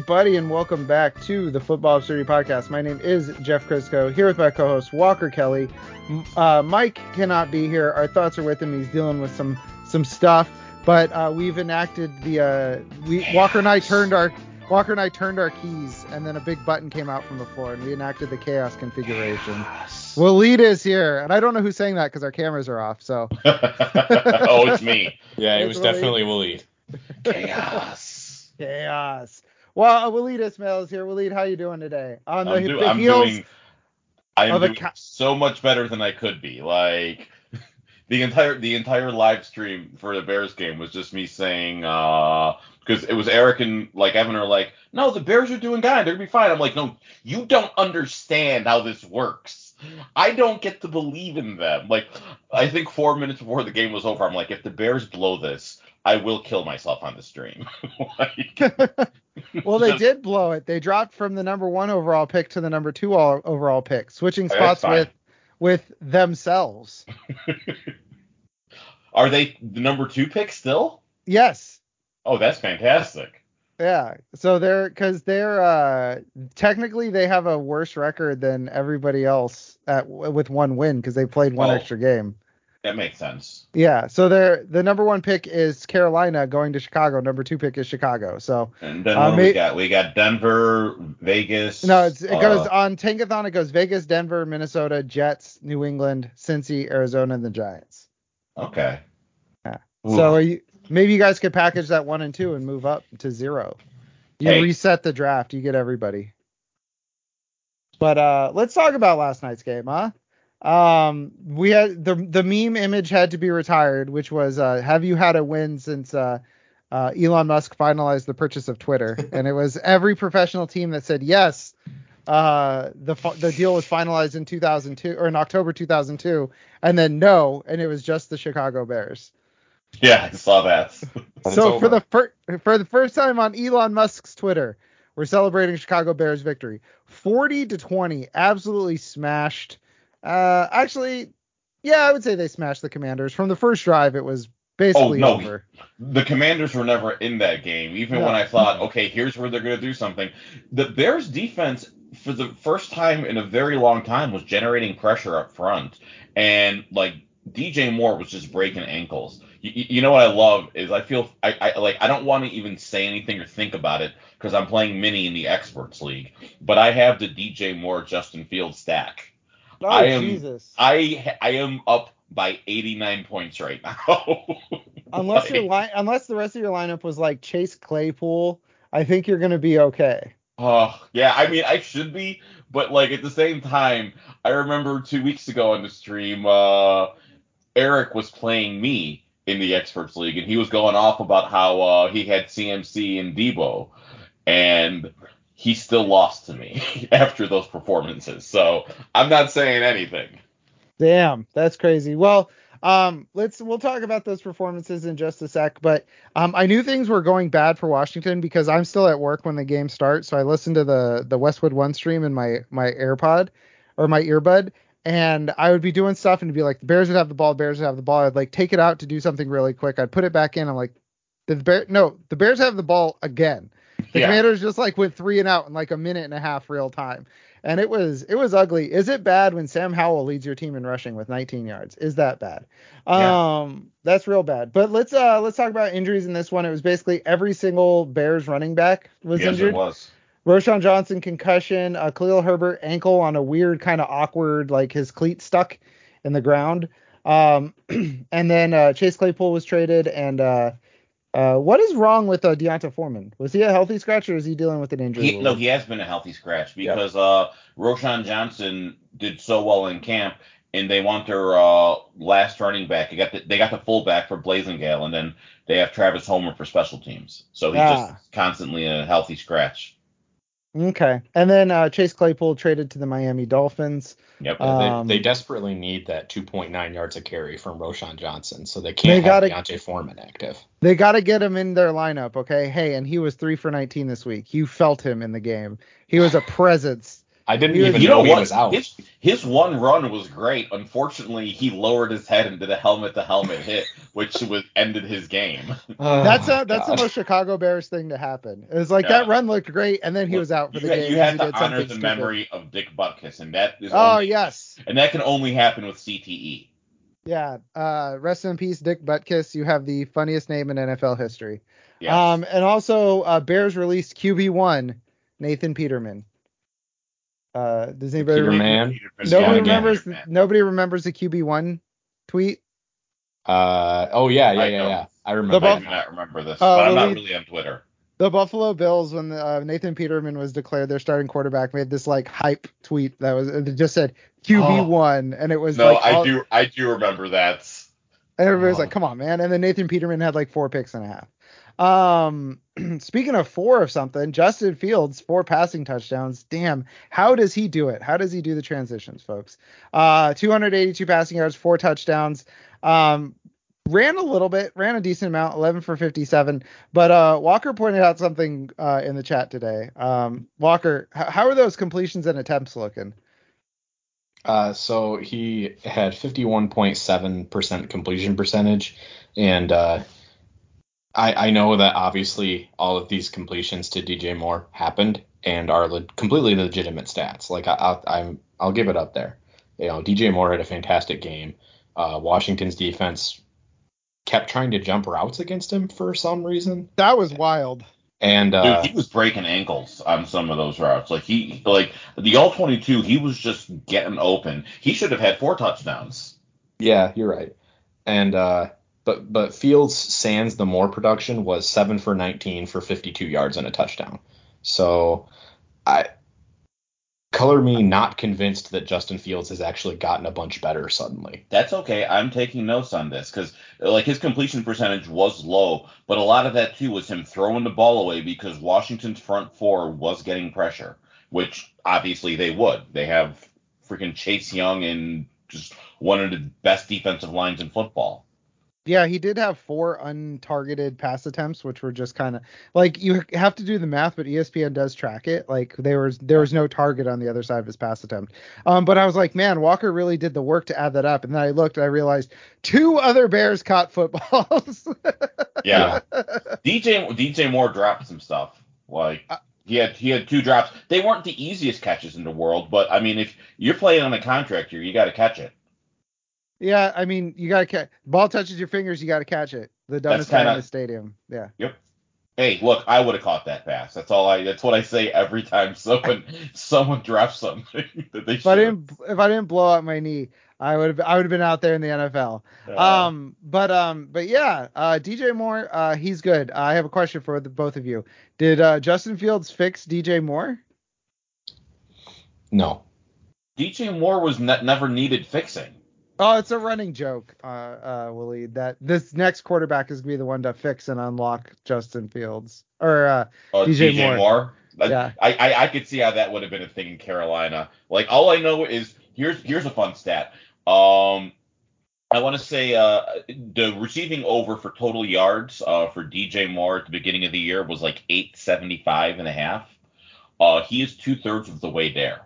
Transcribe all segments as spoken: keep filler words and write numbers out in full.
everybody, and welcome back to the Football Absurdity Podcast. My name is Jeff Crisco, here with my co-host Walker Kelly. Uh, Mike cannot be here. Our thoughts are with him. He's dealing with some some stuff, but uh, we've enacted the. Uh, we Walker and I turned our Walker and I turned our keys, and then a big button came out from the floor, and we enacted the chaos configuration. Chaos. Waleed is here, and I don't know who's saying that because our cameras are off. So. Oh, it's me. Yeah, it it's was Waleed. Definitely Waleed. Chaos. Chaos. Well, Waleed Ismail is here. Waleed, how you doing today? On the, I'm, do- the I'm heels doing. I'm of doing a ca- so much better than I could be. Like the entire the entire live stream for the Bears game was just me saying, uh, because it was Eric and like Evan are like, no, the Bears are doing good. They're gonna be fine. I'm like, no, you don't understand how this works. I don't get to believe in them. Like, I think four minutes before the game was over, I'm like, if the Bears blow this, I will kill myself on the stream. like, well, they just, did blow it. They dropped from the number one overall pick to the number two all, overall pick, switching spots with with themselves. Are they the number two pick still? Yes. Oh, that's fantastic. Yeah. So they're because they're uh, technically they have a worse record than everybody else at with one win because they played one oh, extra game. That makes sense. Yeah. So they're the number one pick is Carolina going to Chicago. Number two pick is Chicago. So and then what uh, do may- we got? We got Denver, Vegas. No, it's, it uh, goes on Tankathon. It goes Vegas, Denver, Minnesota, Jets, New England, Cincy, Arizona, and the Giants. Okay. Yeah. Ooh. So are you, maybe you guys could package that one and two and move up to zero. You hey. reset the draft. You get everybody. But uh, let's talk about last night's game, huh? Um, we had the the meme image had to be retired, which was uh, have you had a win since uh, uh, Elon Musk finalized the purchase of Twitter? And it was every professional team that said yes. Uh, the the deal was finalized in two thousand two or in October two thousand two, and then no, and it was just the Chicago Bears. Yeah, I saw that. So for the fir- for the first time on Elon Musk's Twitter, we're celebrating Chicago Bears victory, forty to twenty, absolutely smashed. Uh, actually, yeah, I would say they smashed the Commanders. From the first drive, it was basically oh, no. over. The Commanders were never in that game, even No. when I thought, okay, here's where they're going to do something. The Bears defense, for the first time in a very long time, was generating pressure up front. And, like, D J Moore was just breaking ankles. You, you know what I love is I feel, I, I like, I don't want to even say anything or think about it because I'm playing mini in the Experts League. But I have the D J Moore Justin Fields stack. Oh, I am, Jesus. I I am up by eighty-nine points right now. Unless like, your line, unless the rest of your lineup was like Chase Claypool, I think you're gonna be okay. Oh, yeah, I mean, I should be, but like at the same time, I remember two weeks ago on the stream, uh, Eric was playing me in the Experts League, and he was going off about how uh, he had C M C and Debo, and he still lost to me after those performances. So I'm not saying anything. Damn, that's crazy. Well, um, let's we'll talk about those performances in just a sec. But um, I knew things were going bad for Washington because I'm still at work when the game starts. So I listened to the the Westwood One stream in my my AirPod or my earbud, and I would be doing stuff and it'd be like the Bears would have the ball, Bears would have the ball. I'd like take it out to do something really quick. I'd put it back in. I'm like, the Bear no, the Bears have the ball again. The Yeah. Commanders just like went three and out in like a minute and a half real time. And it was it was ugly. Is it bad when Sam Howell leads your team in rushing with nineteen yards? Is that bad? Yeah. Um, that's real bad. But let's uh let's talk about injuries in this one. It was basically every single Bears running back was yes, injured. it was. Roshan Johnson concussion, uh, Khalil Herbert ankle on a weird kind of awkward, like his cleat stuck in the ground. Um, and then uh, Chase Claypool was traded. And uh, uh, what is wrong with uh, Deonta Foreman? Was he a healthy scratch or is he dealing with an injury? He, no, he has been a healthy scratch because yep. uh, Roshan Johnson did so well in camp, and they want their uh, last running back. They got the, they got the fullback for Blazingale, and then they have Travis Homer for special teams. So he's ah. just constantly a healthy scratch. Okay. And then uh, Chase Claypool traded to the Miami Dolphins. Yep. Um, they, they desperately need that two point nine yards a carry from Roshan Johnson, so they can't they gotta, have Deontay Foreman active. They got to get him in their lineup, okay? Hey, and he was three for nineteen this week. You felt him in the game. He was a presence. I didn't was, even you know, know he what? was out. His, his one run was great. Unfortunately, he lowered his head and did a helmet-to-helmet hit, which was ended his game. Oh, that's a, that's God. the most Chicago Bears thing to happen. It was like Yeah. that run looked great, and then he Look, was out for the you, game. You have he to did honor the stupid. memory of Dick Butkus, and that is oh only, yes, and that can only happen with C T E. Yeah, uh, rest in peace, Dick Butkus. You have the funniest name in N F L history. Yes. Um, and also, uh, Bears released Q B one, Nathan Peterman. Uh, does anybody Peter remember? Man. Nobody remembers. The, nobody remembers the Q B one tweet. Uh oh yeah yeah I yeah don't. yeah. I remember. I Buff- do not remember this, uh, but I'm not we- really on Twitter. The Buffalo Bills, when uh, Nathan Peterman was declared their starting quarterback, made this like hype tweet that was it just said Q B one, oh. and it was no, like I all, do I do remember that. and everybody was Oh. like, "Come on, man!" And then Nathan Peterman had like four picks and a half. Um, speaking of four of something, Justin Fields four passing touchdowns. Damn, how does he do it? How does he do the transitions, folks? Uh, two hundred eighty-two passing yards, four touchdowns. Um. Ran a little bit, ran a decent amount, eleven for fifty-seven. But uh, Walker pointed out something uh, in the chat today. Um, Walker, h- how are those completions and attempts looking? Uh, so he had fifty-one point seven percent completion percentage, and uh, I, I know that obviously all of these completions to D J Moore happened and are le- completely legitimate stats. Like I, I'll, I'm, I'll give it up there. You know, D J Moore had a fantastic game. Uh, Washington's defense kept trying to jump routes against him for some reason. That was wild. And uh, Dude, he was breaking ankles on some of those routes. Like he, like the all twenty-two, he was just getting open. He should have had four touchdowns. Yeah, you're right. And uh, but but Fields sans the Moore production was seven for nineteen for fifty-two yards and a touchdown. So I color me not convinced that Justin Fields has actually gotten a bunch better suddenly. That's okay. I'm taking notes on this because like his completion percentage was low, but a lot of that too was him throwing the ball away because Washington's front four was getting pressure, which obviously they would. They have freaking Chase Young and just one of the best defensive lines in football. Yeah, he did have four untargeted pass attempts, which were just kind of like you have to do the math, but E S P N does track it. Like there was there was no target on the other side of his pass attempt. Um, but I was like, man, Walker really did the work to add that up. And then I looked, and I realized two other Bears caught footballs. Yeah, D J D J Moore dropped some stuff. Like he had he had two drops. They weren't the easiest catches in the world, but I mean, if you're playing on a contract here, you got to catch it. Yeah, I mean, you got to catch. Ball touches your fingers, you got to catch it. The dumbest kinda, guy in the stadium. Yeah. Yep. Hey, look, I would have caught that pass. That's all I. That's what I say every time someone someone drops something that they If I should. didn't if I didn't blow out my knee, I would have I would have been out there in the N F L. Uh, Um, but um, but yeah, uh, D J Moore, uh, he's good. I have a question for the both of you. Did uh, Justin Fields fix D J Moore? No. D J Moore was ne- never needed fixing. Oh, it's a running joke, uh, uh, Willie, that this next quarterback is gonna be the one to fix and unlock Justin Fields or uh, Uh, D J, D J Moore. Moore. Yeah. I, I I could see how that would have been a thing in Carolina. Like all I know is here's here's a fun stat. Um, I want to say uh the receiving over for total yards uh for D J Moore at the beginning of the year was like eight seventy-five and a half. Uh, he is two thirds of the way there.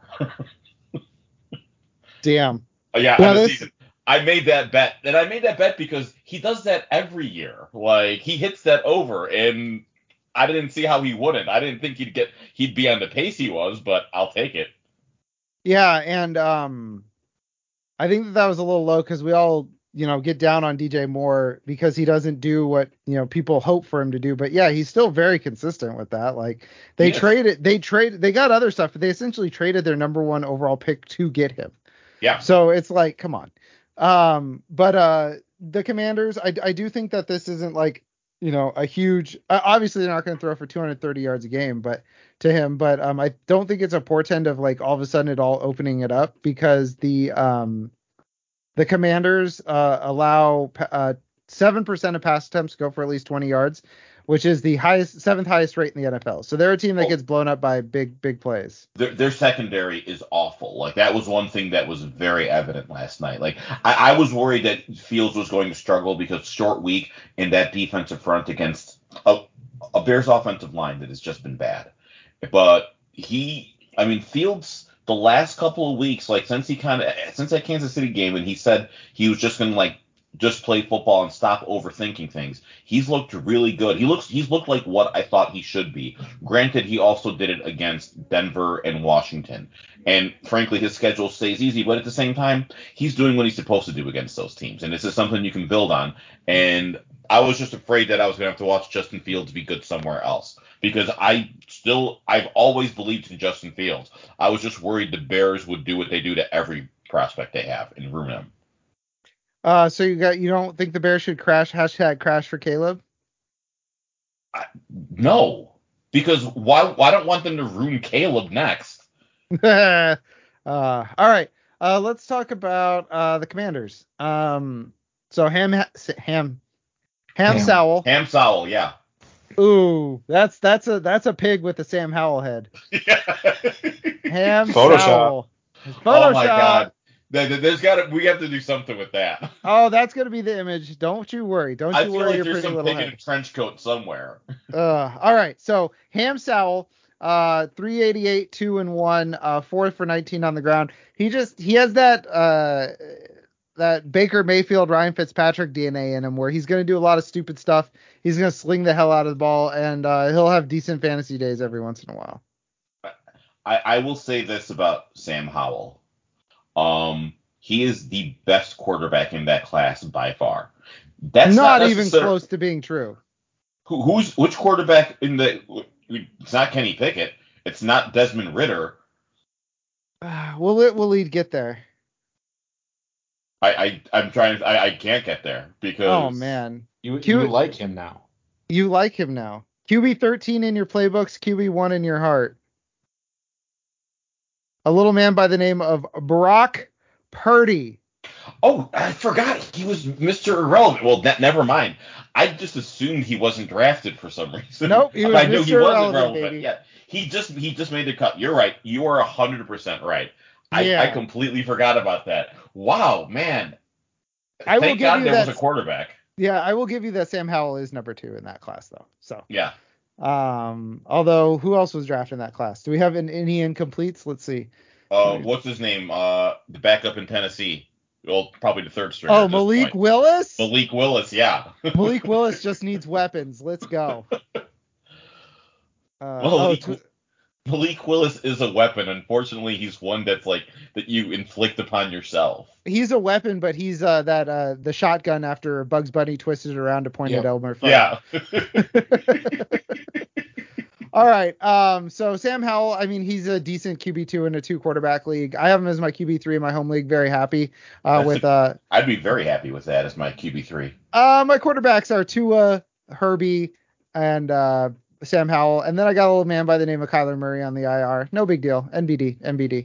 Damn. Oh, yeah, yeah on the this... season. I made that bet, and I made that bet because he does that every year. Like he hits that over, and I didn't see how he wouldn't. I didn't think he'd get he'd be on the pace he was, but I'll take it. Yeah, and um, I think that that was a little low because we all you know get down on D J Moore because he doesn't do what you know people hope for him to do. But yeah, he's still very consistent with that. Like they Yes. traded, they traded, they got other stuff, but they essentially traded their number one overall pick to get him. Yeah. So it's like, come on. Um, but uh, the Commanders, I, I do think that this isn't like, you know, a huge. Uh, obviously, they're not going to throw for two hundred thirty yards a game, but to him. But um, I don't think it's a portend of like all of a sudden it all opening it up because the um, the Commanders uh, allow uh seven percent of pass attempts go for at least twenty yards, which is the highest seventh highest rate in the N F L. So they're a team that Oh. gets blown up by big big plays. Their, their secondary is awful. Like that was one thing that was very evident last night. Like I, I was worried that Fields was going to struggle because short week in that defensive front against a, a Bears offensive line that has just been bad. But he, I mean, Fields the last couple of weeks, like since he kind of since that Kansas City game, and he said he was just gonna like just play football and stop overthinking things. He's looked really good. He looks he's looked like what I thought he should be. Granted, he also did it against Denver and Washington. And frankly, his schedule stays easy, but at the same time, he's doing what he's supposed to do against those teams. And this is something you can build on. And I was just afraid that I was going to have to watch Justin Fields be good somewhere else. Because I still, I've always believed in Justin Fields. I was just worried the Bears would do what they do to every prospect they have and ruin him. Uh, so you got you don't think the Bears should crash hashtag crash for Caleb? I, no, because why? Why don't want them to ruin Caleb next? uh, all right. Uh, let's talk about uh the Commanders. Um, so Ham Ham Ham, Ham Sowell. Ham Sowell, yeah. Ooh, that's that's a that's a pig with a Sam Howell head. Yeah. Ham Photoshop. Sowell. Photoshop. Oh my God. There's got to. We have to do something with that. Oh, that's gonna be the image. Don't you worry. Don't you I feel worry like your there's pretty some little pig in head. a trench coat somewhere. Uh, all right. So Ham Sowell, uh, three eighty-eight, two and one, uh, four for nineteen on the ground. He just he has that uh that Baker Mayfield, Ryan Fitzpatrick D N A in him, where he's gonna do a lot of stupid stuff. He's gonna sling the hell out of the ball, and uh, he'll have decent fantasy days every once in a while. I, I will say this about Sam Howell. Um, he is the best quarterback in that class by far. That's not, not even close to being true. Who, who's which quarterback in the? It's not Kenny Pickett. It's not Desmond Ridder. Uh, will it? Will he get there? I, I I'm trying. To, I I can't get there because. Oh man, You Q- you like him now. You like him now. Q B thirteen in your playbooks, Q B one in your heart. A little man by the name of Brock Purdy. Oh, I forgot he was Mister Irrelevant. Well, ne- never mind. I just assumed he wasn't drafted for some reason. Nope, he was I knew Mister he wasn't Irrelevant, relevant. baby. Yeah, he just he just made the cut. You're right. You are a hundred percent right. I, Yeah. I completely forgot about that. Wow, man. I will Thank give God you there that. was a quarterback. Yeah, I will give you that Sam Howell is number two in that class, though. So. Yeah. Um. Although, who else was drafted in that class? Do we have an, any incompletes? Let's see. Uh, what's his name? Uh, the backup in Tennessee. Well, probably the third stringer. Oh, at this Malik point. Willis. Malik Willis, yeah. Malik Willis just needs weapons. Let's go. Uh, Malik, oh, tw- Malik Willis is a weapon. Unfortunately, he's one that's like that you inflict upon yourself. he's a weapon, but he's uh, that uh, the shotgun after Bugs Bunny twisted it around to point Yep. at Elmer Fudd. Yeah. All right. Um. So Sam Howell, I mean, he's a decent Q B two in a two quarterback league. I have him as my Q B three in my home league. Very happy uh, That's with a- uh, I'd be very happy with that as my Q B three. uh my quarterbacks are Tua, Herbie, and uh, Sam Howell, and then I got a little man by the name of Kyler Murray on the I R. No big deal. N B D, N B D.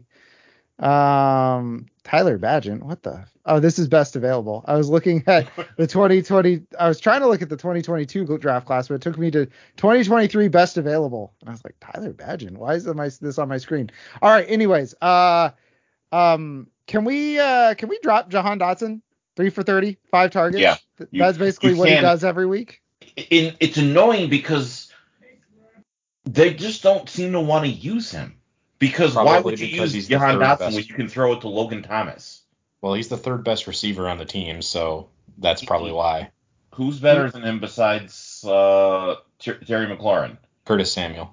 Um, Tyler Badgett. What the? Oh, this is best available. I was looking at the twenty twenty. I was trying to look at the twenty twenty-two draft class, but it took me to twenty twenty-three best available, and I was like, Tyler Badgett. Why is my, this on my screen? All right. Anyways, uh, um, can we uh can we drop Jahan Dotson three for thirty, five targets? Yeah, Th- you- That's basically you what he can. does every week. In, it's annoying because they just don't seem to want to use him. Because why Probably would you because use he's the Jahan third Dotson best. when you can throw it to Logan Thomas? Well, he's the third best receiver on the team, so that's probably why. Who's better than him besides uh, Ter- Terry McLaurin? Curtis Samuel.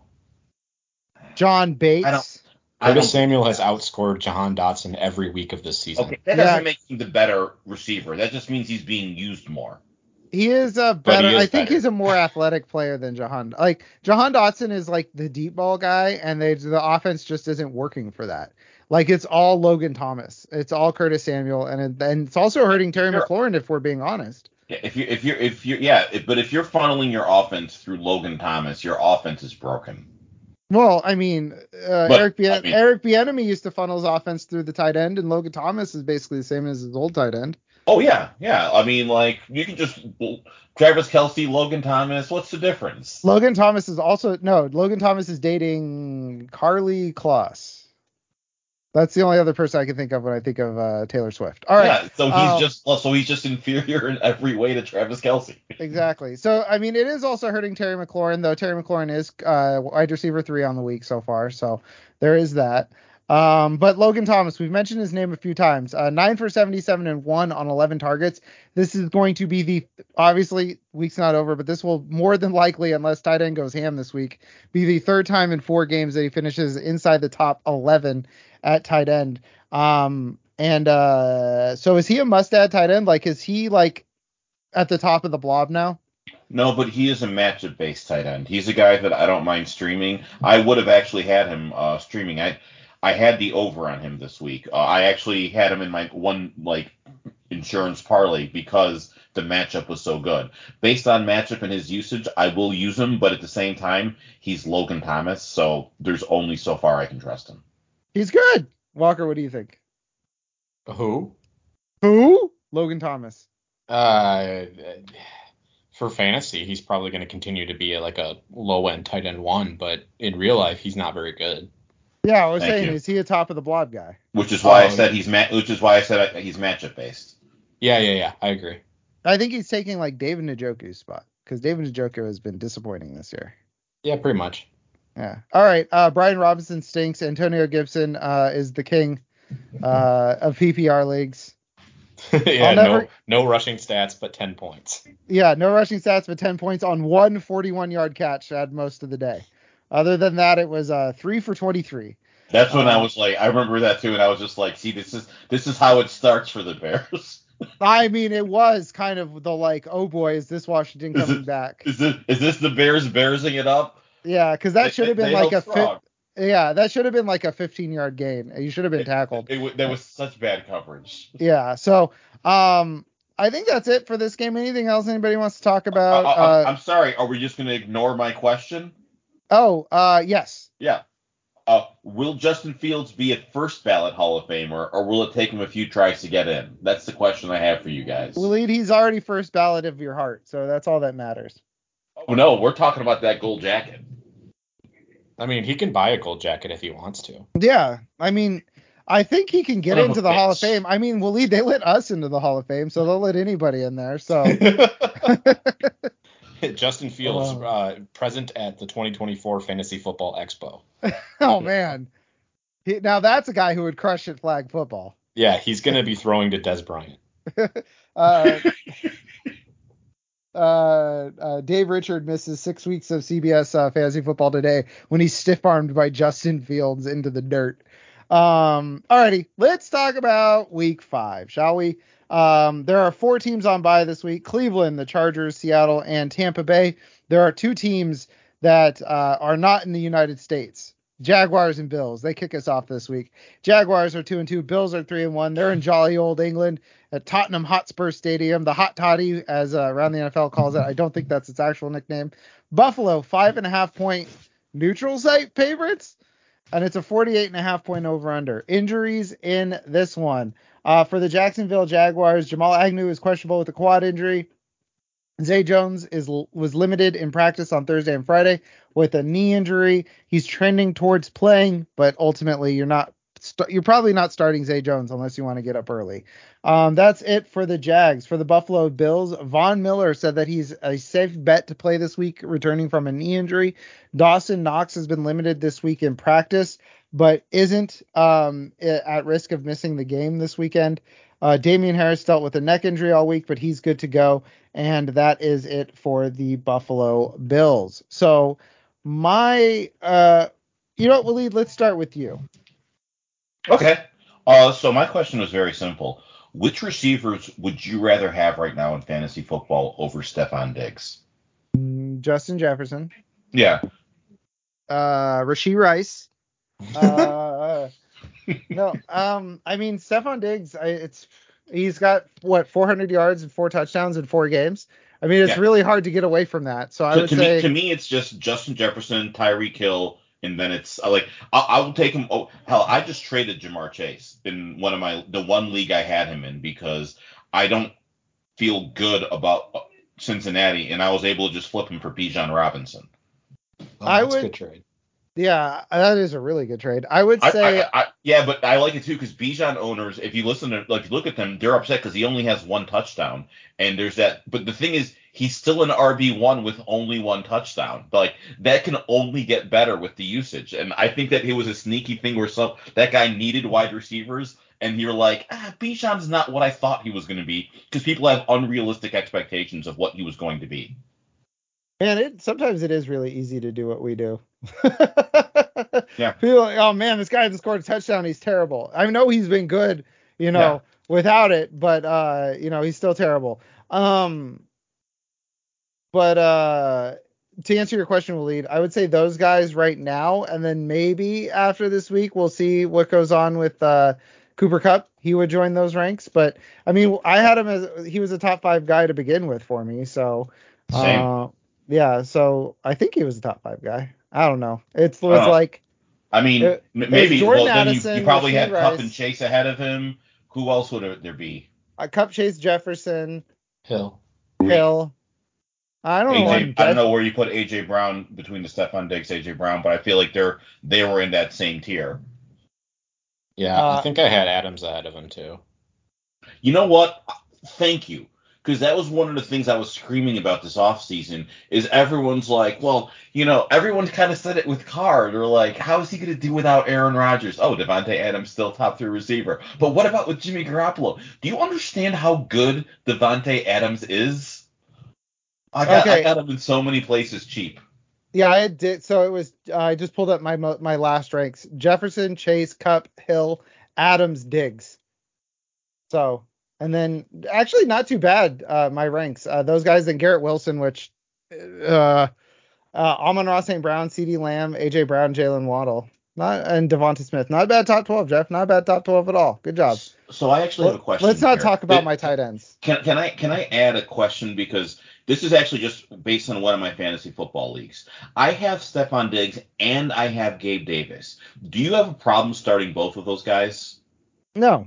John Bates. I don't- I Curtis don't- Samuel has outscored Jahan Dotson every week of this season. Okay, that Yeah. doesn't make him the better receiver. That just means he's being used more. He is a But better. he is I think better. he's a more athletic player than Jahan. Like Jahan Dotson is like the deep ball guy, and they the offense just isn't working for that. Like it's all Logan Thomas, it's all Curtis Samuel, and it, and it's also hurting Terry Sure. McLaurin if we're being honest. Yeah, if you if you if you yeah, if, but if you're funneling your offense through Logan Thomas, your offense is broken. Well, I mean, uh, But, Eric Bien- I mean- Eric Bieniemy used to funnel his offense through the tight end, and Logan Thomas is basically the same as his old tight end. Oh yeah, yeah. I mean, like you can just Travis Kelce, Logan Thomas. What's the difference? Logan Thomas is also no. Logan Thomas is dating Carly Kloss. That's the only other person I can think of when I think of uh, Taylor Swift. All right. Yeah, so he's um, just so he's just inferior in every way to Travis Kelce. Exactly. So, I mean, it is also hurting Terry McLaurin, though Terry McLaurin is uh, wide receiver three on the week so far. So there is that. Um, but Logan Thomas, we've mentioned his name a few times. Uh, nine for seventy-seven and one on eleven targets. This is going to be the, obviously week's not over, but this will more than likely, unless tight end goes ham this week, be the third time in four games that he finishes inside the top eleven at tight end. Um, and uh, so is he a must-add tight end? Like, is he like at the top of the blob now? No, but he is a matchup based tight end. He's a guy that I don't mind streaming. I would have actually had him uh, streaming. I I had the over on him this week. Uh, I actually had him in my one like insurance parlay because the matchup was so good. Based on matchup and his usage, I will use him, but at the same time, he's Logan Thomas, so there's only so far I can trust him. He's good. Walker, what do you think? Who? Who? Logan Thomas. Uh, for fantasy, he's probably going to continue to be like a low end tight end one, but in real life, he's not very good. Yeah, I was Thank saying, you. is he a top of the blob guy? Which is why Oh, I said yeah. he's ma- which is why I said he's matchup based. Yeah, yeah, yeah. I agree. I think he's taking like David Njoku's spot because David Njoku has been disappointing this year. Yeah, pretty much. Yeah. All right. Uh, Brian Robinson stinks. Antonio Gibson uh, is the king uh, of P P R leagues. yeah, I'll never- no no rushing stats, but ten points. Yeah, no rushing stats, but ten points on one forty-one-yard catch at most of the day. Other than that, it was uh, three for twenty-three. That's when I Uh, was like, I remember that too, and I was just like, see, this is this is how it starts for the Bears. I mean, it was kind of the like, oh boy, is this Washington Is coming it- back? Is this is this the Bears Bearsing it up? Yeah, because that They- should have they been like held a strong. fi- yeah, that should have been like a fifteen-yard gain. You should have been It- tackled. It, it, that was such bad coverage. Yeah. So, um, I think that's it for this game. Anything else anybody wants to talk about? I, I, Uh, I'm sorry. Are we just going to ignore my question? oh, uh, yes. Yeah. Uh, will Justin Fields be a first ballot Hall of Famer, or will it take him a few tries to get in? That's the question I have for you guys. Waleed, he's already first ballot of your heart, so that's all that matters. Oh no, we're talking about that gold jacket. I mean, he can buy a gold jacket if he wants to. Yeah, I mean, I think he can get Son of into a the Hall of bitch. Fame. I mean, Waleed, they let us into the Hall of Fame, so they'll let anybody in there. So, Justin Fields Oh. uh, present at the twenty twenty-four Fantasy Football Expo. oh man, he, now that's a guy who would crush at flag football. Yeah, he's going to be throwing to Des Bryant. Uh, uh, uh, Dave Richard misses six weeks of C B S uh, Fantasy Football Today when he's stiff-armed by Justin Fields into the dirt. Um, alrighty, let's talk about Week Five, shall we? Um, there are four teams on bye this week: Cleveland, the Chargers, Seattle, and Tampa Bay. There are two teams that uh, are not in the United States: Jaguars and Bills. They kick us off this week. Jaguars are two and two. Bills are three and one. They're in jolly old England at Tottenham Hotspur Stadium, the Hot Toddy, as uh, around the N F L calls it. I don't think that's its actual nickname. Buffalo, five and a half point neutral site favorites, and it's a forty-eight and a half point over under. Injuries in this one. Uh, for the Jacksonville Jaguars, Jamal Agnew is questionable with a quad injury. Zay Jones is was limited in practice on Thursday and Friday with a knee injury. He's trending towards playing, but ultimately you're not st- you're probably not starting Zay Jones unless you want to get up early. Um, that's it for the Jags. For the Buffalo Bills, Von Miller said that he's a safe bet to play this week, returning from a knee injury. Dawson Knox has been limited this week in practice, but isn't um, at risk of missing the game this weekend. Uh, Damian Harris dealt with a neck injury all week, but he's good to go. And that is it for the Buffalo Bills. So my, uh, you know what, Waleed, let's start with you. Okay. Uh, so my question was very simple. Which receivers would you rather have right now in fantasy football over Stephon Diggs? Justin Jefferson. Yeah. Uh, Rashee Rice. Uh, no, um, I mean, Stephon Diggs, I, it's, he's got what, four hundred yards and four touchdowns in four games. I mean, it's Yeah. really hard to get away from that. So I to, would to say, me, to me, it's just Justin Jefferson, Tyreek Hill, and then it's uh, like I, I will take him. Oh, hell, I just traded Jamar Chase in one of my the one league I had him in because I don't feel good about Cincinnati, and I was able to just flip him for Bijan Robinson. Oh, I that's would- a good trade. yeah, that is a really good trade. I would I, say, I, I, yeah, but I like it too because Bijan owners, if you listen to like look at them, they're upset because he only has one touchdown, and there's that. But the thing is, he's still an R B one with only one touchdown. Like, that can only get better with the usage. And I think that it was a sneaky thing where some that guy needed wide receivers, and you're like, ah, Bijan's not what I thought he was going to be, because people have unrealistic expectations of what he was going to be. Man, it sometimes it is really easy to do what we do. Yeah. People are like, oh man, this guy hasn't scored a touchdown. He's terrible. I know he's been good, you know, Yeah. without it, but uh, you know, he's still terrible. Um, but uh, to answer your question, Waleed, I would say those guys right now, and then maybe after this week, we'll see what goes on with uh, Cooper Kupp. He would join those ranks, but I mean, I had him as he was a top five guy to begin with for me, so. Same. Uh, yeah, so I think he was a top five guy. I don't know. It I was don't know. like I mean, it, m- it was maybe. Jordan Well, then you, Addison, you probably Rashee had Cup Rice, and Chase ahead of him. Who else would there be? uh, Cup, Chase, Jefferson, Hill. Hill. I don't know. A J. I'm I don't guess, know where you put A J Brown between the Stephon Diggs, A J Brown, but I feel like they're they were in that same tier. Yeah, uh, I think I had Adams ahead of him too. You know what? Thank you. Because that was one of the things I was screaming about this offseason, is everyone's like, well, you know, everyone kind of said it with Carr. They're like, how is he going to do without Aaron Rodgers? Oh, Devontae Adams still top three receiver. But what about with Jimmy Garoppolo? Do you understand how good Devontae Adams is? I got I okay. got him in so many places cheap. Yeah, I did. So it was. Uh, I just pulled up my mo- my last ranks: Jefferson, Chase, Cup, Hill, Adams, Diggs. So, and then actually not too bad. Uh, my ranks. Uh, those guys and Garrett Wilson, which uh, uh, Amon-Ra Saint Brown, CeeDee Lamb, A J Brown, Jalen Waddle, not and Devonta Smith. Not a bad top twelve, Jeff. Not a bad top twelve at all. Good job. So I actually have Well, a question let's not here. talk about my tight ends. Can can I can I add a question, because this is actually just based on one of my fantasy football leagues. I have Stephon Diggs and I have Gabe Davis. Do you have a problem starting both of those guys? No,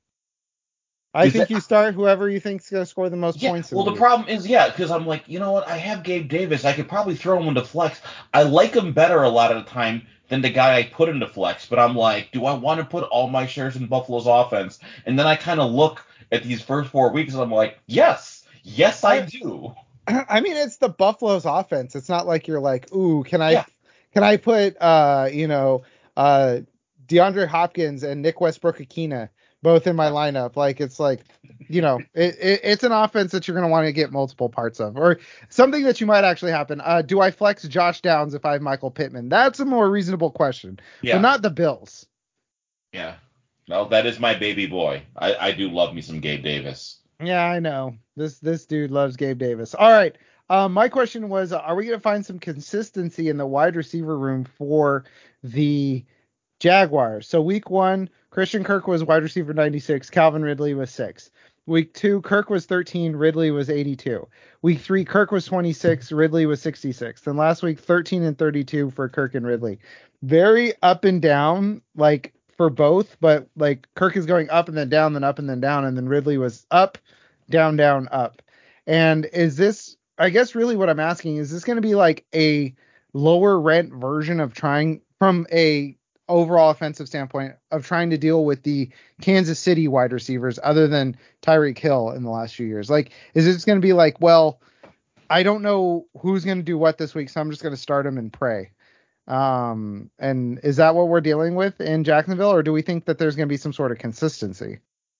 I Is think that, you start whoever you think's gonna score the most yeah, points. In well, the the league. problem is, yeah, because I'm like, you know what? I have Gabe Davis. I could probably throw him into flex. I like him better a lot of the time than the guy I put into flex, but I'm like, do I want to put all my shares in Buffalo's offense? And then I kind of look at these first four weeks and I'm like, yes, yes, I I, do. I mean, it's the Buffalo's offense. It's not like you're like, ooh, can I, Yeah. can I put, uh, you know, uh, DeAndre Hopkins and Nick Westbrook-Akina both in my lineup? Like, it's like, you know, it, it, it's an offense that you're going to want to get multiple parts of, or something that you might actually happen. Uh, do I flex Josh Downs if I have Michael Pittman? That's a more reasonable question, but Yeah. not the Bills. Yeah. No, that is my baby boy. I, I do love me some Gabe Davis. Yeah, I know. This this dude loves Gabe Davis. All right. Um, my question was, are we going to find some consistency in the wide receiver room for the Jaguars? So week one, Christian Kirk was wide receiver ninety-six. Calvin Ridley was six. Week two, Kirk was thirteen. Ridley was eighty-two. Week three, Kirk was twenty-six. Ridley was sixty-six. Then last week, thirteen and thirty-two for Kirk and Ridley. Very up and down, like for both, but like Kirk is going up and then down, then up and then down, and then Ridley was up, down, down, up. And is this, I guess really what I'm asking, is this going to be like a lower rent version of trying from a overall offensive standpoint of trying to deal with the Kansas City wide receivers other than Tyreek Hill in the last few years? Like, is this going to be like, well, I don't know who's going to do what this week, so I'm just going to start him and pray. Um, and is that what we're dealing with in Jacksonville, or do we think that there's going to be some sort of consistency?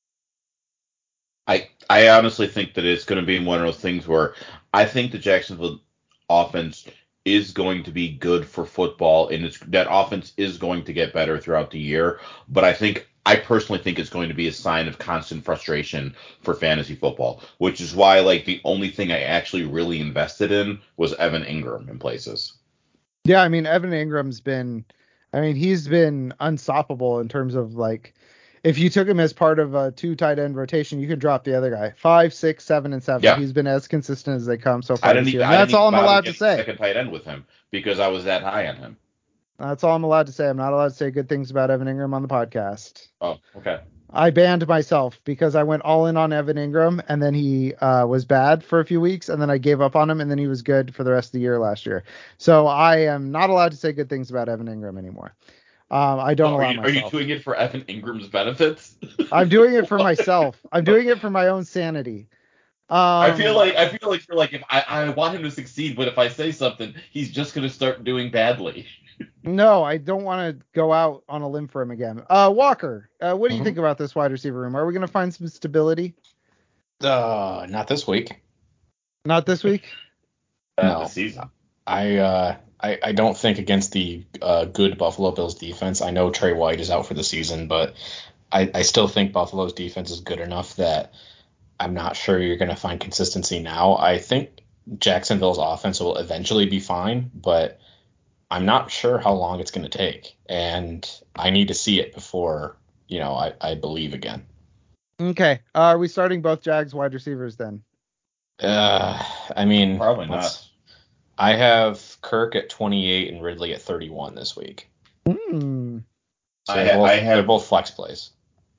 I I honestly think that it's going to be one of those things where I think the Jacksonville offense is going to be good for football, and it's, that offense is going to get better throughout the year. But I think I personally think it's going to be a sign of constant frustration for fantasy football, which is why like the only thing I actually really invested in was Evan Ingram in places. Yeah, I mean, Evan Ingram's been, I mean, he's been unstoppable in terms of like, if you took him as part of a two tight end rotation, you could drop the other guy. Five, six, seven, and seven. Yeah. He's been as consistent as they come so I far didn't this year. even And I that's didn't all even I'm bother allowed to getting a say. second tight end with him because I was that high on him. That's all I'm allowed to say. I'm not allowed to say good things about Evan Ingram on the podcast. Oh, okay. I banned myself because I went all in on Evan Ingram, and then he uh, was bad for a few weeks, and then I gave up on him, and then he was good for the rest of the year last year. So I am not allowed to say good things about Evan Ingram anymore. Um, I don't So are allow you are you myself. doing it for Evan Ingram's benefits? I'm doing it for myself. I'm doing it for my own sanity. I feel Um, like I feel like you're like if I, I want him to succeed, but if I say something, he's just gonna start doing badly. no, I don't want to go out on a limb for him again. Uh, Walker, uh, what do you Mhm. think about this wide receiver room? Are we going to find some stability? Uh, not this week. Not this week. Uh, the No. season. I uh I, I don't think against the uh, good Buffalo Bills defense. I know Trey White is out for the season, but I, I still think Buffalo's defense is good enough that I'm not sure you're going to find consistency now. I think Jacksonville's offense will eventually be fine, but I'm not sure how long it's going to take, and I need to see it before you know I, I believe again. Okay. Uh, are we starting both Jags wide receivers then? Uh, I mean, Probably let's- not. I have Kirk at twenty-eight and Ridley at thirty-one this week. Hmm. So I they're ha- both I have- they're both flex plays.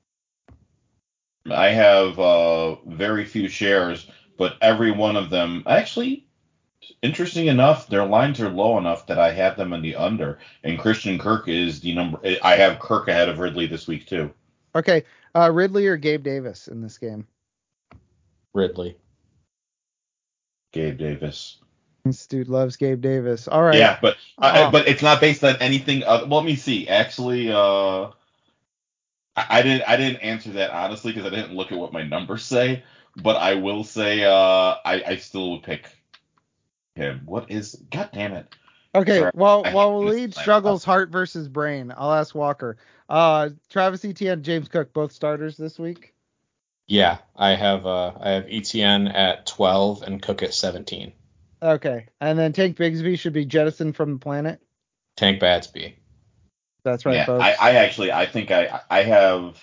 I have uh, very few shares, but every one of them actually. Interesting enough, their lines are low enough that I have them in the under, and Christian Kirk is the number. I have Kirk ahead of Ridley this week too. Okay. Uh, Ridley or Gabe Davis in this game? Ridley. Gabe Davis. This dude loves Gabe Davis. All right. Yeah, but I, Oh. but it's not based on anything. Other, well, let me see. Actually, uh, I, I didn't I didn't answer that honestly because I didn't look at what my numbers say. But I will say, uh, I I still would pick him. What is? God damn it! Okay, Sorry, while I hate while this Waleed laptop. struggles heart versus brain, I'll ask Walker. Uh, Travis Etienne, James Cook, both starters this week. Yeah, I have uh I have E T N at twelve and Cook at seventeen. Okay, and then Tank Bigsby should be jettisoned from the planet. Tank Batsby. That's right, Yeah, folks. I, I actually I think I I have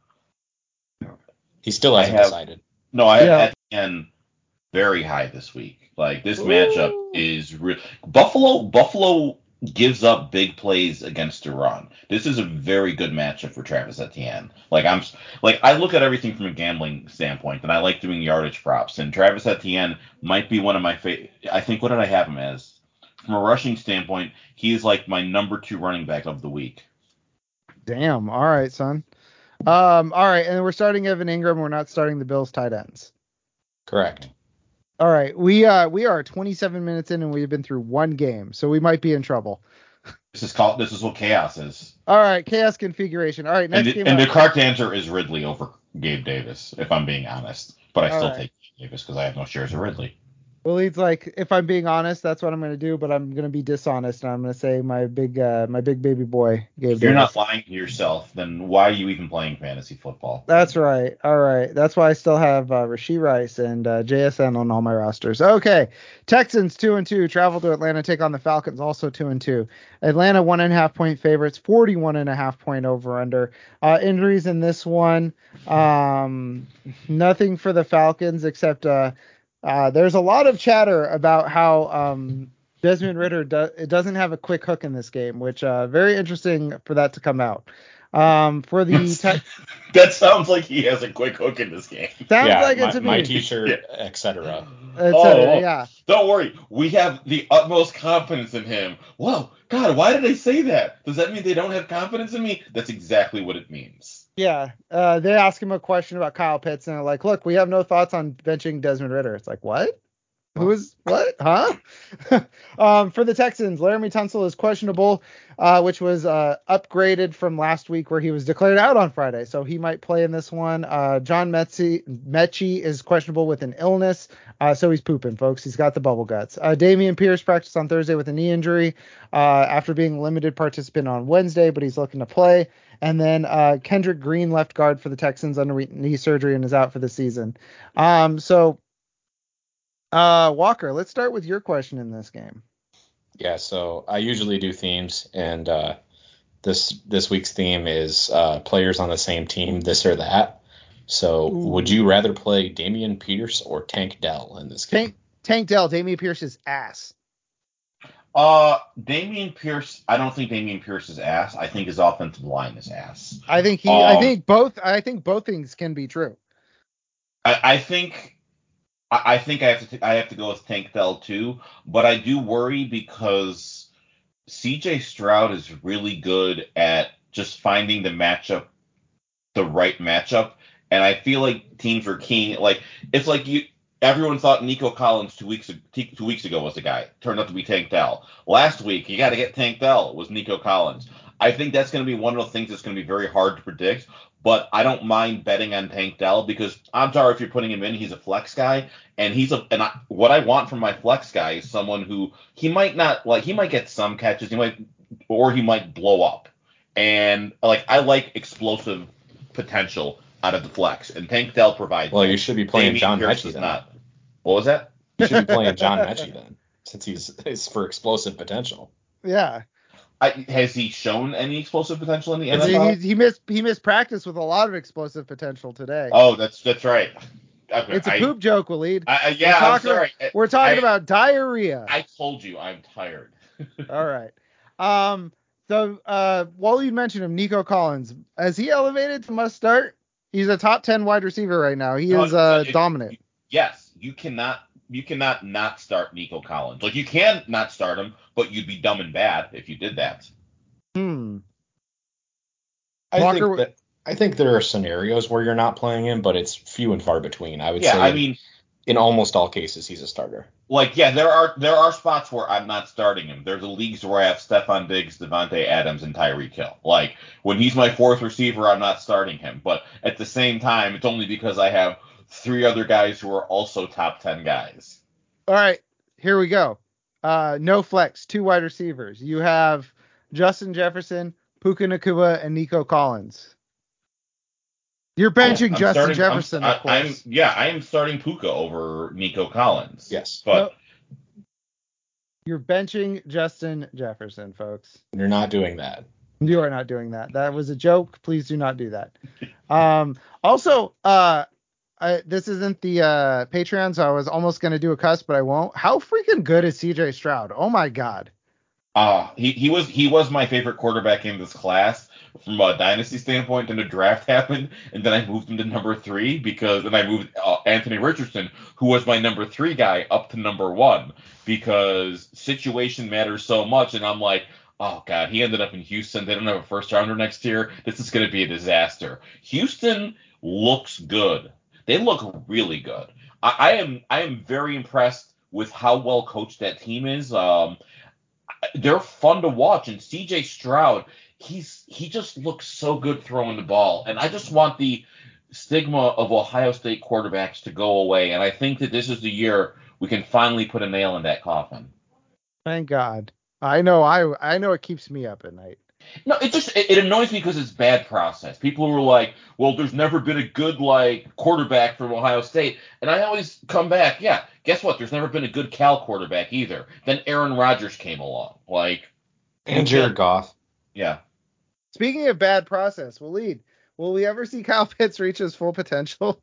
He still I hasn't have decided. no I have Yeah. Etienne very high this week. Like this Ooh. matchup is real. Buffalo Buffalo gives up big plays against the run. This is a very good matchup for Travis Etienne. Like I'm like I look at everything from a gambling standpoint, and I like doing yardage props. And Travis Etienne might be one of my favorite. I think what did I have him as? From a rushing standpoint, he is like my number two running back of the week. Damn. All right, son. Um. All right, and we're starting Evan Ingram. We're not starting the Bills tight ends. Correct. All right. We uh we are twenty-seven minutes in and we've been through one game, so we might be in trouble. This is called. This is what chaos is. All right, chaos configuration. All right, next And the, game. and up. the correct answer is Ridley over Gabe Davis, if I'm being honest. But I All still right. take Gabe Davis because I have no shares of Ridley. Well, he's like, if I'm being honest, that's what I'm going to do, but I'm going to be dishonest, and I'm going to say my big, uh, my big baby boy, Gabe If you're Davis. not lying to yourself, then why are you even playing fantasy football? That's right. All right. That's why I still have uh, Rashee Rice and uh, J S N on all my rosters. Okay. Texans two and two travel to Atlanta, take on the Falcons, also two and two. Atlanta one and a half point favorites, forty-one and a half point over under. Uh, injuries in this one. Um, nothing for the Falcons except uh, uh, there's a lot of chatter about how um, Desmond Ritter do- it doesn't have a quick hook in this game, which uh, very interesting for that to come out. Um, for the te- That sounds like he has a quick hook in this game. sounds yeah, like my, it to my me, t-shirt, Yeah. et cetera. et Oh, cetera. oh. Yeah, Don't worry, we have the utmost confidence in him. Whoa, God, why did they say that? Does that mean they don't have confidence in me? That's exactly what it means. yeah. Uh, they ask him a question about Kyle Pitts, and they're like, "Look, we have no thoughts on benching Desmond Ritter." It's like, what? Who is what? Huh? um, for the Texans, Laramie Tunsil is questionable, uh, which was uh, upgraded from last week where he was declared out on Friday, so he might play in this one. Uh, John Mechie, Mechie is questionable with an illness, uh, so he's pooping, folks. He's got the bubble guts. Uh, Damian Pierce practiced on Thursday with a knee injury uh, after being limited participant on Wednesday, but he's looking to play. And then uh, Kendrick Green, left guard for the Texans, under knee surgery and is out for the season. Um, so. Uh, Walker, let's start with your question in this game. Yeah, so I usually do themes, and uh, this this week's theme is uh, players on the same team, this or that. So Ooh. would you rather play Damian Pierce or Tank Dell in this game? Tank Tank Dell, Damian Pierce's ass. Uh, Damian Pierce, I don't think Damian Pierce's ass. I think his offensive line is ass. I think he. Um, I think both. I think both things can be true. I, I think. I I think I have to t- I have to go with Tank Dell too, but I do worry because C J Stroud is really good at just finding the matchup, the right matchup, and I feel like teams are keen. Like it's like you, everyone thought Nico Collins two weeks two weeks ago was the guy. Turned out to be Tank Dell. Last week, you got to get Tank Dell. Was Nico Collins. I think that's going to be one of the things that's going to be very hard to predict. But I don't mind betting on Tank Dell because odds are if you're putting him in, he's a flex guy, and he's a and I, what I want from my flex guy is someone who he might not like. He might get some catches, he might or he might blow up, and like I like explosive potential out of the flex, and Tank Dell provides. Well, you should be playing Damian John Pierce Mechie does then. not. What was that? You should be playing John Mechie then, since he's it's for explosive potential. Yeah. I, has he shown any explosive potential in the N F He, L? he, he missed he missed practice with a lot of explosive potential today. Oh, that's that's right. Okay, It's a I- poop joke, Waleed. I, I, yeah, we're I'm talking, sorry. about, we're talking I- about diarrhea. I told you I'm tired. All right. Um. So, uh, while you mentioned him, Nico Collins, has he elevated to must start? He's a top ten wide receiver right now. He is uh, If- dominant. Yes, you cannot you cannot not start Nico Collins. Like you can not start him, but you'd be dumb and bad if you did that. Hmm. I Walker- think that I think there are scenarios where you're not playing him, but it's few and far between. I would Yeah, say I mean, in almost all cases he's a starter. like yeah, there are there are spots where I'm not starting him. There's the leagues where I have Stephon Diggs, Devontae Adams, and Tyreek Hill. Like when he's my fourth receiver, I'm not starting him. But at the same time, it's only because I have three other guys who are also top ten guys. All right. Here we go. Uh, no flex, two wide receivers. You have Justin Jefferson, Puka Nacua, and Nico Collins. You're benching I'm Justin starting- Jefferson, I'm, of course. I'm yeah, I am starting Puka over Nico Collins. Yes. But You're benching Justin Jefferson, folks. You're not doing that. You are not doing that. That was a joke. Please do not do that. Um, also, uh, I, this isn't the uh, Patreon, so I was almost going to do a cuss, but I won't. How freaking good is C J Stroud? Oh, my God. Uh, he, he was he was my favorite quarterback in this class from a dynasty standpoint. And the draft happened, and then I moved him to number three because, and I moved uh, Anthony Richardson, who was my number three guy, up to number one because situation matters so much. And I'm like, oh God, he ended up in Houston. They don't have a first rounder next year. This is going to be a disaster. Houston looks good. They look really good. I, I am I am very impressed with how well coached that team is. Um, they're fun to watch, and C J Stroud, he's he just looks so good throwing the ball, and I just want the stigma of Ohio State quarterbacks to go away, and I think that this is the year we can finally put a nail in that coffin. Thank God. I know I I know it keeps me up at night. No, it just it, it annoys me because it's bad process. People were like, well, there's never been a good like quarterback from Ohio State, and I always come back, yeah. Guess what? There's never been a good Cal quarterback either. Then Aaron Rodgers came along, like, And Jared Goff. yeah. Speaking of bad process, Waleed, will we ever see Kyle Pitts reach his full potential?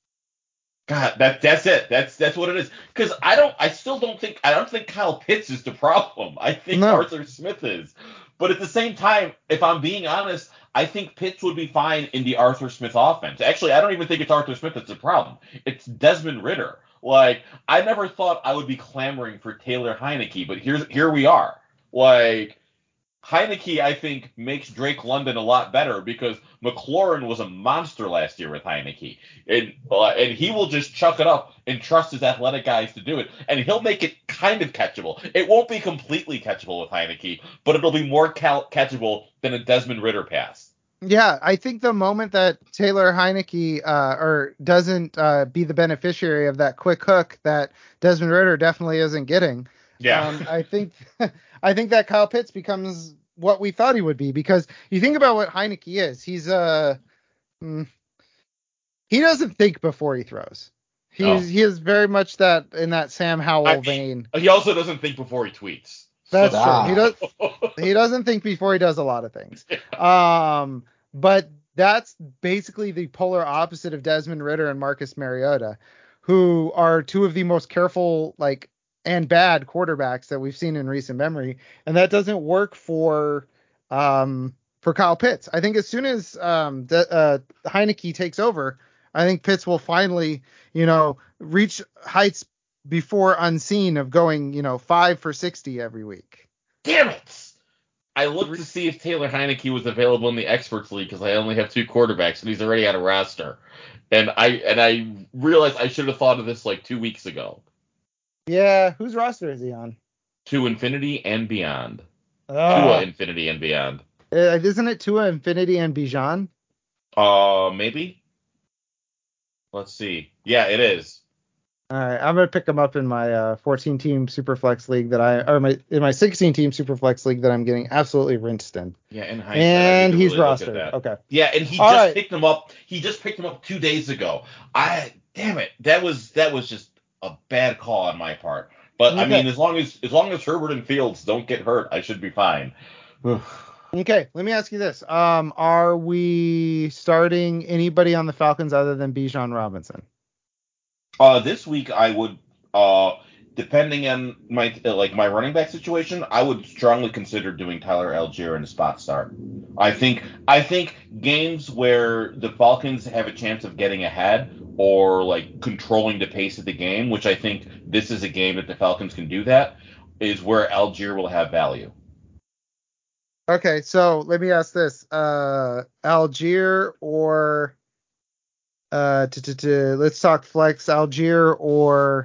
God, that that's it. That's that's what it is. Because I don't, I still don't think, I don't think Kyle Pitts is the problem. I think No. Arthur Smith is. But at the same time, if I'm being honest, I think Pitts would be fine in the Arthur Smith offense. Actually, I don't even think it's Arthur Smith that's the problem. It's Desmond Ridder. Like, I never thought I would be clamoring for Taylor Heineke, but here's here we are. Like, Heineke, I think, makes Drake London a lot better because McLaurin was a monster last year with Heineke. And, uh, and he will just chuck it up and trust his athletic guys to do it. And he'll make it kind of catchable. It won't be completely catchable with Heineke, but it'll be more cal- catchable than a Desmond Ridder pass. Yeah, I think the moment that Taylor Heineke uh, or doesn't uh, be the beneficiary of that quick hook that Desmond Ridder definitely isn't getting, Yeah. um, I think I think that Kyle Pitts becomes what we thought he would be because you think about what Heineke is. He's uh, mm, he doesn't think before he throws. He's Oh. he is very much that in that Sam Howell I- vein. He also doesn't think before he tweets. That's Stop. true. He does. He doesn't think before he does a lot of things. Um, but that's basically the polar opposite of Desmond Ridder and Marcus Mariota, who are two of the most careful, like, and bad quarterbacks that we've seen in recent memory. And that doesn't work for, um, for Kyle Pitts. I think as soon as, um, the, uh, Heineke takes over, I think Pitts will finally, you know, reach heights before unseen of going, you know, five for sixty every week. Damn it! I looked to see if Taylor Heineke was available in the Experts League because I only have two quarterbacks and he's already on a roster. And I and I realized I should have thought of this like two weeks ago. Yeah, whose roster is he on? To Infinity and Beyond. Uh, Tua Infinity and Beyond. Uh, isn't it Tua, Infinity, and Bijan? Uh, maybe. Let's see. Yeah, it is. All right, I'm gonna pick him up in my uh, fourteen team Superflex league that I, or my in my sixteen team Superflex league that I'm getting absolutely rinsed in. Yeah, in hindsight, and I need he's to really look at rostered. that. Okay. Yeah, and he All just right. picked him up. He just picked him up two days ago. I damn it, that was that was just a bad call on my part. But Okay. I mean, as long as as long as Herbert and Fields don't get hurt, I should be fine. Okay, let me ask you this: Um, are we starting anybody on the Falcons other than Bijan Robinson? Uh, this week I would, uh, depending on my like my running back situation, I would strongly consider doing Tyler Algier in a spot start. I think I think games where the Falcons have a chance of getting ahead or like controlling the pace of the game, which I think this is a game that the Falcons can do that, is where Algier will have value. Okay, so let me ask this: uh, Algier or uh, t- t- t- let's talk flex Algier or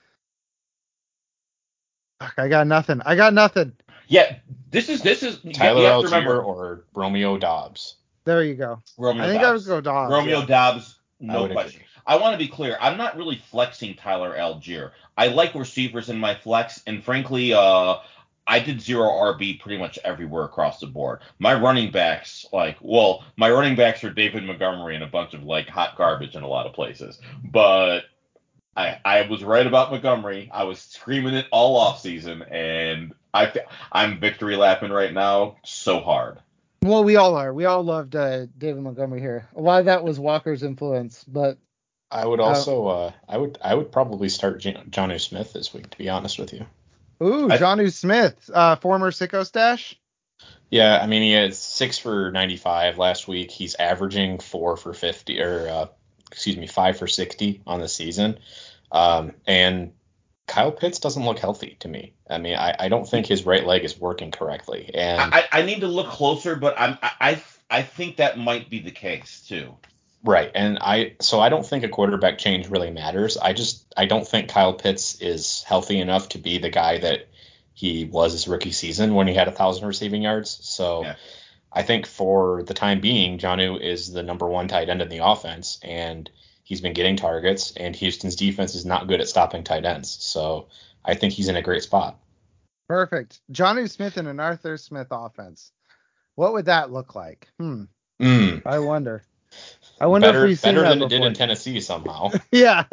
Fuck, I got nothing. I got nothing. Yeah, this is this is Tyler you have to Algier remember or Romeo Dobbs. There you go. Romeo I think Dobbs. I would go Dobbs. Romeo yeah. Dobbs, I no would question. agree. I want to be clear. I'm not really flexing Tyler Algier. I like receivers in my flex, and frankly, uh, I did zero R B pretty much everywhere across the board. My running backs, like, well, my running backs are David Montgomery and a bunch of like hot garbage in a lot of places. But I, I was right about Montgomery. I was screaming it all off season, and I, I'm victory lapping right now so hard. Well, we all are. We all loved uh, David Montgomery here. A lot of that was Walker's influence, but I would also, uh, I would, I would probably start J- Jonnu Smith this week, to be honest with you. ooh, I- Jonnu Smith, uh, former Sicko Stash. Yeah, I mean, he had six for ninety-five last week. He's averaging four for fifty, or uh, excuse me, five for sixty on the season. Um, and Kyle Pitts doesn't look healthy to me. I mean, I, I don't think his right leg is working correctly. And I, I need to look closer, but I'm I, I I think that might be the case too. right, and I so I don't think a quarterback change really matters. I just I don't think Kyle Pitts is healthy enough to be the guy that he was his rookie season when he had a thousand receiving yards. So Yeah. I think for the time being, Jonnu is the number one tight end in the offense, and he's been getting targets, and Houston's defense is not good at stopping tight ends. So I think he's in a great spot. Perfect. Jonnu Smith in an Arthur Smith offense. What would that look like? Hmm. Mm, I wonder. I wonder better if we've seen better that than before. it did in Tennessee somehow. Yeah.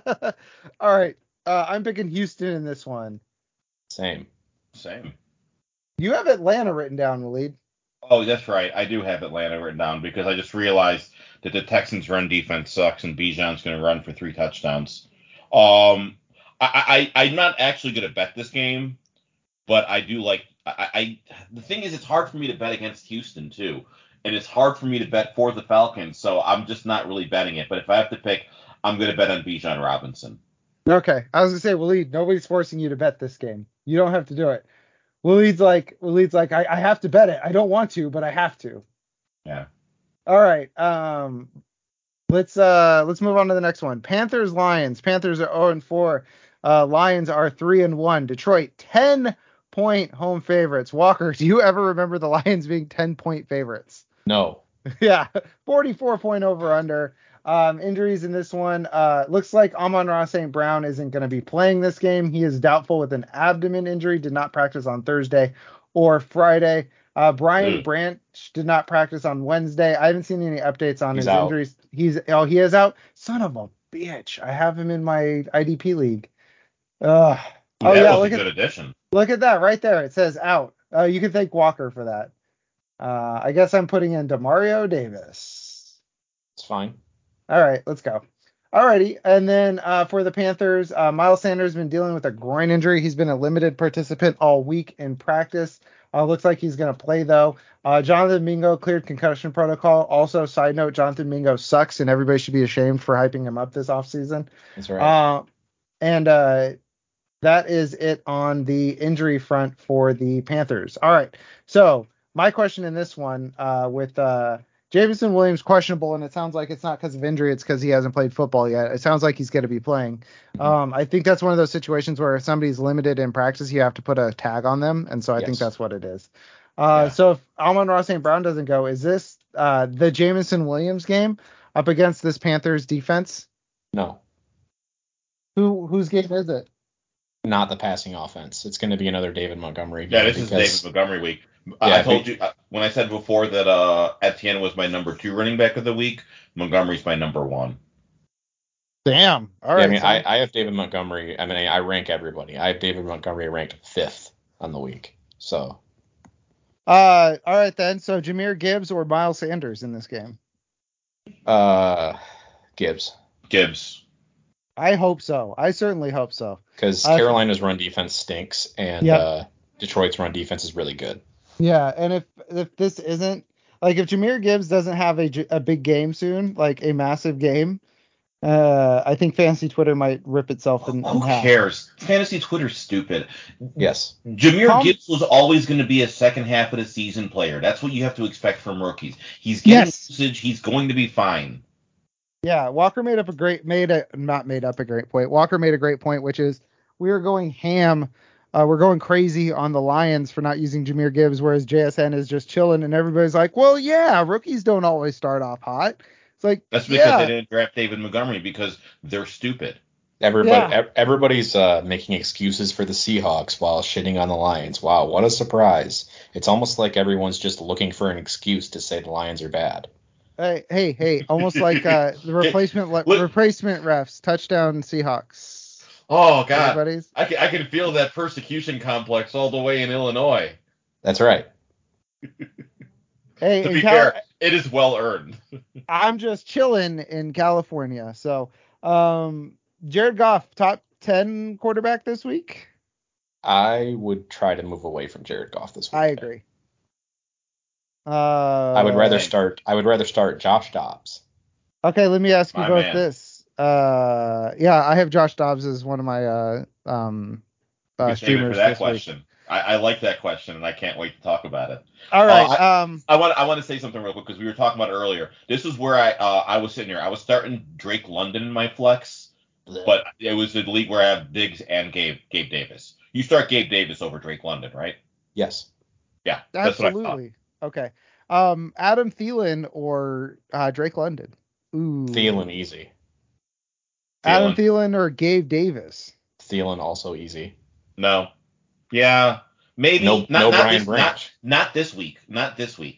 All right. Uh, I'm picking Houston in this one. Same. Same. You have Atlanta written down, Waleed. Oh, that's right. I do have Atlanta written down because I just realized that the Texans' run defense sucks and Bijan's going to run for three touchdowns. Um, I, I I'm not actually going to bet this game, but I do like. I, I the thing is, it's hard for me to bet against Houston too, and it's hard for me to bet for the Falcons. So I'm just not really betting it. But if I have to pick, I'm going to bet on Bijan Robinson. Okay. I was gonna say, Waleed, nobody's forcing you to bet this game. You don't have to do it. Waleed's like, Waleed's like, I, I have to bet it. I don't want to, but I have to. Yeah. All right. Um, let's uh let's move on to the next one. Panthers Lions. Panthers are oh and four. Uh, Lions are three and one. Detroit ten point home favorites. Walker, do you ever remember the Lions being ten point favorites? No. Yeah, forty-four point over under. Um, injuries in this one. Uh, looks like Amon-Ra Saint Brown isn't going to be playing this game. He is doubtful with an abdomen injury. Did not practice on Thursday or Friday. Uh, Brian Ugh. Branch did not practice on Wednesday. I haven't seen any updates on He's his out. injuries. He's oh he is out. Son of a bitch! I have him in my I D P league. Ugh. Oh that yeah, was look a at good addition. look at that right there. It says out. Uh, you can thank Walker for that. Uh, I guess I'm putting in Demario Davis. It's fine. All right, let's go. Alrighty, and then uh, for the Panthers, uh, Miles Sanders has been dealing with a groin injury. He's been a limited participant all week in practice. Uh, looks like he's going to play, though. Uh, Jonathan Mingo cleared concussion protocol. Also, side note, Jonathan Mingo sucks, and everybody should be ashamed for hyping him up this offseason. That's right. Uh, and uh, that is it on the injury front for the Panthers. All right. So my question in this one, uh, with uh, Jameson Williams questionable, and it sounds like it's not because of injury, it's because he hasn't played football yet. It sounds like he's going to be playing. Um, I think that's one of those situations where if somebody's limited in practice, you have to put a tag on them, and so I Yes. think that's what it is. Uh, Yeah. So if Amon-Ra Saint Brown doesn't go, is this uh, the Jameson Williams game up against this Panthers defense? No, Who whose game is it? not the passing offense. It's going to be another David Montgomery game. Yeah, this because, is David Montgomery week. Yeah, I told we- you uh, when I said before that uh, Etienne was my number two running back of the week. Montgomery's my number one. Damn. All Yeah, right. I mean, so- I, I have David Montgomery. I mean, I rank everybody. I have David Montgomery ranked fifth on the week. So, Uh, all right then. So Jahmyr Gibbs or Miles Sanders in this game? uh, Gibbs. Gibbs. I hope so. I certainly hope so. Because I- Carolina's run defense stinks, and Yep. uh, Detroit's run defense is really good. Yeah, and if if this isn't like if Jahmyr Gibbs doesn't have a, j- a big game soon, like a massive game, uh, I think fantasy Twitter might rip itself in, in Who half. cares? Fantasy Twitter's stupid. Yes. Jameer Tom- Gibbs was always going to be a second half of the season player. That's what you have to expect from rookies. He's getting Yes. usage. He's going to be fine. Yeah, Walker made up a great made a not made up a great point. Walker made a great point, which is we are going ham. Uh, we're going crazy on the Lions for not using Jahmyr Gibbs, whereas J S N is just chilling, and everybody's like, "Well, yeah, rookies don't always start off hot." It's like, That's because yeah, they didn't draft David Montgomery because they're stupid. Everybody, Yeah. ev- everybody's uh, making excuses for the Seahawks while shitting on the Lions. Wow, what a surprise! It's almost like everyone's just looking for an excuse to say the Lions are bad. hey, hey, hey, almost like uh, the replacement le- Look- replacement refs, touchdown Seahawks. Oh God, Everybody's I can, I can feel that persecution complex all the way in Illinois. That's right. hey, To in be Cal- fair, it is well earned. I'm just chilling in California. So, um, Jared Goff, top ten quarterback this week. I would try to move away from Jared Goff this week. I agree. Uh, I would rather Same. start. I would rather start Josh Dobbs. Okay, let me ask you My both man. this. Uh, yeah, I have Josh Dobbs as one of my uh um You uh, can save it for streamers that this question. week. I, I like that question, and I can't wait to talk about it. All right. Uh, um, I want I want to say something real quick because we were talking about it earlier. This is where I uh, I was sitting here. I was starting Drake London in my flex, but it was the league where I have Diggs and Gabe Gabe Davis. You start Gabe Davis over Drake London, right? Yes. Yeah, that's what I thought. absolutely. Okay. Um, Adam Thielen or uh, Drake London. Ooh. Thielen easy. Adam Thielen. Thielen or Gabe Davis. Thielen also easy. No. Yeah. Maybe No- not, no not Brian this, Branch. Not, not this week. Not this week.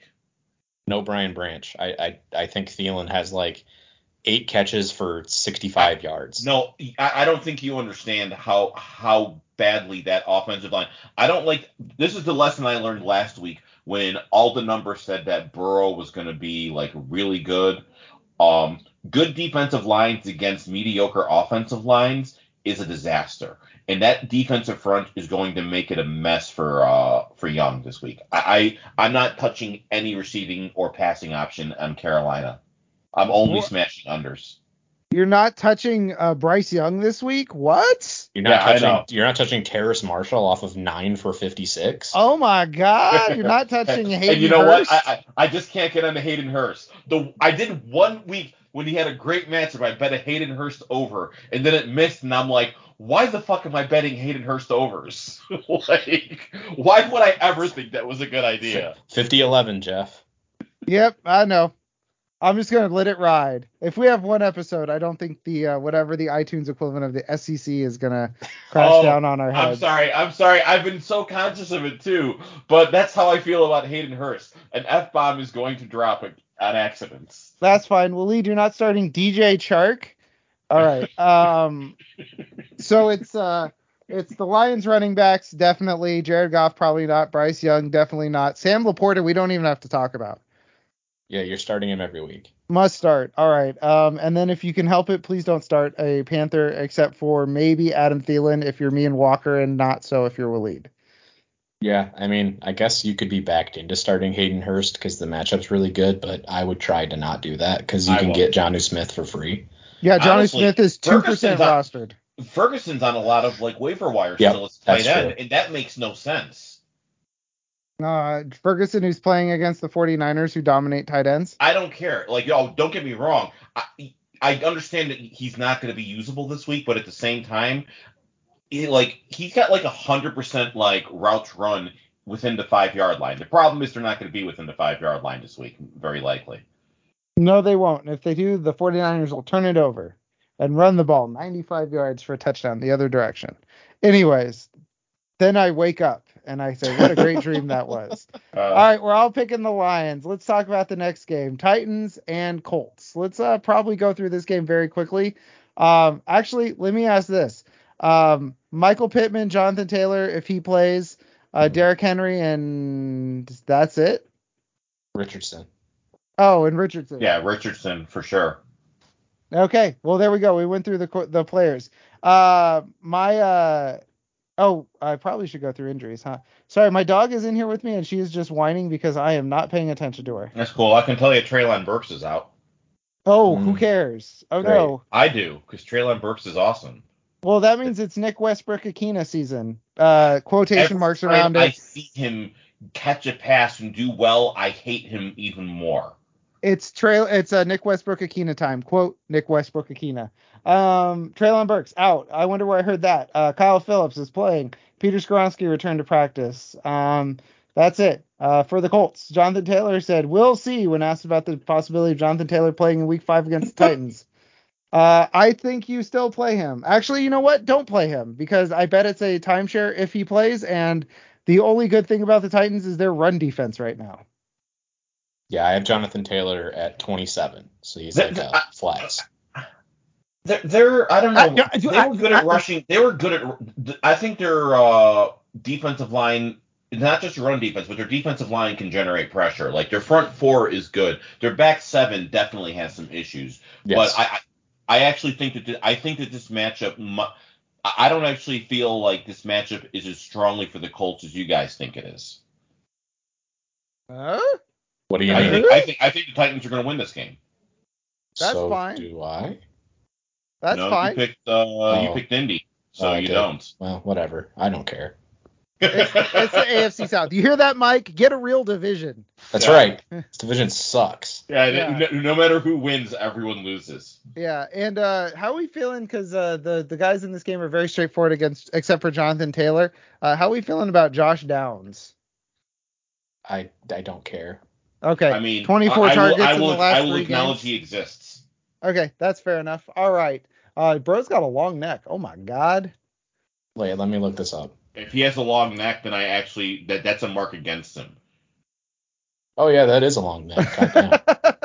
No Brian Branch. I I, I think Thielen has like eight catches for sixty-five yards. No, I, I don't think you understand how how badly that offensive line. I don't like. This is the lesson I learned last week when all the numbers said that Burrow was going to be like really good. Um, good defensive lines against mediocre offensive lines is a disaster, and that defensive front is going to make it a mess for uh for Young this week. I, I I'm not touching any receiving or passing option on Carolina. I'm only What? smashing unders. You're not touching uh, Bryce Young this week? What? You're not Yeah, I touching. know. You're not touching Terrace Marshall off of nine for fifty-six. Oh my God! You're not touching Hayden And you know Hurst? what? I, I I just can't get on the Hayden Hurst. The I did one week when he had a great matchup. I bet a Hayden Hurst over, and then it missed, and I'm like, why the fuck am I betting Hayden Hurst overs? Like, why would I ever think that was a good idea? fifty eleven, Jeff. Yep, I know. I'm just gonna let it ride. If we have one episode, I don't think the uh, whatever the iTunes equivalent of the S E C is gonna crash Oh, down on our I'm heads. sorry. I'm sorry. I've been so conscious of it too, but that's how I feel about Hayden Hurst. An F bomb is going to drop it on accident. That's fine. Waleed, you're not starting D J Chark. All right. Um. So it's uh, it's the Lions running backs definitely. Jared Goff probably not. Bryce Young definitely not. Sam Laporta we don't even have to talk about. Yeah, you're starting him every week. Must start. All right. Um, and then if you can help it, please don't start a Panther except for maybe Adam Thielen if you're me and Walker, and not so if you're Waleed. Yeah, I mean, I guess you could be backed into starting Hayden Hurst because the matchup's really good, but I would try to not do that because you I can won't. get Jonnu Smith for free. Yeah, Johnny Honestly, Smith is two percent Ferguson's on- rostered. Ferguson's on a lot of like waiver wire Yep, still as tight that's end, true. and that makes no sense. Uh, Ferguson, who's playing against the 49ers, who dominate tight ends. I don't care. Like, yo, don't get me wrong. I I understand that he's not going to be usable this week, but at the same time, he, like he's got like a hundred percent like routes run within the five yard line. The problem is they're not going to be within the five yard line this week, very likely. No, they won't. If they do, the 49ers will turn it over and run the ball ninety-five yards for a touchdown the other direction. Anyways, then I wake up and I say, what a great dream that was. Uh, All right, we're all picking the Lions. Let's talk about the next game, Titans and Colts. Let's uh, probably go through this game very quickly. Um, actually, let me ask this. Um, Michael Pittman, Jonathan Taylor, if he plays, uh, Derrick Henry, and that's it? Richardson. Oh, and Richardson. Yeah, Richardson for sure. Okay, well, there we go. We went through the the players. Uh, my uh, oh, I probably should go through injuries, huh? Sorry, my dog is in here with me, and she is just whining because I am not paying attention to her. That's cool. I can tell you Traylon Burks is out. Oh, Mm, who cares? Oh, great. no. I do, because Traylon Burks is awesome. Well, that means it's Nick Westbrook-Akina season. Uh, quotation Every marks time around I it. see him catch a pass and do well, I hate him even more. It's trail. It's a uh, Nick Westbrook-Akina time. Quote Nick Westbrook-Akina. Um, Traylon Burks out. I wonder where I heard that. Uh, Kyle Phillips is playing. Peter Skoronski returned to practice. Um, that's it. Uh, for the Colts, Jonathan Taylor said, "We'll see." When asked about the possibility of Jonathan Taylor playing in Week Five against the Titans. Uh, I think you still play him. Actually, you know what? Don't play him because I bet it's a timeshare if he plays. And the only good thing about the Titans is their run defense right now. Yeah, I have Jonathan Taylor at twenty-seven, so he's The- like the- a I- flex. They're, they're I don't know. I- I- They were good I- at rushing. They were good at. I think their uh, defensive line, not just run defense, but their defensive line can generate pressure. Like their front four is good. Their back seven definitely has some issues. Yes. But I, I, I actually think that th- I think that this matchup. Mu- I don't actually feel like this matchup is as strongly for the Colts as you guys think it is. Huh? What do you I mean? think I think I think the Titans are going to win this game. That's so fine. do I? That's no, fine. you picked uh, you Oh. picked Indy, so Oh, I you did. don't. Well, whatever. I don't care. It's, it's the A F C South. You hear that, Mike? Get a real division. That's Yeah. right. This division sucks. Yeah, Yeah. No, no matter who wins, everyone loses. Yeah, and uh, how are we feeling? Because uh, the the guys in this game are very straightforward against, except for Jonathan Taylor. Uh, how are we feeling about Josh Downs? I I don't care. Okay, I mean, twenty-four I, I targets will, I in will, the last I will three acknowledge games. he exists. Okay, that's fair enough. All right, uh, bro's got a long neck. Oh my god. Wait, let me look this up. If he has a long neck, then I actually that that's a mark against him. Oh yeah, that is a long neck. Goddamn.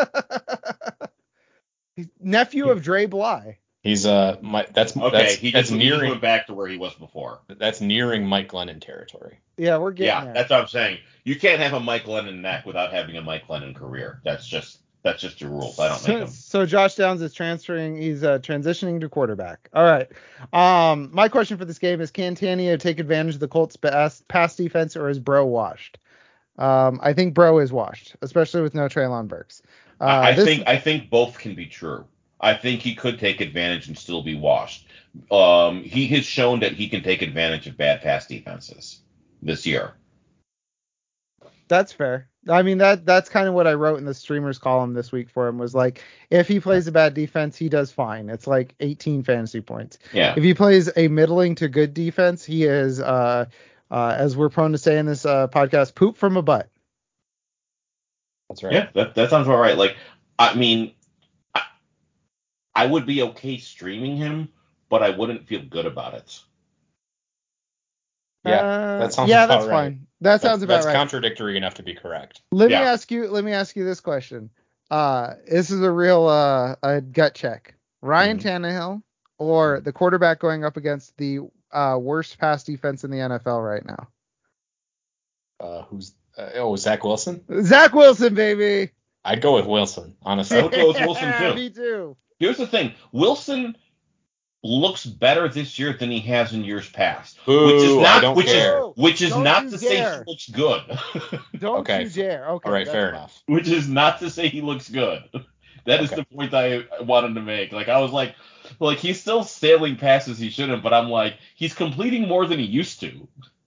He's nephew of Dre Bly. He's uh my that's Okay, that's, he that's just, he just nearing went back to where he was before. that's nearing Mike Glennon territory. Yeah, we're getting Yeah, there. that's what I'm saying. You can't have a Mike Lennon neck without having a Mike Lennon career. That's just that's just your rules. I don't make So, them. so Josh Downs is transferring. He's uh, transitioning to quarterback. All right. Um, my question for this game is: can Tannehill take advantage of the Colts' pass, pass defense, or is Bro washed? Um, I think Bro is washed, especially with no Traylon Burks. Uh, I, I this, think I think both can be true. I think he could take advantage and still be washed. Um, he has shown that he can take advantage of bad pass defenses this year. that's fair. I mean that that's kind of what I wrote in the streamers column this week for him was like if he plays a bad defense, he does fine. It's like eighteen fantasy points. Yeah. If he plays a middling to good defense, he is uh, uh, as we're prone to say in this uh, podcast, poop from a butt. That's right. Yeah, that that sounds about right. Like, I mean, I, I would be okay streaming him, but I wouldn't feel good about it. Yeah, Uh, that sounds yeah, about that's right. fine. That sounds That's, about that's right. contradictory enough to be correct. Let Yeah. me ask you. Let me ask you this question. Uh, this is a real uh a gut check. Ryan Mhm. Tannehill or the quarterback going up against the uh worst pass defense in the N F L right now? Uh, who's uh, oh Zach Wilson? Zach Wilson, baby. I'd go with Wilson, honestly. I would go with Wilson Yeah, too. me too. Here's the thing: Wilson looks better this year than he has in years past, Boo, which is I not don't which care. is which is Don't not you to say dare. he looks good. Don't Okay. you dare. Okay. All right, that's fair fine. enough. Which is not to say he looks good. That is Okay. the point I wanted to make. Like I was like, like he's still sailing passes he shouldn't, but I'm like, he's completing more than he used to.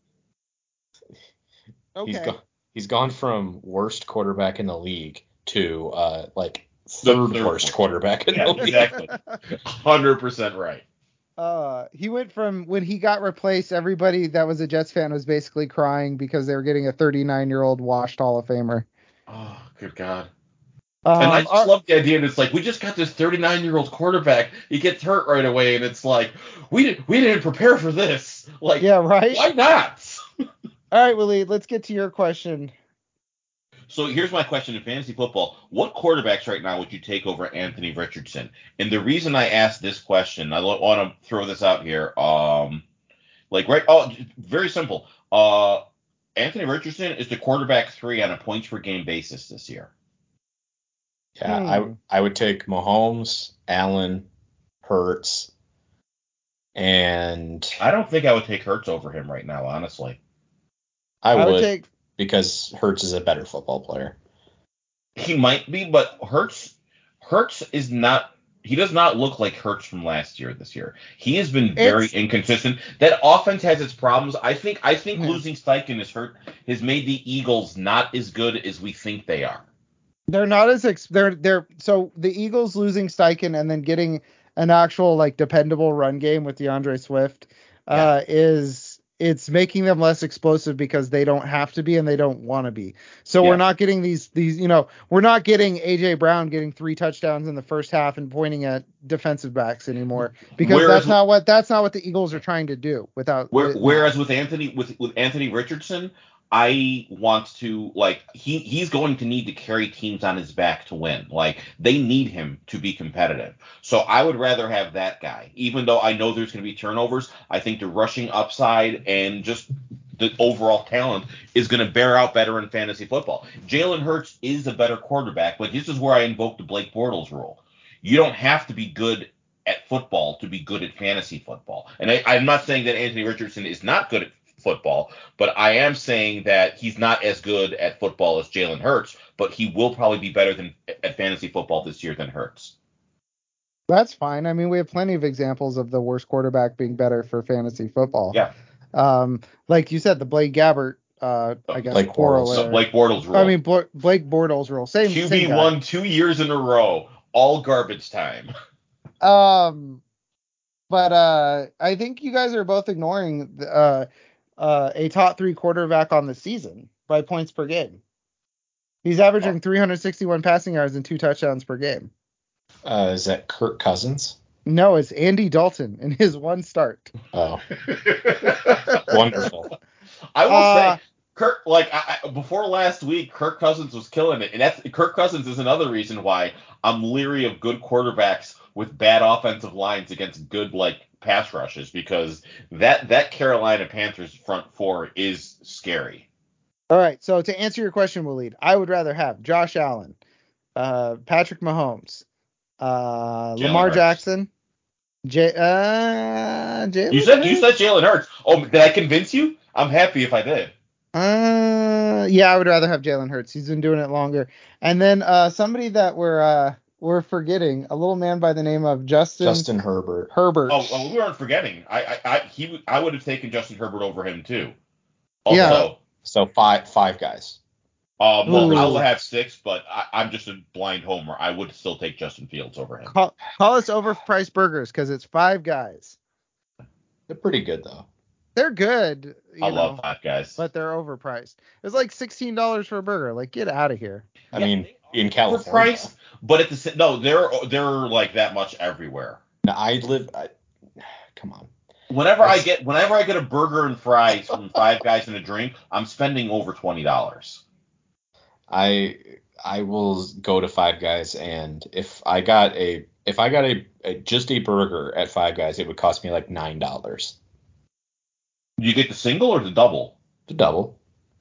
Okay. He's gone. He's gone from worst quarterback in the league to uh like third, third worst worst. quarterback in Yeah, the league. exactly. one hundred percent right. Uh, he went from when he got replaced, everybody that was a Jets fan was basically crying because they were getting a thirty-nine-year-old washed Hall of Famer. Oh, good God. Um, and I just uh, love the idea that it's like, we just got this thirty-nine-year-old quarterback. He gets hurt right away, and it's like, we, did, we didn't prepare for this. Like, yeah, right? why not? All right, Willie, let's get to your question. So here's my question in fantasy football. What quarterbacks right now would you take over Anthony Richardson? And the reason I asked this question, I want to throw this out here. Um, like, right, oh, very simple. Uh, Anthony Richardson is the quarterback three on a points per game basis this year. Yeah, Hmm. I I would take Mahomes, Allen, Hurts, and I don't think I would take Hurts over him right now, honestly. I would, I would take. because Hurts is a better football player. He might be, but Hurts Hurts is not. He does not look like Hurts from last year. This year, he has been very It's- inconsistent. That offense has its problems. I think. I think Yeah. losing Steichen has hurt. Has made the Eagles not as good as we think they are. They're not as ex- they're they're so the Eagles losing Steichen and then getting an actual like dependable run game with DeAndre Swift uh, is it's making them less explosive because they don't have to be and they don't want to be. So Yeah. we're not getting these these you know we're not getting A J Brown getting three touchdowns in the first half and pointing at defensive backs anymore because Whereas that's with- not what that's not what the Eagles are trying to do without. Where, with- whereas with Anthony with with Anthony Richardson, I want to like he he's going to need to carry teams on his back to win. Like they need him to be competitive. So I would rather have that guy. Even though I know there's going to be turnovers, I think the rushing upside and just the overall talent is going to bear out better in fantasy football. Jalen Hurts is a better quarterback, but this is where I invoke the Blake Bortles rule. You don't have to be good at football to be good at fantasy football. And I, I'm not saying that Anthony Richardson is not good at football, but I am saying that he's not as good at football as Jalen Hurts, but he will probably be better than at fantasy football this year than Hurts. That's fine. I mean, we have plenty of examples of the worst quarterback being better for fantasy football. Yeah. Um, like you said, the Blake Gabbert, uh, I guess, Blake Bortles. corollary. So Blake Bortles rule. I mean, Bl- Blake Bortles rule. Same, Q B same guy. won two years in a row, all garbage time. Um, but uh, I think you guys are both ignoring uh, uh, a top three quarterback on the season by points per game. He's averaging three hundred sixty-one passing yards and two touchdowns per game. Uh, is that Kirk Cousins? No, it's Andy Dalton in his one start. Oh, wonderful. I will Uh, say, Kirk, like I, I, before last week, Kirk Cousins was killing it, and that's Kirk Cousins is another reason why I'm leery of good quarterbacks with bad offensive lines against good like pass rushes, because that that Carolina Panthers front four is scary. All right, so to answer your question, Waleed, I would rather have Josh Allen, uh, Patrick Mahomes, uh, Jalen Lamar Hurts. Jackson, J- uh, Jalen You said you Hurts? said Jalen Hurts. Oh, did I convince you? I'm happy if I did. Uh, yeah, I would rather have Jalen Hurts. He's been doing it longer. And then uh, somebody that we're uh, we're forgetting, a little man by the name of Justin, Justin Herbert. Herbert. Oh, oh, we weren't forgetting. I, I, I he, I would have taken Justin Herbert over him too. Also, Yeah. So five five guys. Um, well, Ooh. I'll have six, but I, I'm just a blind homer. I would still take Justin Fields over him. Call, call us overpriced burgers because it's five guys. They're pretty good though. They're good, you I know, love five guys. but they're overpriced. It's like sixteen dollars for a burger. Like, get out of here. I Yeah, mean, in for California. price, but at the sa- no, they're they're like that much everywhere. No, I live. I, come on. Whenever I That's- get whenever I get a burger and fries from Five Guys and a drink, I'm spending over twenty dollars. I I will go to Five Guys, and if I got a if I got a, a just a burger at Five Guys, it would cost me like nine dollars. Do you get the single or the double? The double.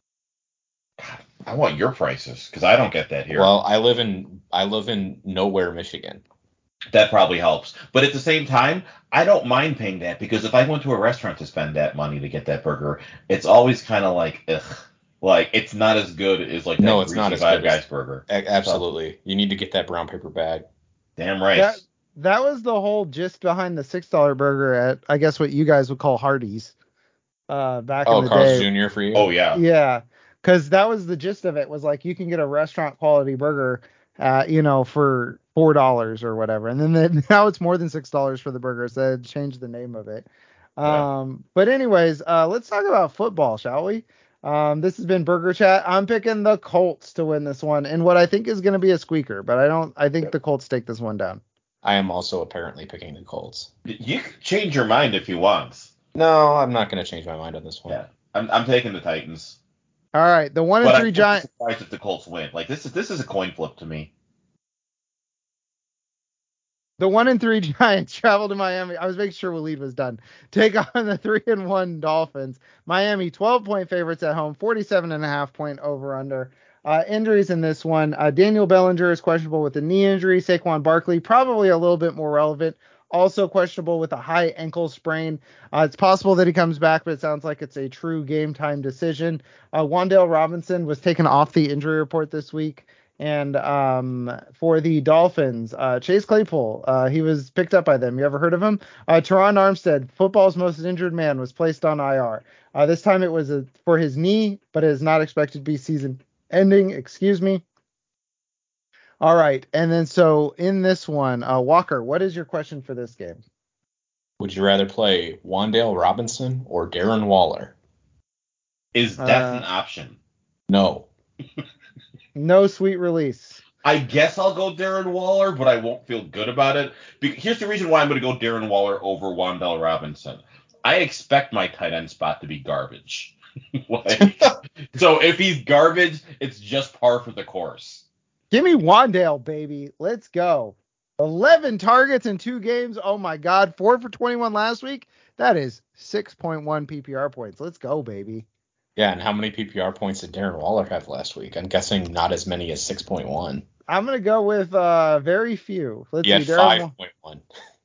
I want your prices because I don't get that here. Well, I live in I live in nowhere, Michigan. That probably helps. But at the same time, I don't mind paying that because if I went to a restaurant to spend that money to get that burger, it's always kind of like, ugh. Like, it's not as good as like that No, it's greasy not as Five good as- Guys burger. A- absolutely, you need to get that brown paper bag. Damn right. That that was the whole gist behind the six dollar burger at, I guess, what you guys would call Hardee's uh, back Oh, in the Carl's day. Junior for you? Oh yeah. Yeah, because that was the gist of it. Was like you can get a restaurant quality burger, uh, you know, for four dollars or whatever, and then the, now it's more than six dollars for the burger. So they changed the name of it. Yeah. Um, but anyways, uh, let's talk about football, shall we? Um, this has been Burger Chat. I'm picking the Colts to win this one, and what I think is going to be a squeaker, but I don't. I think the Colts take this one down. I am also apparently picking the Colts. You can change your mind if you want. No, I'm not going to change my mind on this one. Yeah. I'm I'm taking the Titans. All right, the one and But three I'm Giants. surprised if the Colts win. Like this is this is a coin flip to me. The one and three Giants travel to Miami. I was making sure Waleed was done. Take on the three and one Dolphins. Miami twelve point favorites at home, forty-seven and a half point over under. Uh, injuries in this one. Uh, Daniel Bellinger is questionable with a knee injury. Saquon Barkley probably a little bit more relevant. Also questionable with a high ankle sprain. Uh, it's possible that he comes back, but it sounds like it's a true game time decision. Uh, Wan'Dale Robinson was taken off the injury report this week. And um, for the Dolphins, uh, Chase Claypool, uh, he was picked up by them. You ever heard of him? Uh, Teron Armstead, football's most injured man, was placed on I R. Uh, this time it was a, for his knee, but it is not expected to be season ending. Excuse me. All right. And then so in this one, uh, Walker, what is your question for this game? Would you rather play Wan'Dale Robinson or Darren Waller? Is death Uh, an option? No. No sweet release. I guess I'll go Darren Waller, but I won't feel good about it. Be- Here's the reason why I'm going to go Darren Waller over Wan'Dale Robinson. I expect my tight end spot to be garbage. Like, so if he's garbage, it's just par for the course. Give me Wan'Dale, baby. Let's go. eleven targets in two games. Oh, my God. Four for twenty-one last week. That is six point one P P R points. Let's go, baby. Yeah, and how many P P R points did Darren Waller have last week? I'm guessing not as many as six point one. I'm going to go with uh, very few. Let's He had see. Darren five point one.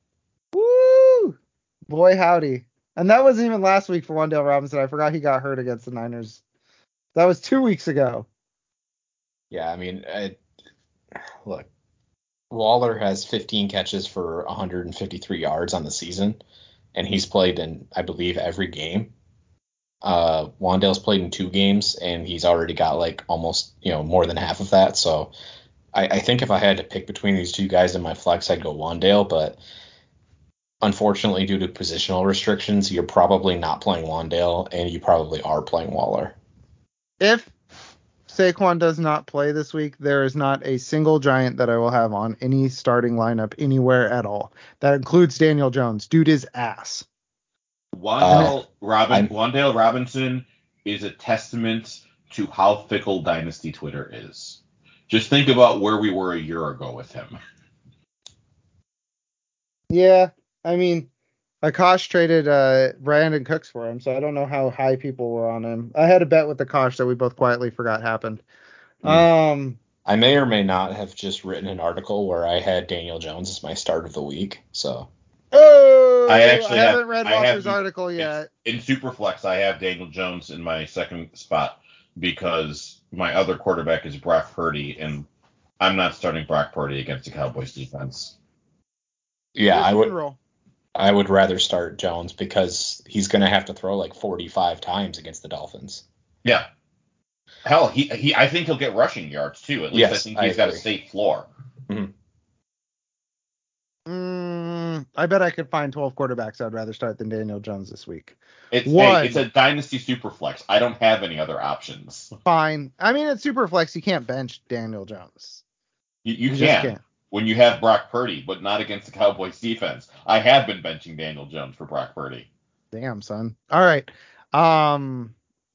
Woo! Boy, howdy. And that wasn't even last week for Wan'Dale Robinson. I forgot he got hurt against the Niners. That was two weeks ago. Yeah, I mean, I, look, Waller has fifteen catches for one hundred fifty-three yards on the season, and he's played in, I believe, every game. Uh, Wan'Dale's played in two games, and he's already got like almost, you know, more than half of that. So I, I think if I had to pick between these two guys in my flex, I'd go Wan'Dale, but unfortunately, due to positional restrictions, you're probably not playing Wan'Dale, and you probably are playing Waller. If Saquon does not play this week, there is not a single Giant that I will have on any starting lineup anywhere at all. That includes Daniel Jones. Dude is ass. Wan'Dale, Uh, Robin, I'm- Wan'Dale Robinson is a testament to how fickle Dynasty Twitter is. Just think about where we were a year ago with him. Yeah, I mean, Akash traded uh, Brandon Cooks for him, so I don't know how high people were on him. I had a bet with Akash that we both quietly forgot happened. Hmm. Um, I may or may not have just written an article where I had Daniel Jones as my start of the week. So oh, I actually I haven't have- read I have- Walker's article yet. In Superflex, I have Daniel Jones in my second spot because my other quarterback is Brock Purdy, and I'm not starting Brock Purdy against the Cowboys defense. yeah, Yes, I you would can roll. I would rather start Jones because he's going to have to throw like forty-five times against the Dolphins. Yeah. Hell, he he. I think he'll get rushing yards too. At least Yes, I think I he's got a agree. safe floor. Mm, I bet I could find twelve quarterbacks I'd rather start than Daniel Jones this week. It's One. hey, it's a dynasty superflex. I don't have any other options. Fine. I mean, at Superflex, you can't bench Daniel Jones. You, you, You can just can't. when you have Brock Purdy, but not against the Cowboys defense. I have been benching Daniel Jones for Brock Purdy. Damn, son. All right. Um.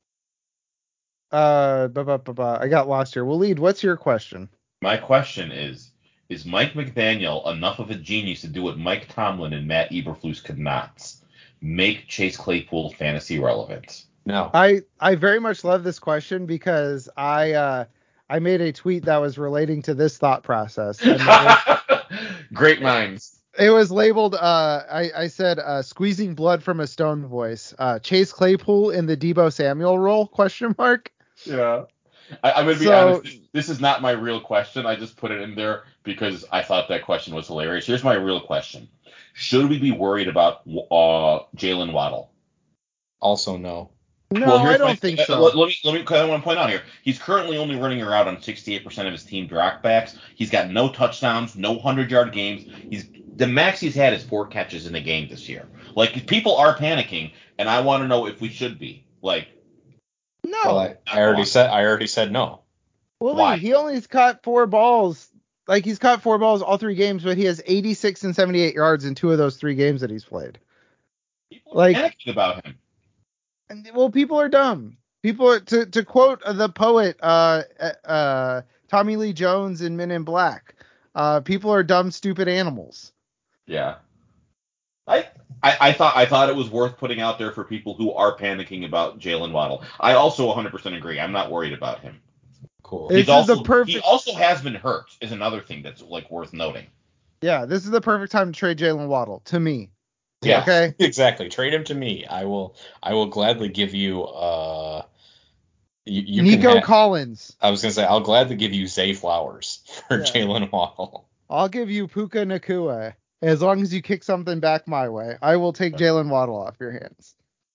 Uh. Ba, ba, ba, ba. I got lost here. Waleed, what's your question? My question is: Is Mike McDaniel enough of a genius to do what Mike Tomlin and Matt Eberflus could not? Make Chase Claypool fantasy relevant? No. I I very much love this question because I uh I made a tweet that was relating to this thought process. And that was, Great minds. it was labeled. Uh, I I said uh, squeezing blood from a stone voice. Uh, Chase Claypool in the Debo Samuel role? Question mark. Yeah. I, I'm gonna be So- honest. This, this is not my real question. I just put it in there because I thought that question was hilarious. Here's my real question: should we be worried about uh, Jalen Waddle? Also, no. No, Well, here's I don't my, think uh, so. Let, let me let me. I want to point out here. He's currently only running around on sixty-eight percent of his team dropbacks. He's got no touchdowns, no hundred-yard games. He's the max he's had is four catches in a game this year. Like people are panicking, and I want to know if we should be. Like, No. Well, I, I already said I already said no. Well, Why? he only has caught four balls. Like he's caught four balls all three games, but he has eighty-six and seventy-eight yards in two of those three games that he's played. people are Like- panicking about him. And, well, people are dumb. People are, to to quote the poet uh, uh, Tommy Lee Jones in Men in Black. Uh, people are dumb, stupid animals. Yeah. I, I I thought I thought it was worth putting out there for people who are panicking about Jalen Waddle. I also one hundred percent agree. I'm not worried about him. Cool. This He's is also the perfect- he also has been hurt is another thing that's like worth noting. Yeah, this is the perfect time to trade Jalen Waddle to me. Yeah. Okay. Exactly. Trade him to me. I will. I will gladly give you. Uh, you, you Nico can ha- Collins. I was gonna say I'll gladly give you Zay Flowers for Yeah. Jalen Waddle. I'll give you Puka Nakua as long as you kick something back my way. I will take Jalen Waddle off your hands.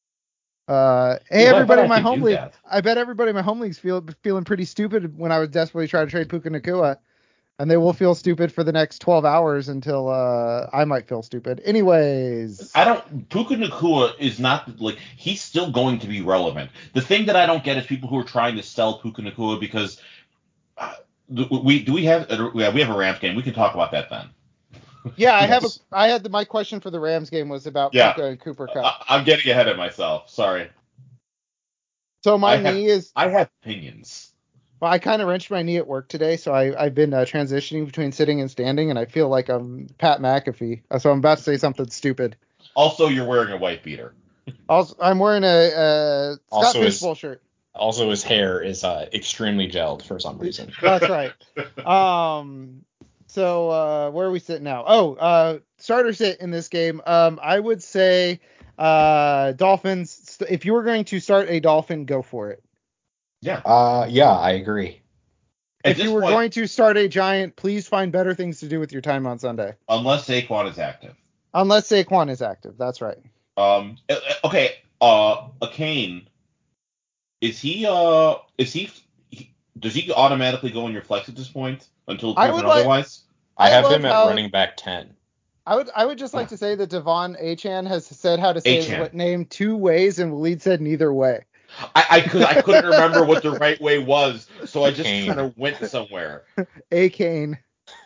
Uh, hey Ooh, I everybody bet in I my could do home league. that. I bet everybody in my home league's feel, feeling pretty stupid when I was desperately trying to trade Puka Nakua, and they will feel stupid for the next twelve hours until uh, I might feel stupid. Anyways, I don't. Puka Nakua is not like he's still going to be relevant. The thing that I don't get is people who are trying to sell Puka Nakua because uh, do we do we have uh, yeah, we have a Rams game. We can talk about that then. yeah, I have a. Yes. I had the, my question for the Rams game was about Yeah. Puka and Cooper Cup. I, I'm getting ahead of myself. Sorry. So my I have- knee is. I have opinions. Well, I kind of wrenched my knee at work today, so I, I've been uh, transitioning between sitting and standing, and I feel like I'm Pat McAfee. So I'm about to say something stupid. Also, you're wearing a white beater. Also, I'm wearing a, a Scott Also is- Fishbowl shirt. Also, his hair is uh, extremely gelled for some reason. That's right. Um, so uh, where are we sitting now? Oh, uh, starter sit in this game. Um, I would say uh, Dolphins. If you were going to start a Dolphin, go for it. Yeah. Uh, yeah, I agree. At If this you were point, going to start a Giant, please find better things to do with your time on Sunday. unless Saquon is active. Unless Saquon is active. That's right. Um. uh, Okay. Uh. A Kane. Is he? Uh. Is he, he? Does he automatically go in your flex at this point until I proven would like- otherwise? I I have love him at how- running back ten. I would I would just like to say that Devon Achan has said how to say Achan. what name two ways, and Waleed said neither way. I I, cause I couldn't remember what the right way was, so I just Kane. kind of went somewhere. Acane.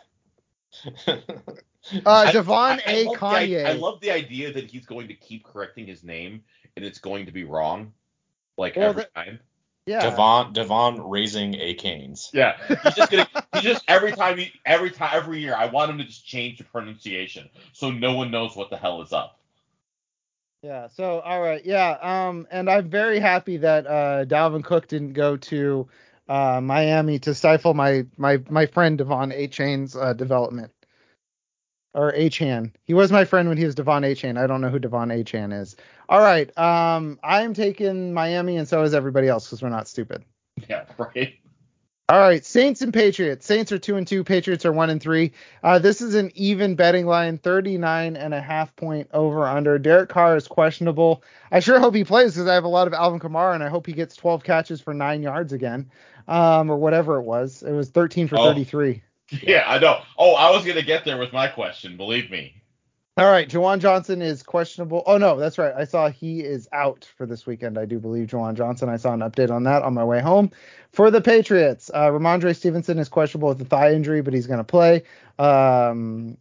Uh, I- Devon I- I A. love the Kanye. i- I love the idea that he's going to keep correcting his name and it's going to be wrong, like Well, every that- time. Yeah. Devon Devon raising a canes. Yeah, he's just gonna. He just every time he every time every year. I want him to just change the pronunciation so no one knows what the hell is up. Yeah. So all right. Yeah. Um. And I'm very happy that uh Dalvin Cook didn't go to uh Miami to stifle my my my friend Devon Achane's uh, development. Or Achan. He was my friend when he was Devon Achan. I don't know who Devon Achan is. All right. Um. I'm taking Miami, and so is everybody else because we're not stupid. Yeah, right. All right, Saints and Patriots. Saints are two and two. Patriots are one and three. Uh, this is an even betting line, thirty-nine and a half point over under. Derek Carr is questionable. I sure hope he plays because I have a lot of Alvin Kamara, and I hope he gets twelve catches for nine yards again, um, or whatever it was. It was thirteen for Oh. thirty-three. Yeah, I know. Oh, I was gonna get there with my question. Believe me. All right, Jawan Johnson is questionable. Oh no, that's right. I saw he is out for this weekend. I do believe Jawan Johnson. I saw an update on that on my way home. For the Patriots, uh, Ramondre Stevenson is questionable with a thigh injury, but he's going to play. Um,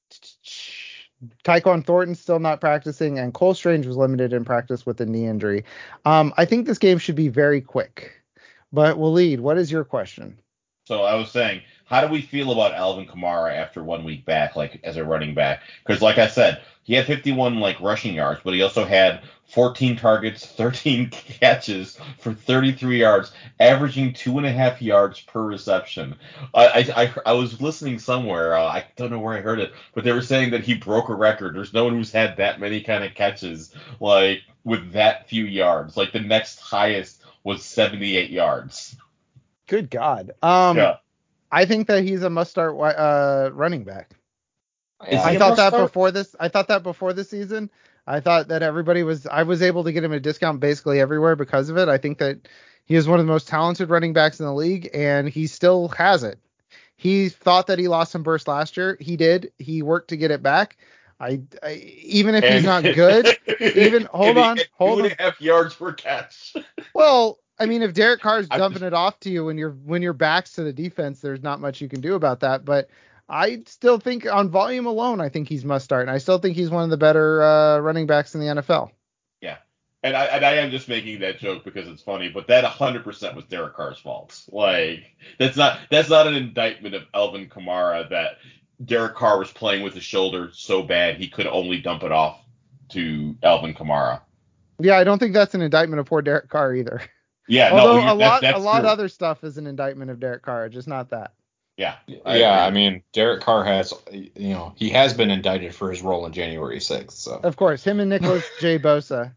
Tyquan Thornton still not practicing, and Cole Strange was limited in practice with a knee injury. Um, I think this game should be very quick. But Waleed, what is your question? So I was saying, how do we feel about Alvin Kamara after one week back, like as a running back? Because, like I said, he had fifty-one like rushing yards, but he also had fourteen targets, thirteen catches for thirty-three yards, averaging two and a half yards per reception. I I, I, I was listening somewhere, uh, I don't know where I heard it, but they were saying that he broke a record. There's no one who's had that many kind of catches, like with that few yards. Like the next highest was seventy-eight yards. Good God. Um, Yeah. I think that he's a must-start uh, running back. Is I he a thought that must-start? before this. I thought that before the season. I thought that everybody was. I was able to get him a discount basically everywhere because of it. I think that he is one of the most talented running backs in the league, and he still has it. He thought that he lost some burst last year. He did. He worked to get it back. I, I even if he's And- not good, even hold and he on, had hold two on. and a half yards per catch. Well, I mean, if Derek Carr's I'm dumping just- it off to you when you're when your back's to the defense, there's not much you can do about that. But I still think on volume alone, I think he's must start, and I still think he's one of the better uh, running backs in the N F L. Yeah. And I, and I am just making that joke because it's funny, but that one hundred percent was Derek Carr's fault. Like, that's not that's not an indictment of Alvin Kamara that Derek Carr was playing with his shoulder so bad he could only dump it off to Alvin Kamara. Yeah, I don't think that's an indictment of poor Derek Carr either. Yeah, Although no, a that, lot that's a lot true. of other stuff is an indictment of Derek Carr, just not that. Yeah. Yeah, I agree. mean, Derek Carr has, you know, he has been indicted for his role on January sixth. So, Of course, him and Nicholas J. Bosa.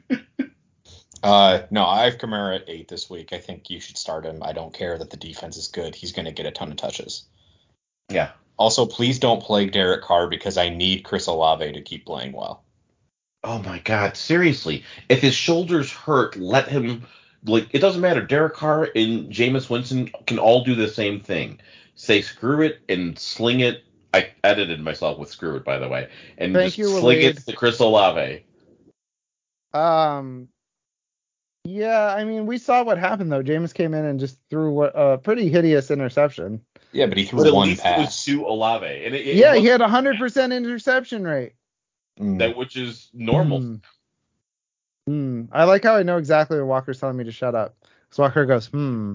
uh, no, I have Kamara at eight this week. I think you should start him. I don't care that the defense is good. He's going to get a ton of touches. Yeah. Also, please don't play Derek Carr because I need Chris Olave to keep playing well. Oh my God, seriously. If his shoulder's hurt, let him. Like, it doesn't matter. Derek Carr and Jameis Winston can all do the same thing. Say screw it and sling it. I edited myself with screw it, by the way. And Thank just you, sling Waleed. it to Chris Olave. Um, yeah, I mean, we saw what happened though. Jameis came in and just threw a pretty hideous interception. Yeah, but he threw But at one least it was pass. to Olave. And it, it Yeah, he wasn't had a hundred percent interception rate. Mm. that, which is normal. Hmm. Hmm. I like how I know exactly when Walker's telling me to shut up. So Walker goes, hmm.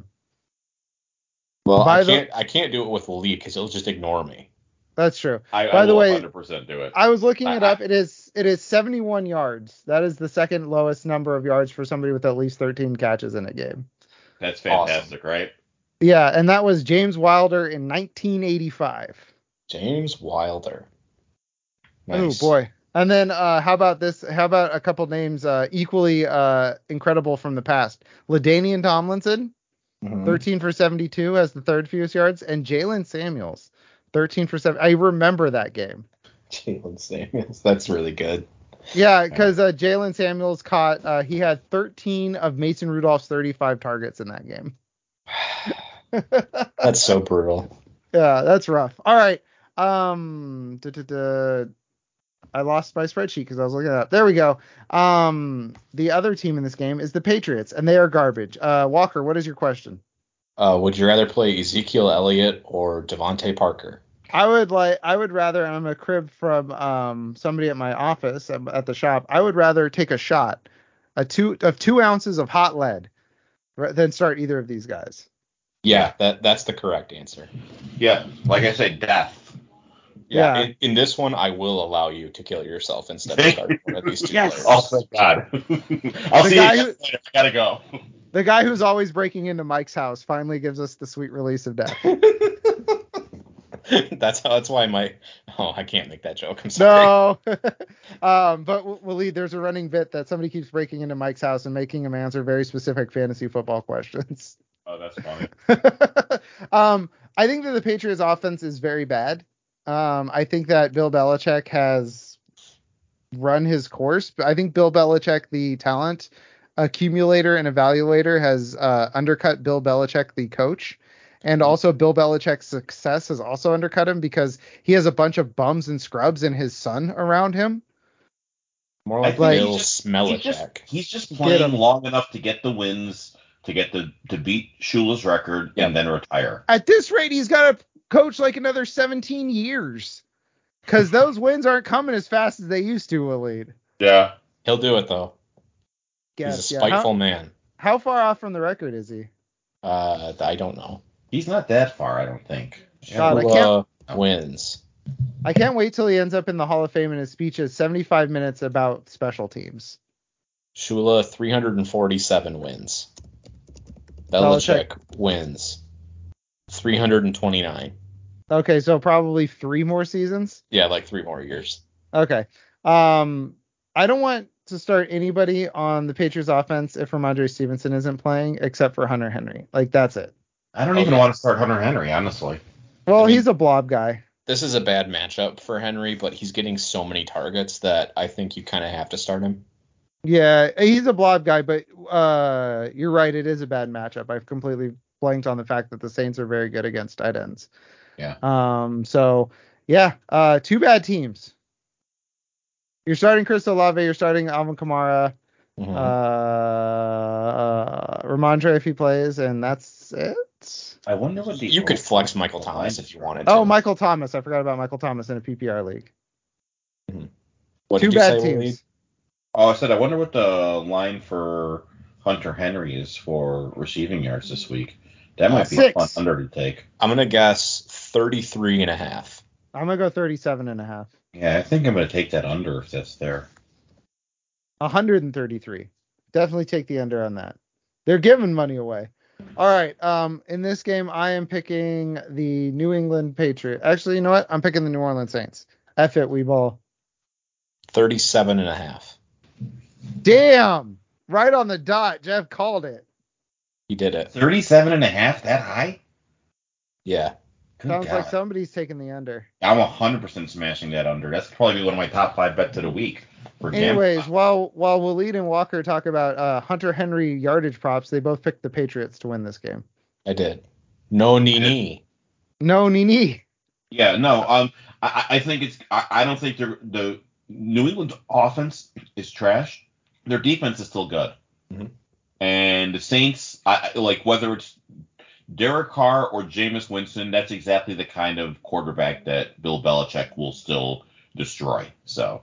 Well, By I the- can't I can't do it with Waleed because he'll just ignore me. That's true. I, By I the will way, one hundred percent do it. I was looking it I- up. It is it is seventy-one yards. That is the second lowest number of yards for somebody with at least thirteen catches in a game. That's fantastic, right? Yeah, and that was James Wilder in nineteen eighty-five. James Wilder. Oh Nice. boy. And then uh, how about this? How about a couple names uh, equally uh, incredible from the past? LaDainian Tomlinson, Mhm. thirteen for seventy-two, has the third fewest yards, and Jalen Samuels, thirteen for seven. I remember that game. Jalen Samuels. That's really good. Yeah, because uh, Jalen Samuels caught. Uh, he had thirteen of Mason Rudolph's thirty-five targets in that game. That's so brutal. Yeah, that's rough. All right. Um, duh, duh, duh. I lost my spreadsheet because I was looking it up. There we go. Um, the other team in this game is the Patriots, and they are garbage. Uh, Walker, what is your question? Uh, would you rather play Ezekiel Elliott or Devontae Parker? I would like. I would rather. I'm a crib from um somebody at my office um, at the shop. I would rather take a shot, a two of two ounces of hot lead, ra- than start either of these guys. Yeah, that that's the correct answer. Yeah, like I said, death. Yeah, Yeah. In, in this one, I will allow you to kill yourself instead of starting one of these two Yes. players. Oh, thank God. I'll The see guy you who- guys later. I gotta go. The guy who's always breaking into Mike's house finally gives us the sweet release of death. that's how. That's why my. Oh, I can't make that joke. I'm sorry. No. um, but Waleed, there's a running bit that somebody keeps breaking into Mike's house and making him answer very specific fantasy football questions. Oh, that's funny. um, I think that the Patriots offense is very bad. Um, I think that Bill Belichick has run his course. I think Bill Belichick, the talent accumulator and evaluator, has uh, undercut Bill Belichick, the coach. And also Bill Belichick's success has also undercut him because he has a bunch of bums and scrubs and his son around him. More I like think Bill he's just, he's Smelichek. just he's just Get playing him. long enough to get the wins, to get the to beat Shula's record, Yep. and then retire. At this rate, he's got to coach like another seventeen years because those wins aren't coming as fast as they used to, Waleed. Yeah. He'll do it though. Guess, He's a yeah. spiteful How, man. how far off from the record is he? Uh, I don't know. He's not that far, I don't think. God, I Shula wins. I can't wait till he ends up in the Hall of Fame and his speech is seventy-five minutes about special teams. Shula three hundred forty-seven wins. Belichick. Belichick wins three hundred twenty-nine. Okay, so probably three more seasons. Yeah, like three more years. Okay. Um, I don't want to start anybody on the Patriots offense if Ramondre Stevenson isn't playing, except for Hunter Henry. Like, that's it. I don't Okay. even want to start Hunter Henry, honestly. Well, I mean- he's a blob guy. This is a bad matchup for Henry, but he's getting so many targets that I think you kind of have to start him. Yeah, he's a blob guy, but uh, you're right. It is a bad matchup. I've completely blanked on the fact that the Saints are very good against tight ends. Yeah. Um. So yeah. Uh. Two bad teams. You're starting Chris Olave. You're starting Alvin Kamara. Mhm. Uh. uh Ramondre if he plays, and that's it. I wonder what the You could flex overall Michael Thomas line if you is. wanted to. Oh, Michael Thomas. I forgot about Michael Thomas in a P P R league. What Two did you bad say, teams. Waleed? Oh, I said I wonder what the line for Hunter Henry is for receiving yards this week. That might be Six. a fun under to take. I'm going to guess thirty-three and a half. I'm gonna go thirty-seven and a half. Yeah, I think I'm going to take that under if that's there. one hundred thirty-three. Definitely take the under on that. They're giving money away. All right. Um, in this game, I am picking the New England Patriots. Actually, you know what? I'm picking the New Orleans Saints. F it, we ball. thirty-seven and a half. Damn! Right on the dot. Jeff called it. He did it. thirty-seven and a half, that high? Yeah. Good Sounds God. like somebody's taking the under. I'm one hundred percent smashing that under. That's probably one of my top five bets of the week. For Anyways, Jam. while while Waleed and Walker talk about uh, Hunter Henry yardage props, they both picked the Patriots to win this game. I did. No Nini. No, Nini. Yeah, no, um, I, I think it's, I, I don't think they're, the New England offense is trash. Their defense is still good. Mhm. And the Saints, I, like whether it's Derek Carr or Jameis Winston, that's exactly the kind of quarterback that Bill Belichick will still destroy. So.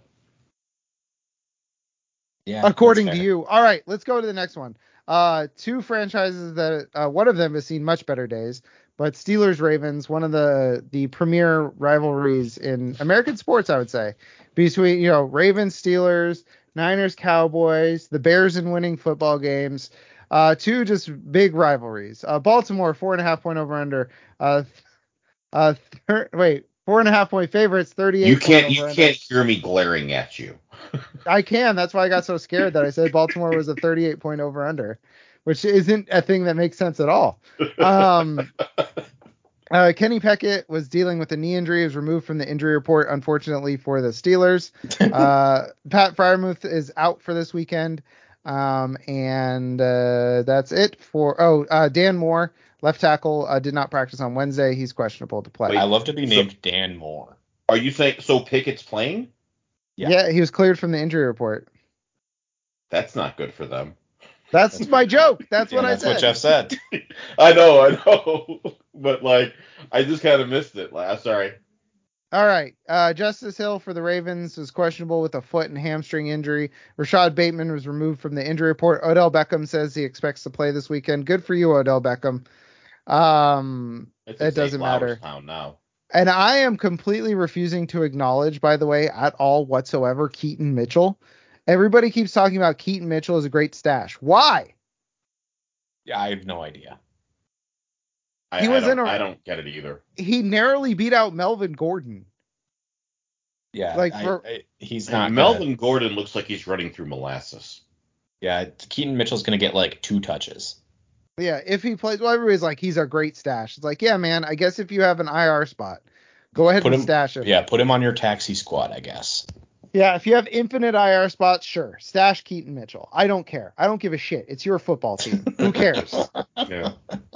Yeah. According that's to fair. you. All right, let's go to the next one. Uh, two franchises that uh, one of them has seen much better days, but Steelers Ravens, one of the the premier rivalries in American sports, I would say, between you know Ravens Steelers, Niners Cowboys, the Bears in winning football games. Uh, two just big rivalries. Uh, Baltimore four and a half point over under. Uh, uh, thir- wait, four and a half point favorites, thirty-eight. You can't, point you over under. can't hear me glaring at you. I can. That's why I got so scared that I said Baltimore was a thirty-eight point over under, which isn't a thing that makes sense at all. Um, uh, Kenny Pickett was dealing with a knee injury. He was removed from the injury report, unfortunately, for the Steelers. Uh, Pat Freiermuth is out for this weekend. Um, and uh, that's it for. Oh, uh, Dan Moore, left tackle, uh, did not practice on Wednesday. He's questionable to play. Wait, I love to be So- named Dan Moore. Are you saying, so Pickett's playing? Yeah. yeah, he was cleared from the injury report. That's not good for them. That's my joke. That's Yeah, what that's I said. what Jeff said. I know, I know. But, like, I just kind of missed it. Like, I'm sorry. All right. Uh, Justice Hill for the Ravens was questionable with a foot and hamstring injury. Rashad Bateman was removed from the injury report. Odell Beckham says he expects to play this weekend. Good for you, Odell Beckham. Um, It's it doesn't matter. Town now. And I am completely refusing to acknowledge, by the way, at all whatsoever, Keaton Mitchell. Everybody keeps talking about Keaton Mitchell as a great stash. Why? Yeah, I have no idea. I, He I was don't, in a- I don't get it either. He narrowly beat out Melvin Gordon. Yeah, Like, I- for- I- he's not. Melvin Gonna, Gordon looks like he's running through molasses. yeah, Keaton Mitchell's gonna get like two touches. Yeah, if he plays, well, everybody's like, he's a great stash. It's like, yeah, man, I guess if you have an I R spot, go ahead Put and him, stash him. yeah, put him on your taxi squad, I guess. Yeah, if you have infinite I R spots, sure, stash Keaton Mitchell. I don't care. I don't give a shit. It's your football team. Who cares? Yeah.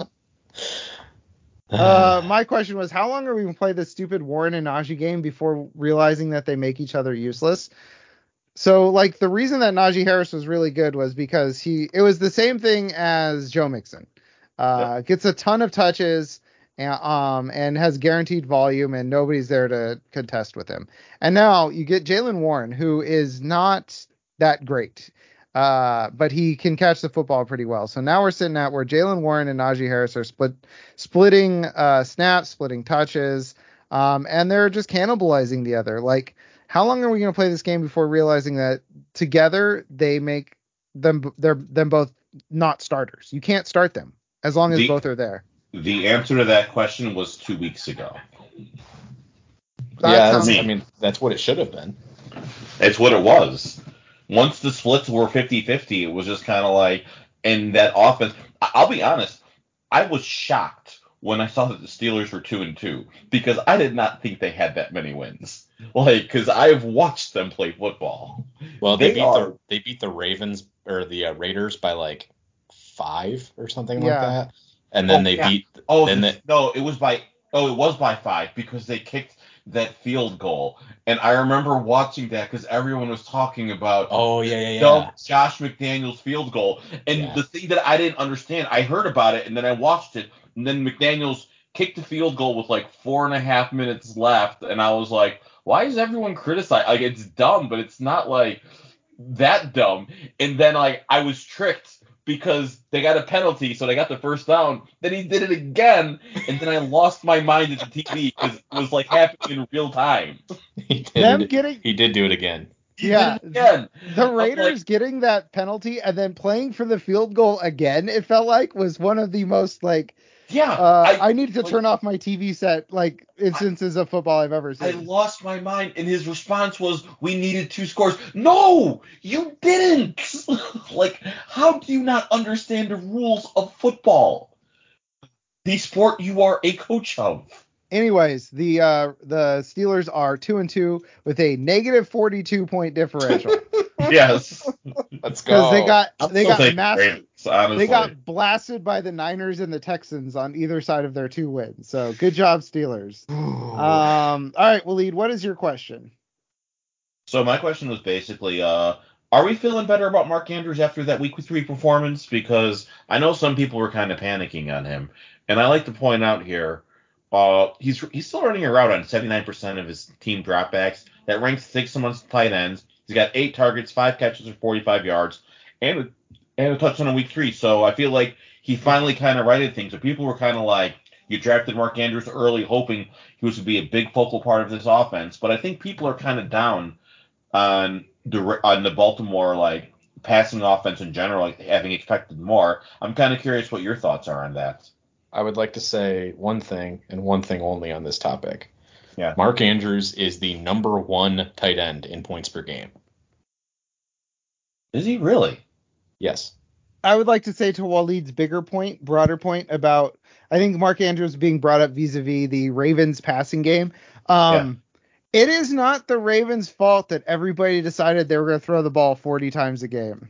Uh, my question was, how long are we going to play this stupid Warren and Najee game before realizing that they make each other useless? So, like, the reason that Najee Harris was really good was because he, it was the same thing as Joe Mixon. Uh, gets a ton of touches and, um, and has guaranteed volume, and nobody's there to contest with him. And now you get Jaylen Warren, who is not that great. Uh, but he can catch the football pretty well. So now we're sitting at where Jaylen Warren and Najee Harris are split, splitting uh, snaps, splitting touches, um, and they're just cannibalizing the other. Like, how long are we going to play this game before realizing that together they make them they're them both not starters? You can't start them as long as The- both are there. The answer to that question was two weeks ago. That yeah, sounds- that's, I mean that's what it should have been. It's what it was. Once the splits were fifty-fifty, it was just kind of like, and that offense, I- I'll be honest, I was shocked when I saw that the Steelers were two and two, because I did not think they had that many wins. Like, because I have watched them play football. Well, they, They beat are. the they beat the Ravens or the uh, Raiders by like five or something Yeah. like that, and then Oh, they yeah. beat. Oh, then the- they, no, it was by. Oh, it was by five because they kicked that field goal, and I remember watching that because everyone was talking about. oh yeah yeah yeah. Dumb Josh McDaniels field goal. And Yeah. the thing that I didn't understand, I heard about it and then I watched it, and then McDaniels kicked the field goal with like four and a half minutes left, and I was like, why is everyone criticizing? Like, it's dumb, but it's not like that dumb. And then like I was tricked because they got a penalty, so they got the first down. Then he did it again, and then I lost my mind at the T V because it was like happening in real time. He did Them it. getting- He did do it again. He Yeah, did it again. The I'm Raiders like, getting that penalty and then playing for the field goal again, it felt like was one of the most like yeah, uh, I, I, need to like, turn off my T V set like instances of football I've ever I seen. lost my mind, and his response was, "We needed two scores." No, you didn't. Like, how do you not understand the rules of football? The sport you are a coach of. Anyways, the uh, the Steelers are two and two with a negative forty-two point differential Yes, Let's go. because they got I'm they still got taking mass Ravens, honestly. they got blasted by the Niners and the Texans on either side of their two wins. So good job, Steelers. Um, all right, Waleed, what is your question? So my question was basically, uh, are we feeling better about Mark Andrews after that Week Three performance? Because I know some people were kind of panicking on him, and I like to point out here, uh, he's he's still running a route on seventy-nine percent of his team dropbacks. That ranks sixth amongst tight ends. He's got eight targets, five catches for forty-five yards, and a, and a touchdown in Week Three. So I feel like he finally kind of righted things. So people were kind of like, you drafted Mark Andrews early, hoping he was to be a big focal part of this offense. But I think people are kind of down on the on the Baltimore like passing offense in general, like having expected more. I'm kind of curious what your thoughts are on that. I would like to say one thing and one thing only on this topic. Yeah. Mark Andrews is the number one tight end in points per game. Is he really? Yes. I would like to say to Waleed's bigger point, broader point about, I think Mark Andrews being brought up vis-a-vis the Ravens passing game. Um, yeah. It is not the Ravens' fault that everybody decided they were going to throw the ball forty times a game.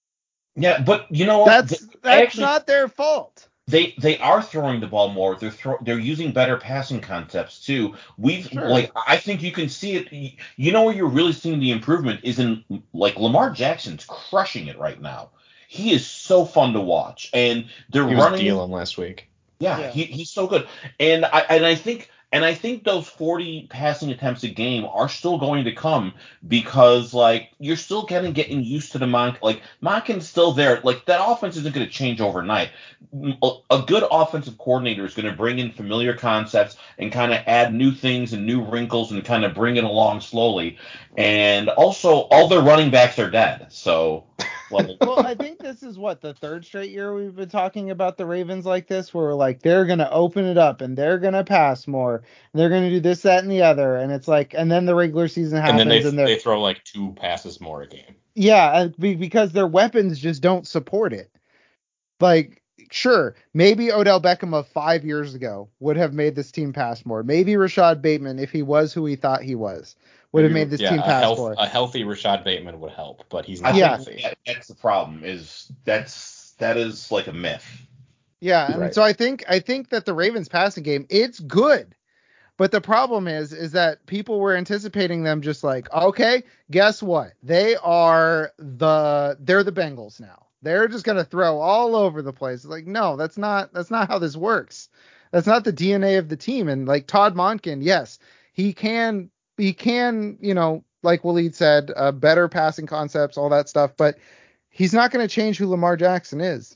Yeah, but you know what? That's that's actually, not their fault. They they are throwing the ball more. They're throw, they're using better passing concepts too. We've Sure. like I think you can see it. You know where you're really seeing the improvement is in like Lamar Jackson's crushing it right now. He is so fun to watch, and they're He was running. dealing last week. Yeah, Yeah. He, he's so good, and I and I think and I think those forty passing attempts a game are still going to come because like you're still getting getting used to the Monk. Like Monken's still there. Like that offense isn't going to change overnight. A, a good offensive coordinator is going to bring in familiar concepts and kind of add new things and new wrinkles and kind of bring it along slowly. And also, all their running backs are dead, so. Well, well, I think this is what the third straight year we've been talking about the Ravens like this, where we're like they're gonna open it up and they're gonna pass more, and they're gonna do this, that, and the other, and it's like, and then the regular season happens, and then they and they they throw like two passes more a game. Yeah, because their weapons just don't support it. Like, sure, maybe Odell Beckham of five years ago would have made this team pass more. Maybe Rashad Bateman, if he was who he thought he was, would have Maybe, made this yeah, team a pass health, more. A healthy Rashad Bateman would help, but he's I not Yeah. healthy. That, that's the problem. Is that's that is like a myth. Yeah, and Right. so I think I think that the Ravens passing game, it's good. But the problem is, is that people were anticipating them just like, okay, guess what? They are the they're the Bengals now. They're just gonna throw all over the place. Like, no, that's not that's not how this works. That's not the D N A of the team. And like Todd Monken, yes, he can he can, you know, like Waleed said, uh, better passing concepts, all that stuff, but he's not going to change who Lamar Jackson is.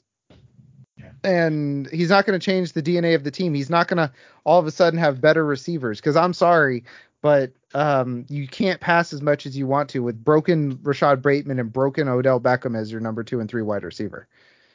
And he's not going to change the D N A of the team. He's not going to all of a sudden have better receivers. Because I'm sorry, but um, you can't pass as much as you want to with broken Rashad Bateman and broken Odell Beckham as your number two and three wide receiver.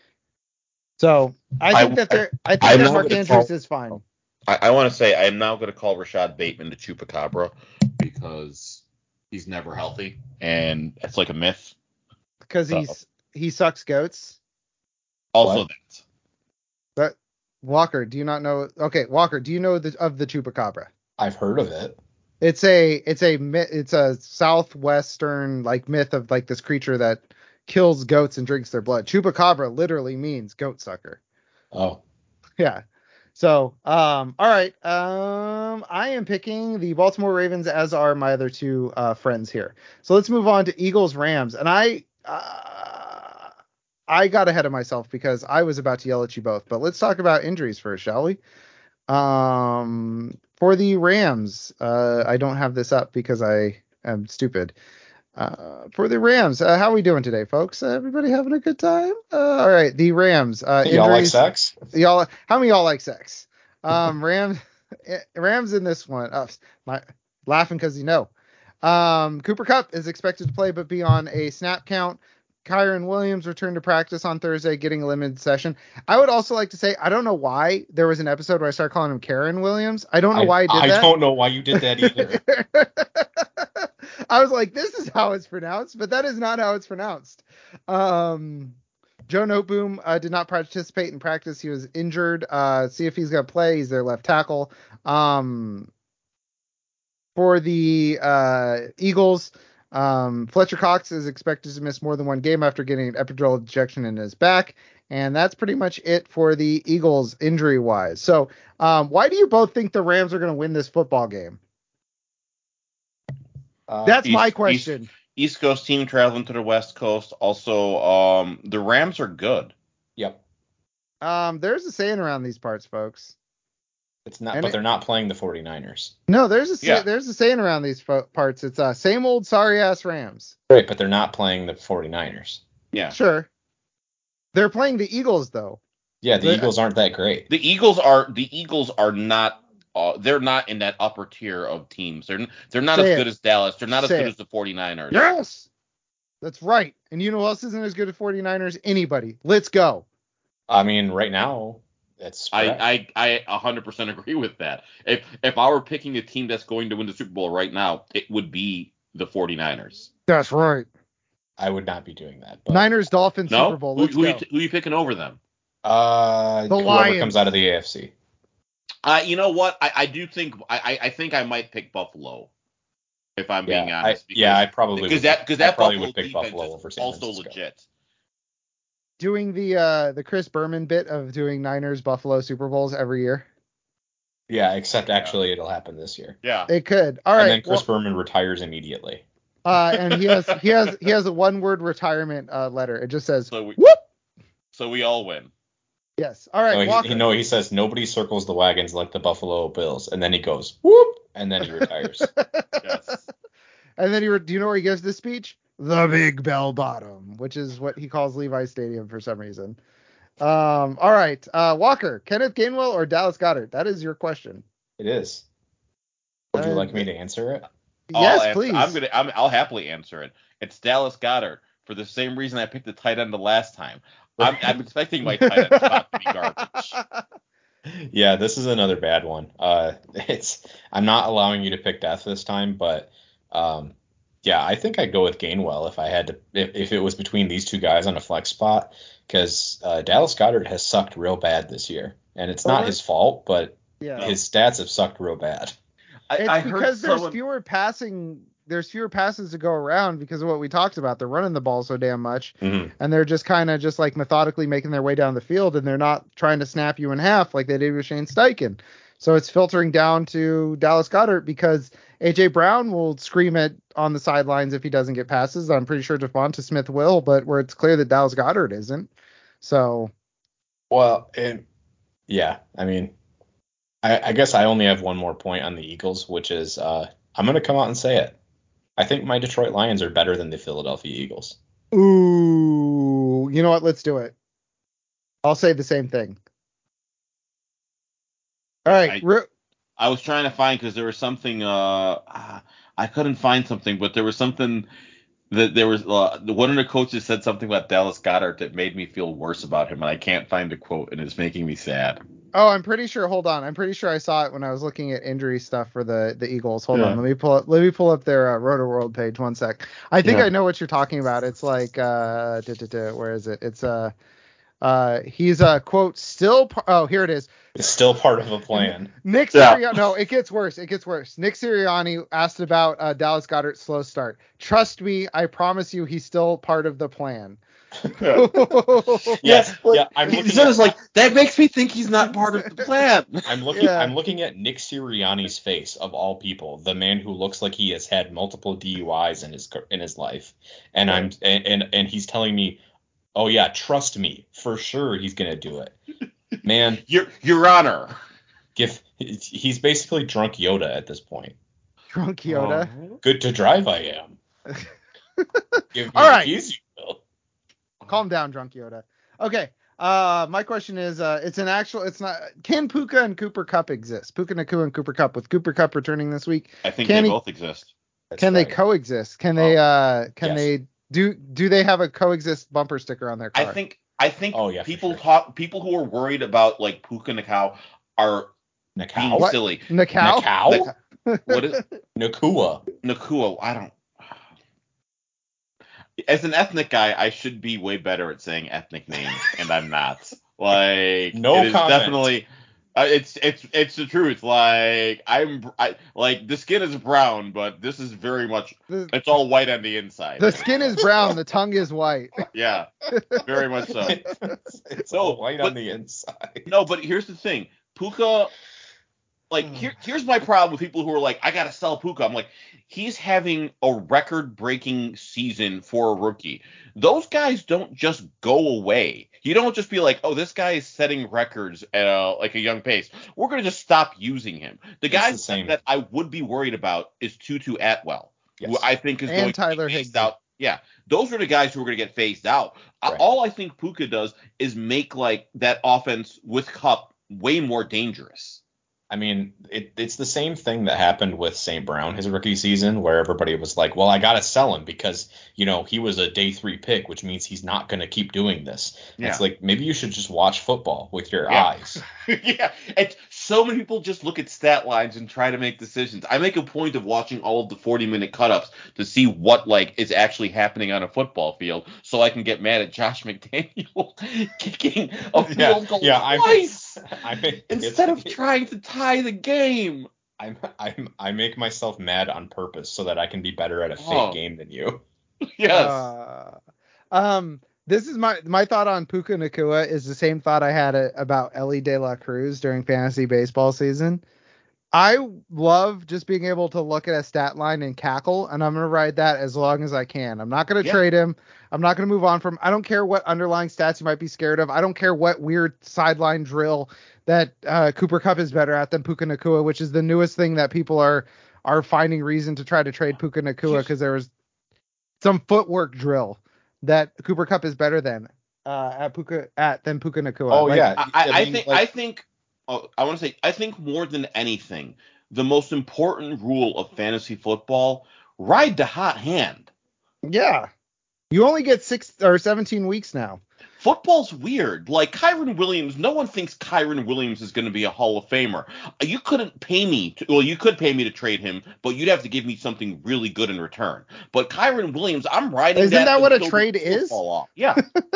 So I think I, that they're. I think I'm that Mark Andrews call, is fine. I, I want to say I am now going to call Rashad Bateman the Chupacabra because he's never healthy and it's like a myth. Because so. he's he sucks goats. Also what? that. That Walker, do you not know? Okay, Walker, do you know the, of the chupacabra? I've heard of it. It's a it's a myth- it's a southwestern like myth of like this creature that kills goats and drinks their blood. Chupacabra literally means goat sucker. Oh, Yeah. So, um, all right. Um, I am picking the Baltimore Ravens, as are my other two uh, friends here. So let's move on to Eagles Rams, and I uh, I got ahead of myself because I was about to yell at you both. But let's talk about injuries first, shall we? Um, for the Rams, uh, I don't have this up because I am stupid. Uh, for the Rams, uh, how are we doing today, folks? Uh, everybody having a good time? Uh, all right, the Rams. Uh, y'all like injuries. sex? Y'all, how many of y'all like sex? Um, Rams, Rams in this one. Oh, my laughing because you know. Um, Cooper Kupp is expected to play, but be on a snap count. Kyron Williams returned to practice on Thursday, getting a limited session. I would also like to say I don't know why there was an episode where I started calling him Karen Williams. I don't know I, why I did I that. don't know why you did that either. I was like, this is how it's pronounced, but that is not how it's pronounced. Um, Joe Noteboom uh, did not participate in practice. He was injured. Uh, see if he's going to play. He's their left tackle. Um, for the uh, Eagles, um, Fletcher Cox is expected to miss more than one game after getting an epidural injection in his back. And that's pretty much it for the Eagles injury-wise. So um, why do you both think the Rams are going to win this football game? Uh, That's East, my question. East, East Coast team traveling to the West Coast. Also, um, the Rams are good. Yep. Um, there's a saying around these parts, folks. It's not, And but it- they're not playing the 49ers. No, there's a say, Yeah. there's a saying around these fo- parts. It's uh, same old sorry ass Rams. Right, but they're not playing the 49ers. Yeah. Sure. They're playing the Eagles though. Yeah, the The- Eagles aren't that great. The Eagles are the Eagles are not. Uh, they're not in that upper tier of teams. They're they're not Say as it. good as Dallas. They're not as Say good it. as the 49ers. Yes. That's right. And you know who else isn't as good as 49ers? Anybody. Let's go. I mean, right now, that's correct. I, I I one hundred percent agree with that. If if I were picking a team that's going to win the Super Bowl right now, it would be the 49ers. That's right. I would not be doing that. But, Niners Dolphins No? Super Bowl. Who, Let's who, go. you, who you picking over them? Uh, The whoever Lions. comes out of the A F C. Uh, you know what? I, I do think I, I think I might pick Buffalo. If I'm being Yeah, honest. I, yeah, I probably because would. that because I that probably Buffalo would pick defense Buffalo is over San also Francisco. legit. Doing the uh, the Chris Berman bit of doing Niners Buffalo Super Bowls every year. Yeah, except Yeah. actually it'll happen this year. Yeah. It could. All right. And then Chris well, Berman retires immediately. uh, and he has he has he has a one word retirement uh, letter. It just says So we whoop. so we all win. Yes. All right. No, he, Walker. he, no, he says nobody circles the wagons like the Buffalo Bills, and then he goes whoop, and then he retires. Yes. And then he, re- do you know where he gives this speech? The Big Bell Bottom, which is what he calls Levi Stadium for some reason. Um. All right. Uh, Walker, Kenneth Gainwell or Dallas Goedert? That is your question. It is. Would you Uh, like me to answer it? I'll Yes, answer- please. I'm gonna. I'm, I'll happily answer it. It's Dallas Goedert for the same reason I picked the tight end the last time. I'm, I'm expecting my tight end spot to be garbage. Yeah, this is another bad one. Uh, it's I'm not allowing you to pick death this time, but um, yeah, I think I'd go with Gainwell if I had to, if, if it was between these two guys on a flex spot, because uh, Dallas Goedert has sucked real bad this year, and it's not Over- his fault, but Yeah. his stats have sucked real bad. I, It's I heard because there's someone. fewer passing. There's fewer passes to go around because of what we talked about. They're running the ball so damn much, Mhm. and they're just kind of just like methodically making their way down the field, and they're not trying to snap you in half like they did with Shane Steichen. So it's filtering down to Dallas Goedert because A J Brown will scream it on the sidelines if he doesn't get passes. I'm pretty sure Devonta Smith will, but where it's clear that Dallas Goedert isn't. So Well, and yeah, I mean, I, I guess I only have one more point on the Eagles, which is uh, I'm going to come out and say it. I think my Detroit Lions are better than the Philadelphia Eagles. ooh, you know what? Let's do it. I'll say the same thing. All right, I- Ru- I was trying to find because there was something. Uh, ah, I couldn't find something, but there was something that there was. Uh, one of the coaches said something about Dallas Goedert that made me feel worse about him, and I can't find the quote, and it's making me sad. Oh, I'm pretty sure. Hold on, I'm pretty sure I saw it when I was looking at injury stuff for the, the Eagles. Hold Yeah. on, let me pull up. Let me pull up their uh, Roto World page. One sec. I think Yeah. I know what you're talking about. It's like uh, duh, duh, duh, where is it? It's uh, Uh, he's a quote still. Par- oh, here it is. It's still part of a plan. Nick Yeah. Sirianni. No, it gets worse. It gets worse. Nick Sirianni asked about uh, Dallas Goedert's slow start. Trust me, I promise you, he's still part of the plan. Yeah. Yes, like, yeah, I'm he looking says at- like that makes me think he's not part of the plan. I'm looking. Yeah. I'm looking at Nick Sirianni's face, of all people, the man who looks like he has had multiple D U Is in his in his life, and I'm and and, and he's telling me, oh yeah, trust me, for sure he's gonna do it. Man, Your Your Honor. give he's basically drunk Yoda at this point. Drunk Yoda. Oh. Good to drive, I am. Give me All the right. keys, you will. Calm down, Drunk Yoda. Okay. Uh, my question is, uh, it's an actual, it's not, can Puka and Cooper Cup exist? Puka Nacua and Cooper Cup, with Cooper Cup returning this week. I think Can they he- both exist. That's Can right. they coexist? Can they, Oh. uh, can Yes. they do, do they have a coexist bumper sticker on their I car? think I think Oh, yeah, for people sure. talk people who are worried about like Puka Nacua are being Nakao? What? silly. Nakao? Nakao? What is Nakua. Nakua? I don't. As an ethnic guy, I should be way better at saying ethnic names, and I'm not. Like, No it is comment. definitely. Uh, it's it's it's the truth. Like I'm I like the skin is brown, but this is very much. The, It's all white on the inside. the skin is brown, the tongue is white. Yeah, very much so. it's it's No, all white but- on the inside. No, but here's the thing, Puka. Like here, here's my problem with people who are like, I gotta sell Puka. I'm like, he's having a record-breaking season for a rookie. Those guys don't just go away. You don't just be like, oh, this guy is setting records at a, like a young pace. We're gonna just stop using him. The It's guy the same. that I would be worried about is Tutu Atwell, Yes. who I think is And going Tyler to be phased Higbee. out. Yeah, those are the guys who are going to get phased out. I- Right. All I think Puka does is make like that offense with Cup way more dangerous. I mean, it, it's the same thing that happened with Saint Brown his rookie season, where everybody was like, well, I got to sell him because, you know, he was a day three pick, which means he's not going to keep doing this. And Yeah. It's like, maybe you should just watch football with your Yeah. eyes. Yeah, and so many people just look at stat lines and try to make decisions. I make a point of watching all of the forty-minute cut-ups to see what like is actually happening on a football field, so I can get mad at Josh McDaniel kicking a field Yeah, goal yeah, I'm- twice I make, instead of it's- trying to tie the game. I'm, I'm, I make myself mad on purpose so that I can be better at a fake Oh. game than you. Yes. Uh, um, this is my my thought on Puka Nacua is the same thought I had a, about Ellie De La Cruz during fantasy baseball season. I love just being able to look at a stat line and cackle, and I'm gonna ride that as long as I can. I'm not gonna Yeah. trade him. I'm not gonna move on from. I don't care what underlying stats you might be scared of. I don't care what weird sideline drill that uh, Cooper Cup is better at than Puka Nacua, which is the newest thing that people are are finding reason to try to trade Puka Nacua because there was some footwork drill that Cooper Cup is better than uh, at Puka at than Puka Nacua. Oh, Like, yeah. I, I, I mean, think like- I think oh, I want to say I think more than anything, the most important rule of fantasy football: ride the hot hand. yeah. You only get six or seventeen weeks now. Football's weird. Like Kyron Williams, no one thinks Kyron Williams is going to be a Hall of Famer. You couldn't pay me to, well, you could pay me to trade him, but you'd have to give me something really good in return. But Kyron Williams, I'm riding Isn't that. that what a until the trade wheels is? fall off. Yeah.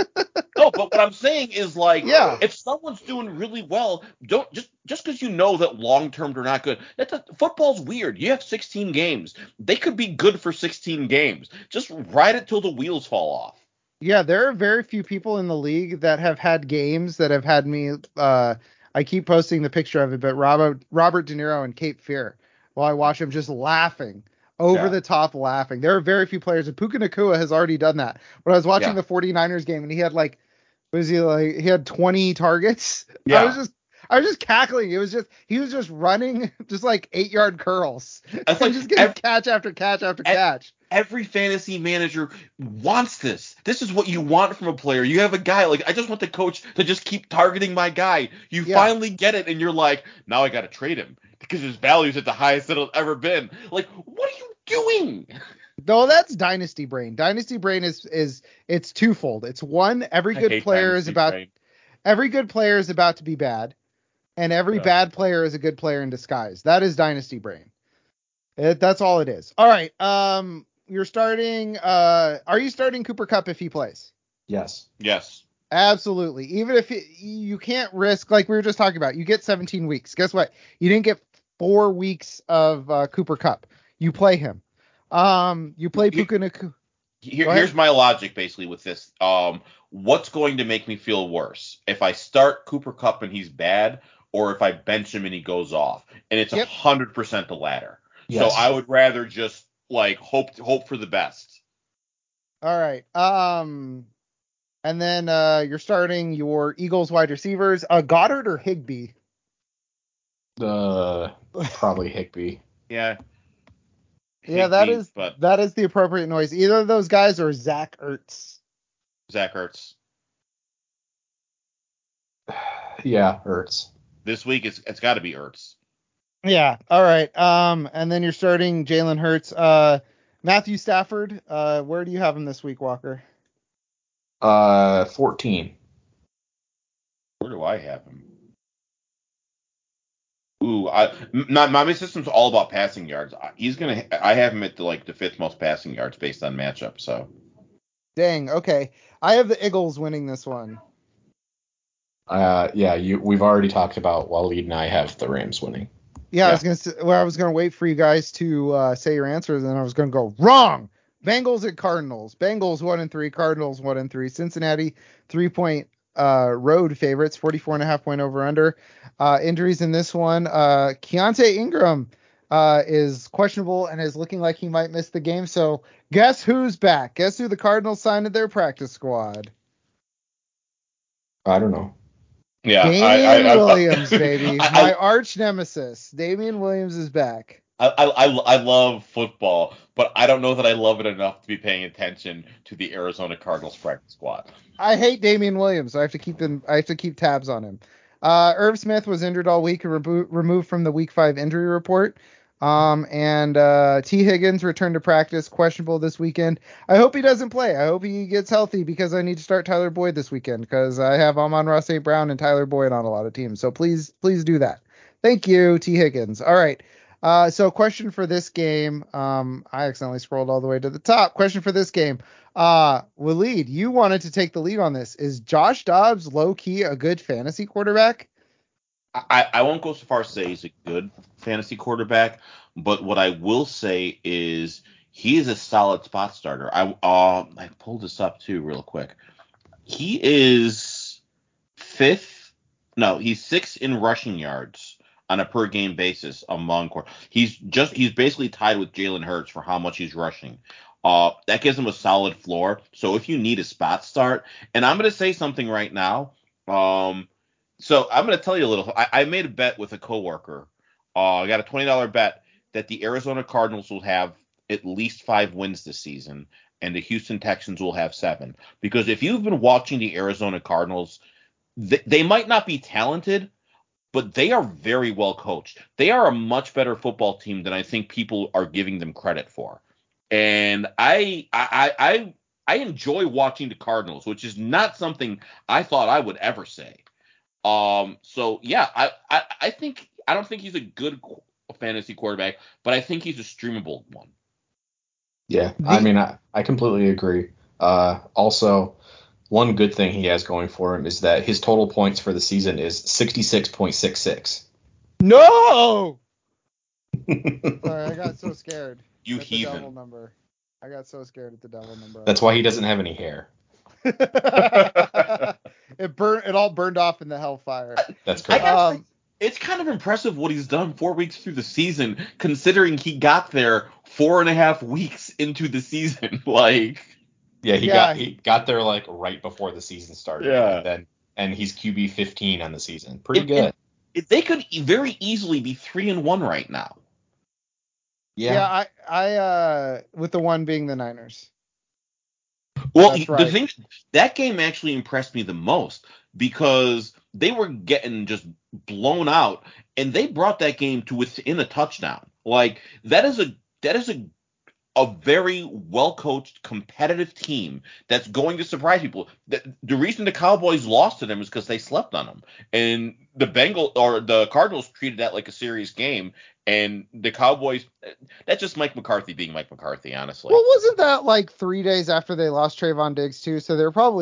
No, but what I'm saying is like, Yeah. if someone's doing really well, don't just just because you know that long term they're not good. That's a, football's weird. You have sixteen games. They could be good for sixteen games. Just ride it till the wheels fall off. Yeah, there are very few people in the league that have had games that have had me. Uh, I keep posting the picture of it, but Robert Robert De Niro and Cape Fear, while I watch him just laughing over Yeah. the top, laughing. There are very few players, and Puka Nacua has already done that. When I was watching Yeah. the 49ers game, and he had like, was he like, he had twenty targets. I Yeah. was just. I was just cackling. It was just he was just running, just like eight yard curls, That's and like just getting ev- catch after catch after ev- catch. Every fantasy manager wants this. This is what you want from a player. You have a guy like, I just want the coach to just keep targeting my guy. You Yeah. finally get it, and you're like, now I got to trade him because his value's at the highest it'll ever been. Like, what are you doing? No, that's Dynasty Brain. Dynasty Brain is is it's twofold. It's one, every I good hate player is Dynasty about Brain. every good player is about to be bad, and every Yeah. bad player is a good player in disguise. That is Dynasty Brain. It, that's all it is. All right. Um, you're starting. Uh, are you starting Cooper Cup if he plays? Yes. Yes. Absolutely. Even if it, you can't risk, like we were just talking about, you get seventeen weeks. Guess what? You didn't get four weeks of uh, Cooper Kupp. You play him. Um, you play Puka Nacua. Here, here's my logic basically with this. Um, what's going to make me feel worse? If I start Cooper Kupp and he's bad, or if I bench him and he goes off? And it's a Yep. hundred percent the latter. Yes. So I would rather just like hope hope for the best. All right. Um, and then uh, you're starting your Eagles wide receivers. Uh, Goddard or Higbee? Uh, probably Higbee. Yeah. Yeah, that Higbee, is but that is the appropriate noise. Either of those guys or Zach Ertz. Zach Ertz. Yeah, Ertz. This week it's it's got to be Ertz. Yeah. All right. Um, and then you're starting Jalen Hurts. Uh, Matthew Stafford. Uh, where do you have him this week, Walker? Uh, fourteen. Where do I have him? Ooh, I my my system's all about passing yards. He's gonna. I have him at the like the fifth most passing yards based on matchup. So. Dang. Okay. I have the Eagles winning this one. Uh, yeah, you. We've already talked about Waleed and I have the Rams winning. Yeah, Yeah. I was gonna say, well, I was gonna wait for you guys to uh, say your answers, and then I was gonna go wrong. Bengals at Cardinals. Bengals one and three. Cardinals one and three. Cincinnati three point uh, road favorites. forty-four and a half point over under. Uh, injuries in this one. Uh, Keontae Ingram uh, is questionable and is looking like he might miss the game. So guess who's back? Guess who the Cardinals signed to their practice squad? I don't know. Yeah, Damian I, I, I, Williams, baby. I, My I, arch nemesis. Damian Williams is back. I, I, I love football, but I don't know that I love it enough to be paying attention to the Arizona Cardinals practice squad. I hate Damian Williams, so I have to keep them. I have to keep tabs on him. Uh, Irv Smith was injured all week and rebo- removed from the Week Five injury report. Um, and uh, T. Higgins returned to practice, questionable this weekend. I hope he doesn't play. I hope he gets healthy because I need to start Tyler Boyd this weekend because I have Amon-Ra Saint Brown and Tyler Boyd on a lot of teams. So please, please do that. Thank you, T. Higgins. All right. Uh, so question for this game. Um, I accidentally scrolled all the way to the top. Question for this game. Uh, Waleed, you wanted to take the lead on this. Is Josh Dobbs low key a good fantasy quarterback? I, I won't go so far as to say he's a good fantasy quarterback, but what I will say is he is a solid spot starter. I uh, I pulled this up too real quick. He is fifth. No, he's sixth in rushing yards on a per game basis among quarter. He's just he's basically tied with Jalen Hurts for how much he's rushing. Uh, that gives him a solid floor. So if you need a spot start, and I'm going to say something right now. Um, so I'm going to tell you a little. I, I made a bet with a coworker. Uh, I got a twenty dollars bet that the Arizona Cardinals will have at least five wins this season, and the Houston Texans will have seven. Because if you've been watching the Arizona Cardinals, they, they might not be talented, but they are very well coached. They are a much better football team than I think people are giving them credit for. And I I I I enjoy watching the Cardinals, which is not something I thought I would ever say. Um, so yeah, I, I, I think I don't think he's a good fantasy quarterback, but I think he's a streamable one. Yeah, The, I mean, I, I completely agree. Uh, also, one good thing he has going for him is that his total points for the season is sixty-six point six six. No! Sorry, I got so scared. You at the heathen. double number. I got so scared at the double number. That's why he doesn't have any hair. it burned. It all burned off in the hellfire. That's I correct. gotta Um, say, it's kind of impressive what he's done four weeks through the season, considering he got there four and a half weeks into the season. Like, Yeah, he yeah, got he got there like right before the season started. Yeah. And then and he's Q B fifteen on the season. Pretty it, good. It, it, they could e- very easily be three and one right now. Yeah. yeah. I, I, uh, with the one being the Niners. Well, That's the right. thing that game actually impressed me the most because they were getting just blown out, and they brought that game to within a touchdown. Like that is a that is a a very well coached, competitive team that's going to surprise people. The, the reason the Cowboys lost to them is because they slept on them, and the Bengal or the Cardinals treated that like a serious game. And the Cowboys, that's just Mike McCarthy being Mike McCarthy, honestly. Well, wasn't that like three days after they lost Trayvon Diggs too? So they were probably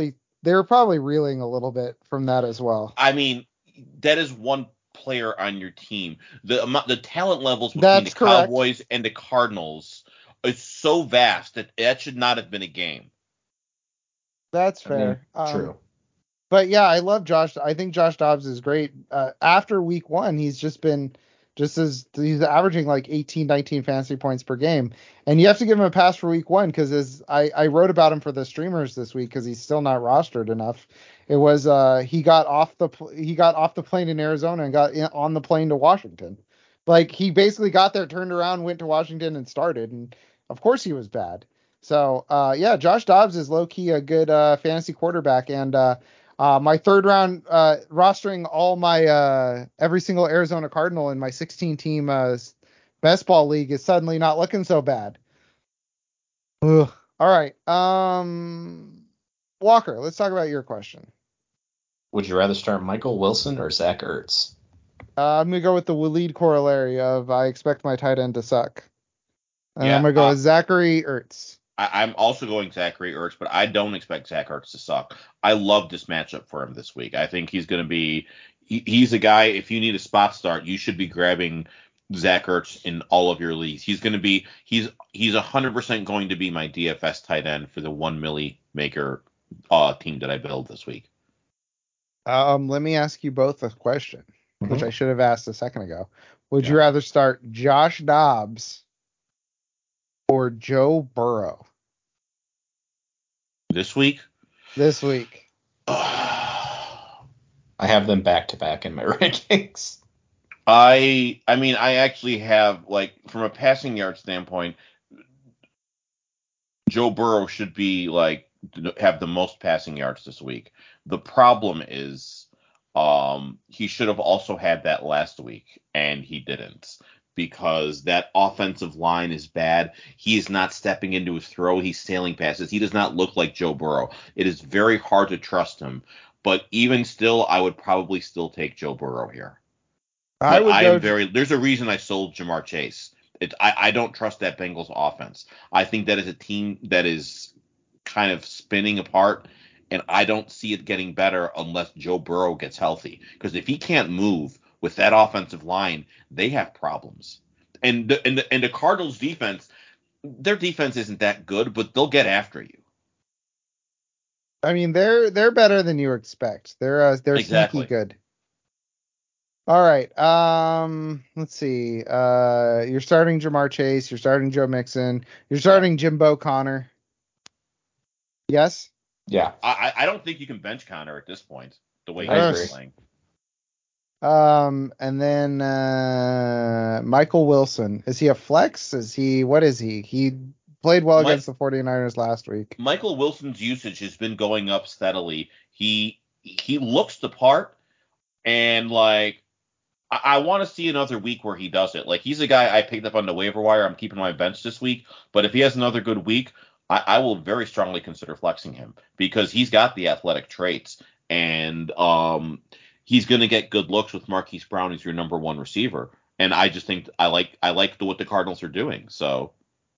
they were probably reeling a little bit from that as well. I mean, that is one player on your team. The amount, the talent levels between That's the correct. Cowboys and the Cardinals is so vast that that should not have been a game. That's I mean, fair. Um, true. But yeah, I love Josh. I think Josh Dobbs is great. Uh, after week one, he's just been just as he's averaging like eighteen, nineteen fantasy points per game. And you have to give him a pass for week one because as I, I wrote about him for the streamers this week because he's still not rostered enough. It was uh he got off the pl- he got off the plane in Arizona and got in, on the plane to Washington. Like he basically got there, turned around, went to Washington and started. And of course he was bad. So uh yeah, Josh Dobbs is low key a good uh fantasy quarterback and uh uh, my third round, uh, rostering all my uh, every single Arizona Cardinal in my sixteen team uh, best ball league is suddenly not looking so bad. Ugh. All right, um, Walker, let's talk about your question. Would you rather start Michael Wilson or Zach Ertz? Uh, I'm gonna go with the lead corollary of I expect my tight end to suck, and Yeah, I'm gonna go uh, with Zachary Ertz. I, I'm also going Zachary Ertz, but I don't expect Zach Ertz to suck. I love this matchup for him this week. I think he's going to be he, he's a guy. If you need a spot start, you should be grabbing Zach Ertz in all of your leagues. He's going to be he's he's one hundred percent going to be my D F S tight end for the one milli maker uh, team that I build this week. Um, let me ask you both a question, which Mhm. I should have asked a second ago. Would you Yeah. rather start Josh Dobbs or Joe Burrow This week, this week? I I have them back to back in my rankings. I mean I actually have like from a passing yard standpoint, Joe Burrow should be like have the most passing yards this week. The problem is, um, he should have also had that last week, and he didn't because that offensive line is bad. He is not stepping into his throw. He's sailing passes. He does not look like Joe Burrow. It is very hard to trust him. But even still, I would probably still take Joe Burrow here. I But would I go. am very. There's a reason I sold Jamar Chase. It, I, I don't trust that Bengals offense. I think that is a team that is kind of spinning apart, and I don't see it getting better unless Joe Burrow gets healthy. Because if he can't move with that offensive line, they have problems. And the, and the, and the Cardinals defense, their defense isn't that good, but they'll get after you. I mean, they're they're better than you expect. They're uh, they're sneaky Exactly. good. All right. Um, let's see. Uh, you're starting Jamar Chase. You're starting Joe Mixon. You're starting Jimbo Connor. Yes. Yeah, I, I don't think you can bench Connor at this point, the way I he's agree. playing. Um, and then uh, Michael Wilson. Is he a flex? Is he what is he? He played well Mike, against the 49ers last week. Michael Wilson's usage has been going up steadily. He he looks the part, and like I, I want to see another week where he does it. Like he's a guy I picked up on the waiver wire. I'm keeping on my bench this week, but if he has another good week, I, I will very strongly consider flexing him because he's got the athletic traits, and um he's going to get good looks with Marquise Brown as your number one receiver. And I just think I like I like the, what the Cardinals are doing. So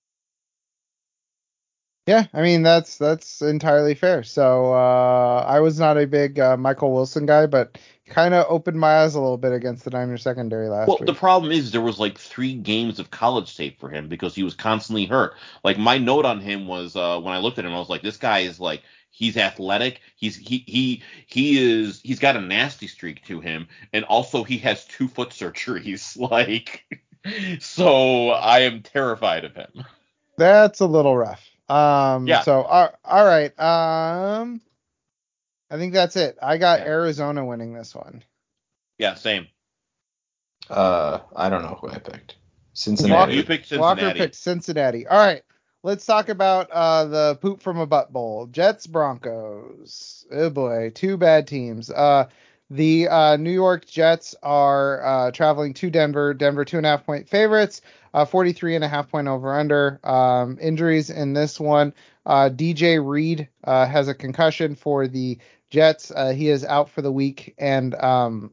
Yeah, I mean that's that's entirely fair. So uh, I was not a big uh, Michael Wilson guy, but kind of opened my eyes a little bit against the Niners secondary last well, the week. problem is there was like three games of college tape for him because he was constantly hurt. Like my note on him was uh, when I looked at him, I was like, this guy is like he's athletic. He's he he he is he's got a nasty streak to him, and also he has two foot surgeries. Like, so I am terrified of him. That's a little rough. Um, Yeah, so uh, all right. Um, I think that's it. I got yeah, Arizona winning this one. yeah. Same. Uh, I don't know who I picked. Walker, You Cincinnati. picked Walker Cincinnati. picked Cincinnati. All right. Let's talk about uh, the poop from a butt bowl. Jets Broncos. Oh boy, two bad teams. Uh, the uh, New York Jets are uh, traveling to Denver. Denver two and a half point favorites. Uh, forty-three and a half point over under. Um, injuries in this one. Uh, D J Reed uh, has a concussion for the Jets. Uh, he is out for the week. And um,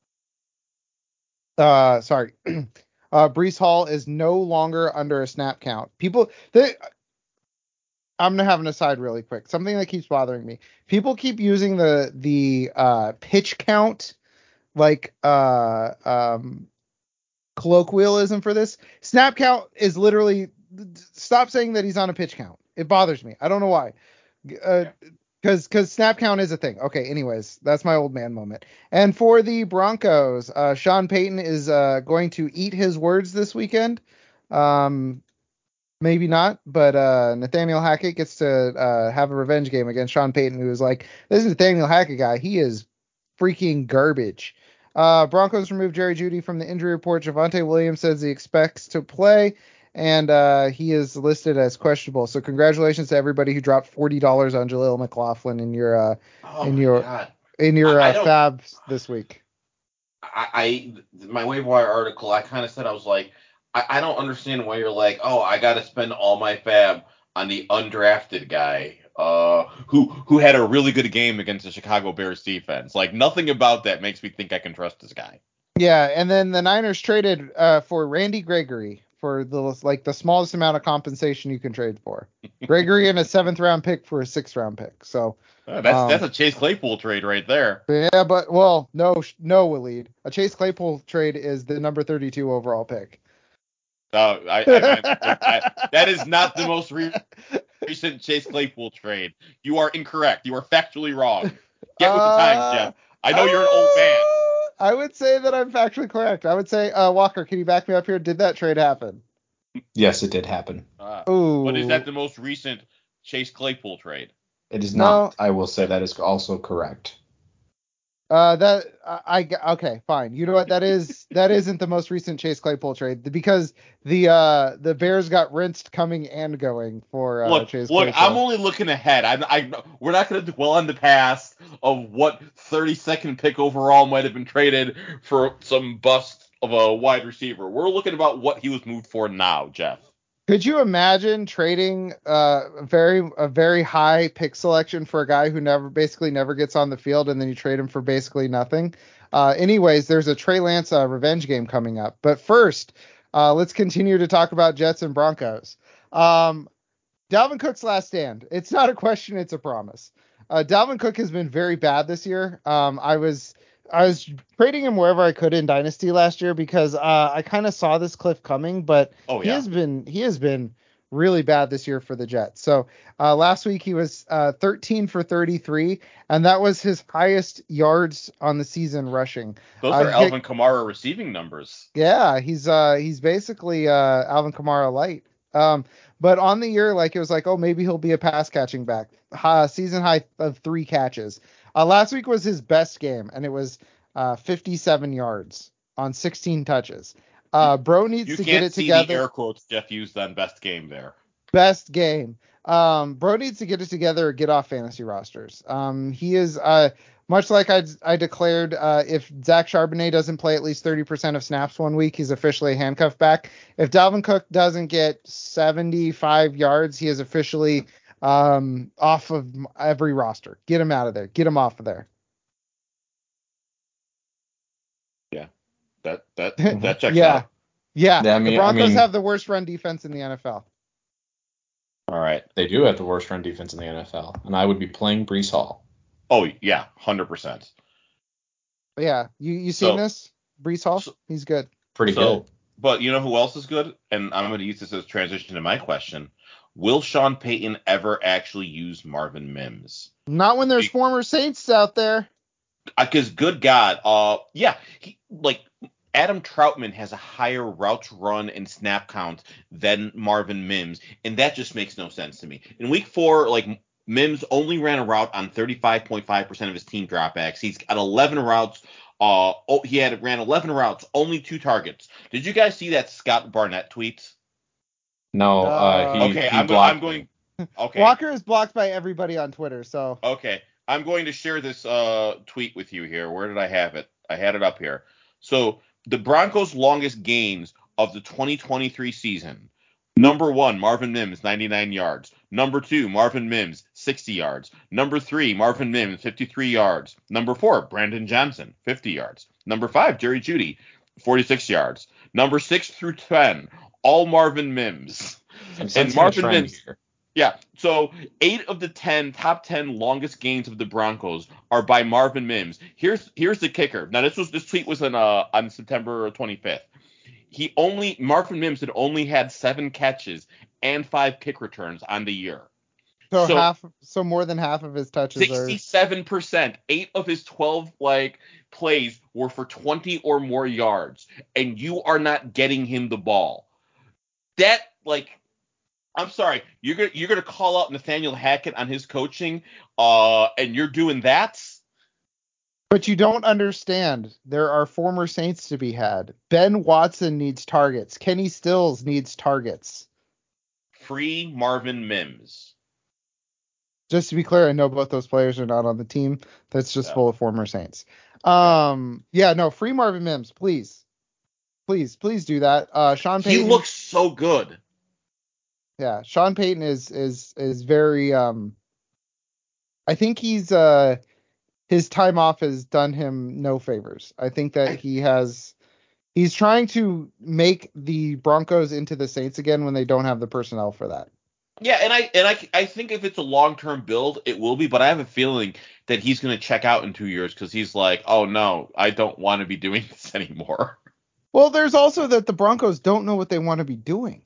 uh, sorry. Uh, Brees Hall is no longer under a snap count. People, they, I'm gonna have an aside really quick. Something that keeps bothering me. People keep using the the uh, pitch count like uh um colloquialism for this. Snap count is literally stop saying that he's on a pitch count. It bothers me. I don't know why. Uh, Because because snap count is a thing. Okay, anyways, that's my old man moment. And for the Broncos, uh, Sean Payton is uh, going to eat his words this weekend. Um, maybe not, but uh, Nathaniel Hackett gets to uh, have a revenge game against Sean Payton, who is like, this is Nathaniel Hackett guy. He is freaking garbage. Uh, Broncos removed Jerry Jeudy from the injury report. Javonte Williams says he expects to play, and uh, he is listed as questionable. So congratulations to everybody who dropped forty dollars on Jaleel McLaughlin in your uh, Oh in my your God. in your I, I uh, don't- fabs this week. I, I my waiver wire article, I kind of said, I was like, I, I don't understand why you're like, oh, I got to spend all my fab on the undrafted guy, uh, who who had a really good game against the Chicago Bears defense. Like, nothing about that makes me think I can trust this guy. Yeah, and then the Niners traded uh, for Randy Gregory for the like the smallest amount of compensation you can trade for. Gregory and a seventh round pick for a sixth round pick. So Uh, that's um, that's a Chase Claypool trade right there. yeah, but well, no, sh- no, Waleed. A Chase Claypool trade is the number thirty-two overall pick. Uh, I, I, meant, I that is not the most re- recent Chase Claypool trade. You are incorrect. You are factually wrong. Get with the times, Uh, Jeff. I know you're an old man. uh, I would say that I'm factually correct. I would say, uh, Walker, can you back me up here? Did that trade happen? Yes, it did happen. Uh, Ooh. but is that the most recent Chase Claypool trade? It is No. not. I will say that is also correct. Uh, that I, I okay, fine. You know what? That is that isn't the most recent Chase Claypool trade because the uh the Bears got rinsed coming and going for uh, Look, Chase look. Claypool. I'm only looking ahead. I, I, we're not going to dwell on the past of what thirty-second pick overall might have been traded for some bust of a wide receiver. We're looking about what he was moved for now, Jeff. Could you imagine trading uh, a very a very high pick selection for a guy who never basically never gets on the field, and then you trade him for basically nothing? Uh, anyways, there's a Trey Lance uh, revenge game coming up, but first, uh, let's continue to talk about Jets and Broncos. Um, Dalvin Cook's last stand. It's not a question, it's a promise. Uh, Dalvin Cook has been very bad this year. Um, I was I was trading him wherever I could in Dynasty last year because uh, I kind of saw this cliff coming, but Oh, he yeah. has been he has been really bad this year for the Jets. So uh, last week he was uh, thirteen for thirty-three, and that was his highest yards on the season rushing. Those Uh, are he Alvin kicked- Kamara receiving numbers. yeah, he's uh he's basically uh Alvin Kamara light. Um, but on the year, like it was like, oh, maybe he'll be a pass catching back. Uh, season high of three catches. Uh, last week was his best game, and it was uh fifty-seven yards on sixteen touches. Uh, bro needs You to can't get it see together. the air quotes Jeff used on best game there. Best game. Um, bro needs to get it together or get off fantasy rosters. Um, he is uh much like I I declared, uh, if Zach Charbonnet doesn't play at least thirty percent of snaps one week, he's officially a handcuff back. If Dalvin Cook doesn't get seventy-five yards, he is officially um off of every roster. Get him out of there. Get him off of there. Yeah, that that that checks yeah. out. Yeah. Yeah, I mean- the Broncos I mean- have the worst run defense in the N F L. All right. They do have the worst run defense in the N F L, and I would be playing Brees Hall. Oh yeah, hundred percent. Yeah. You you seen So- this? Brees Hall? so- He's good. Pretty So, good. but you know who else is good? And I'm going to use this as transition to my question. Will Sean Payton ever actually use Marvin Mims? Not when there's Be- former Saints out there. Because good God, uh, yeah, he, like Adam Troutman has a higher routes run and snap count than Marvin Mims, and that just makes no sense to me. In week four, like Mims only ran a route on thirty-five point five percent of his team dropbacks. He's got eleven routes. Uh, oh, he had ran eleven routes, only two targets. Did you guys see that Scott Barnett tweet? No, uh, Uh, he, Okay, he I'm, go- blocked I'm going. me. Okay, Walker is blocked by everybody on Twitter, so okay, I'm going to share this uh tweet with you here. Where did I have it? I had it up here. So the Broncos' longest gains of the twenty twenty-three season. Number one, Marvin Mims, ninety-nine yards. Number two, Marvin Mims, sixty yards. Number three, Marvin Mims, fifty-three yards. Number four, Brandon Johnson, fifty yards. Number five, Jerry Jeudy, forty-six yards. Number six through ten, all Marvin Mims. I'm sensing Marvin a trend Mims- here. Yeah, so eight of the ten top ten longest gains of the Broncos are by Marvin Mims. Here's here's the kicker. Now this was this tweet was on uh on September twenty-fifth. He only Marvin Mims had only had seven catches and five kick returns on the year. So, So half, so more than half of his touches are. sixty-seven percent, eight of his twelve like plays were for twenty or more yards, and you are not getting him the ball. That like. I'm sorry, you're gonna you're gonna call out Nathaniel Hackett on his coaching, uh, and you're doing that. But you don't understand. There are former Saints to be had. Ben Watson needs targets. Kenny Stills needs targets. Free Marvin Mims. Just to be clear, I know both those players are not on the team. That's just Yeah. full of former Saints. Um, yeah, no, free Marvin Mims, please, please, please do that. Uh, Sean Payton. He looks so good. Yeah, Sean Payton is is is very. Um, I think he's uh his time off has done him no favors. I think that he has. He's trying to make the Broncos into the Saints again when they don't have the personnel for that. Yeah, and I and I I think if it's a long term build, it will be. But I have a feeling that he's going to check out in two years because he's like, oh no, I don't want to be doing this anymore. Well, there's also that the Broncos don't know what they want to be doing.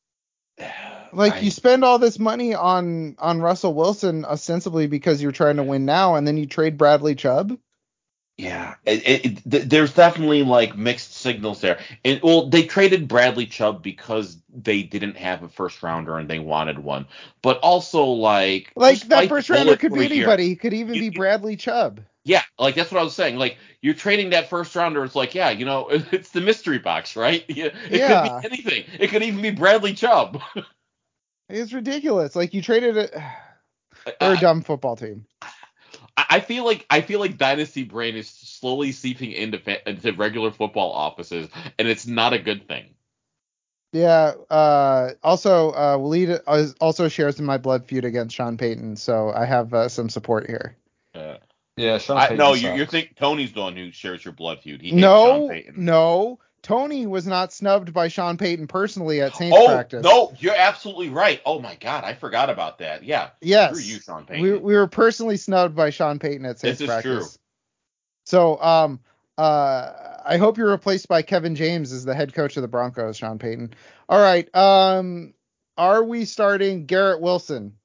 Like, I, you spend all this money on on Russell Wilson ostensibly because you're trying to win now, and then you trade Bradley Chubb. Yeah, it, it, it, there's definitely like mixed signals there. And well, they traded Bradley Chubb because they didn't have a first rounder and they wanted one. But also like Like, just that bite first the rounder bullet could for be a year. anybody. He could even You- be you- Bradley Chubb. Yeah, like that's what I was saying. Like you're trading that first rounder. It's like, yeah, you know, it's the mystery box, right? Yeah, it Yeah. could be anything. It could even be Bradley Chubb. It's ridiculous. Like, you traded it. They're a I, dumb football team. I feel like I feel like Dynasty Brain is slowly seeping into fa- into regular football offices, and it's not a good thing. Yeah. Uh, also, uh, Waleed is- also shares in my blood feud against Sean Payton, so I have uh, some support here. Uh, Yeah, Sean I, Payton no, you, sucks. you think Tony's the one who shares your blood feud. He hates Sean No, Payton. no. Tony was not snubbed by Sean Payton personally at Saints Oh, practice. no, you're absolutely right. Oh, my God, I forgot about that. Yeah, Yes. screw you, Sean Payton. We, we were personally snubbed by Sean Payton at Saints This is practice. true. So, um, uh, I hope you're replaced by Kevin James as the head coach of the Broncos, Sean Payton. All right. Um, are we starting Garrett Wilson?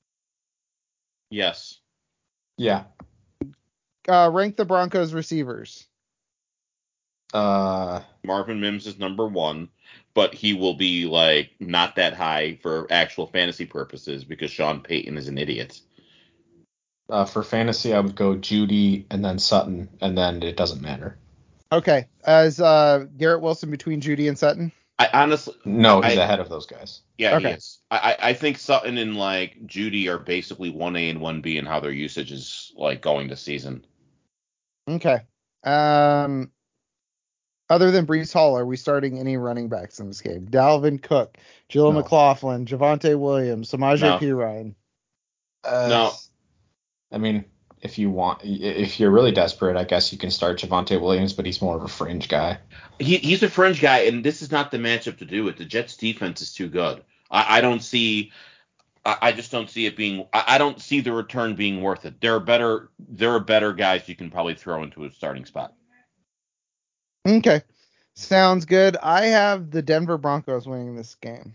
Yes. Yeah. Uh, rank the Broncos receivers. Uh, Marvin Mims is number one, but he will be, like, not that high for actual fantasy purposes because Sean Payton is an idiot. uh, for fantasy, I would go Judy and then Sutton, and then it doesn't matter. Okay. As uh, Garrett Wilson between Judy and Sutton? I honestly... No, he's I, ahead of those guys. Yeah, Okay. he is. I, I think Sutton and, like, Judy are basically one A and one B in how their usage is, like, going this season. Okay. Um, other than Breece Hall, are we starting any running backs in this game? Dalvin Cook, Jill No. McLaughlin, Javonte Williams, Samaje No. Perine. Uh, No. I mean, if you want, if you're really desperate, I guess you can start Javonte Williams, but he's more of a fringe guy. He, he's a fringe guy, and this is not the matchup to do it. The Jets' defense is too good. I, I don't see... I, I just don't see it being... I, I don't see the return being worth it. There are better, there are better guys you can probably throw into a starting spot. Okay. Sounds good. I have the Denver Broncos winning this game.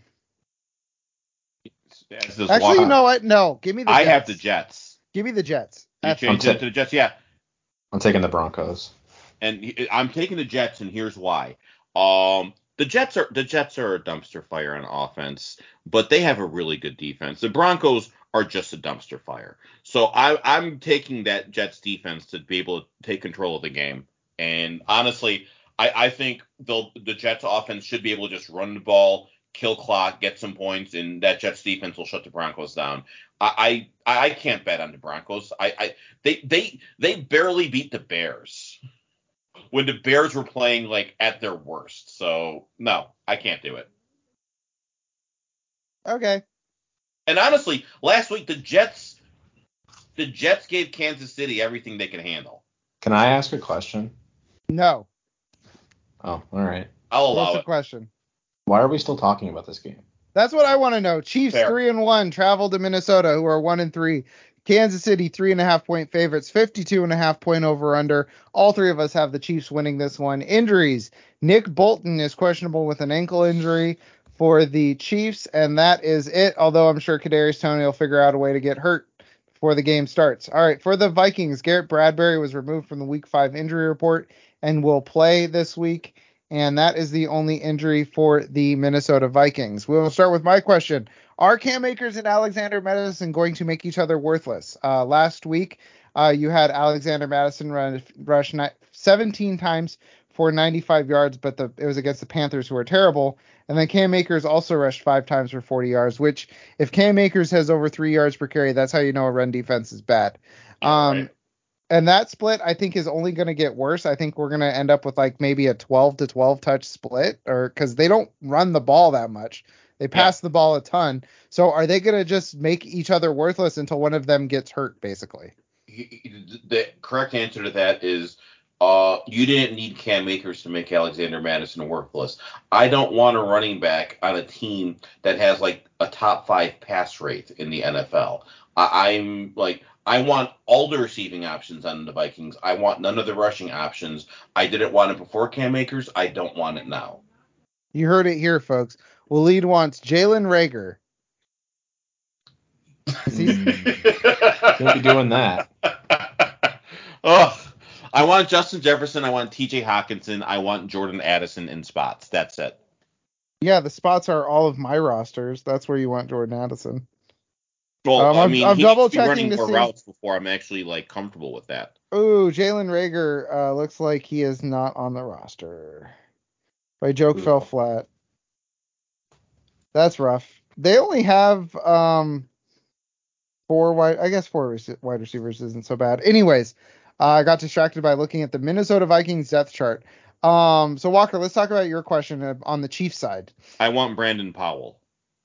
As does Actually, you Washington. know what? No. Give me the I Jets. have the Jets. Give me the Jets. You F- changed I'm it to the Jets, yeah. I'm taking the Broncos. And he- I'm taking the Jets, and here's why. Um, the Jets are the Jets are a dumpster fire on offense, but they have a really good defense. The Broncos are just a dumpster fire. So I, I'm taking that Jets defense to be able to take control of the game. And honestly, I, I think the the Jets offense should be able to just run the ball, kill clock, get some points, and that Jets defense will shut the Broncos down. I I, I can't bet on the Broncos. I, I they they they barely beat the Bears when the Bears were playing like at their worst. So no, I can't do it. Okay. And honestly, last week the Jets the Jets gave Kansas City everything they could handle. Can I ask a question? No. Oh, all right. I'll allow What's the it. question? Why are we still talking about this game? That's what I want to know. Chiefs Fair. three and one travel to Minnesota, who are one and three. Kansas City three and a half point favorites, fifty-two and a half point over under. All three of us have the Chiefs winning this one. Injuries: Nick Bolton is questionable with an ankle injury for the Chiefs, and that is it. Although I'm sure Kadarius Toney will figure out a way to get hurt before the game starts. All right, for the Vikings, Garrett Bradbury was removed from the Week Five injury report and will play this week. And that is the only injury for the Minnesota Vikings. We will start with my question. Are Cam Akers and Alexander Madison going to make each other worthless? Uh, last week, uh, you had Alexander Madison run, rush seventeen times for ninety-five yards, but the, it was against the Panthers, who are terrible. And then Cam Akers also rushed five times for forty yards, which if Cam Akers has over three yards per carry, that's how you know a run defense is bad. Yeah, um, right. And that split, I think, is only going to get worse. I think we're going to end up with like maybe a twelve to twelve touch split, or because they don't run the ball that much. They pass yeah. the ball a ton. So are they going to just make each other worthless until one of them gets hurt, basically? The correct answer to that is uh, you didn't need Cam Akers to make Alexander Madison worthless. I don't want a running back on a team that has like a top five pass rate in the N F L. I, I'm like... I want all the receiving options on the Vikings. I want none of the rushing options. I didn't want it before Cam Akers. I don't want it now. You heard it here, folks. Waleed wants Jalen Reagor. Don't be doing that. Oh, I want Justin Jefferson. I want T J Hawkinson. I want Jordan Addison in spots. That's it. Yeah, the spots are all of my rosters. That's where you want Jordan Addison. Well, um, I I'm, mean, I'm he double needs to be checking running to more see. routes before I'm actually like comfortable with that. Ooh, Jalen Reagor uh, looks like he is not on the roster. My joke Ooh. fell flat. That's rough. They only have um four wide. I guess four rec- wide receivers isn't so bad. Anyways, uh, I got distracted by looking at the Minnesota Vikings depth chart. Um, so Walker, let's talk about your question on the Chiefs side. I want Brandon Powell.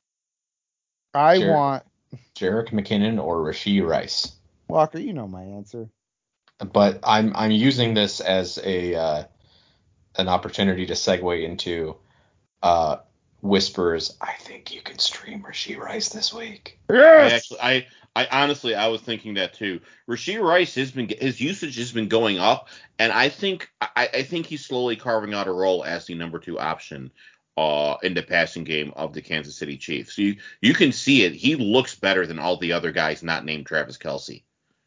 I Jer- want Jerick McKinnon or Rashee Rice. Walker, you know my answer. But I'm I'm using this as a uh, an opportunity to segue into uh, whispers. I think you can stream Rashee Rice this week. Yes! I actually, I, I honestly, I was thinking that too. Rashee Rice has been his usage has been going up, and I think I, I think he's slowly carving out a role as the number two option uh, in the passing game of the Kansas City Chiefs. So you you can see it. He looks better than all the other guys not named Travis Kelce.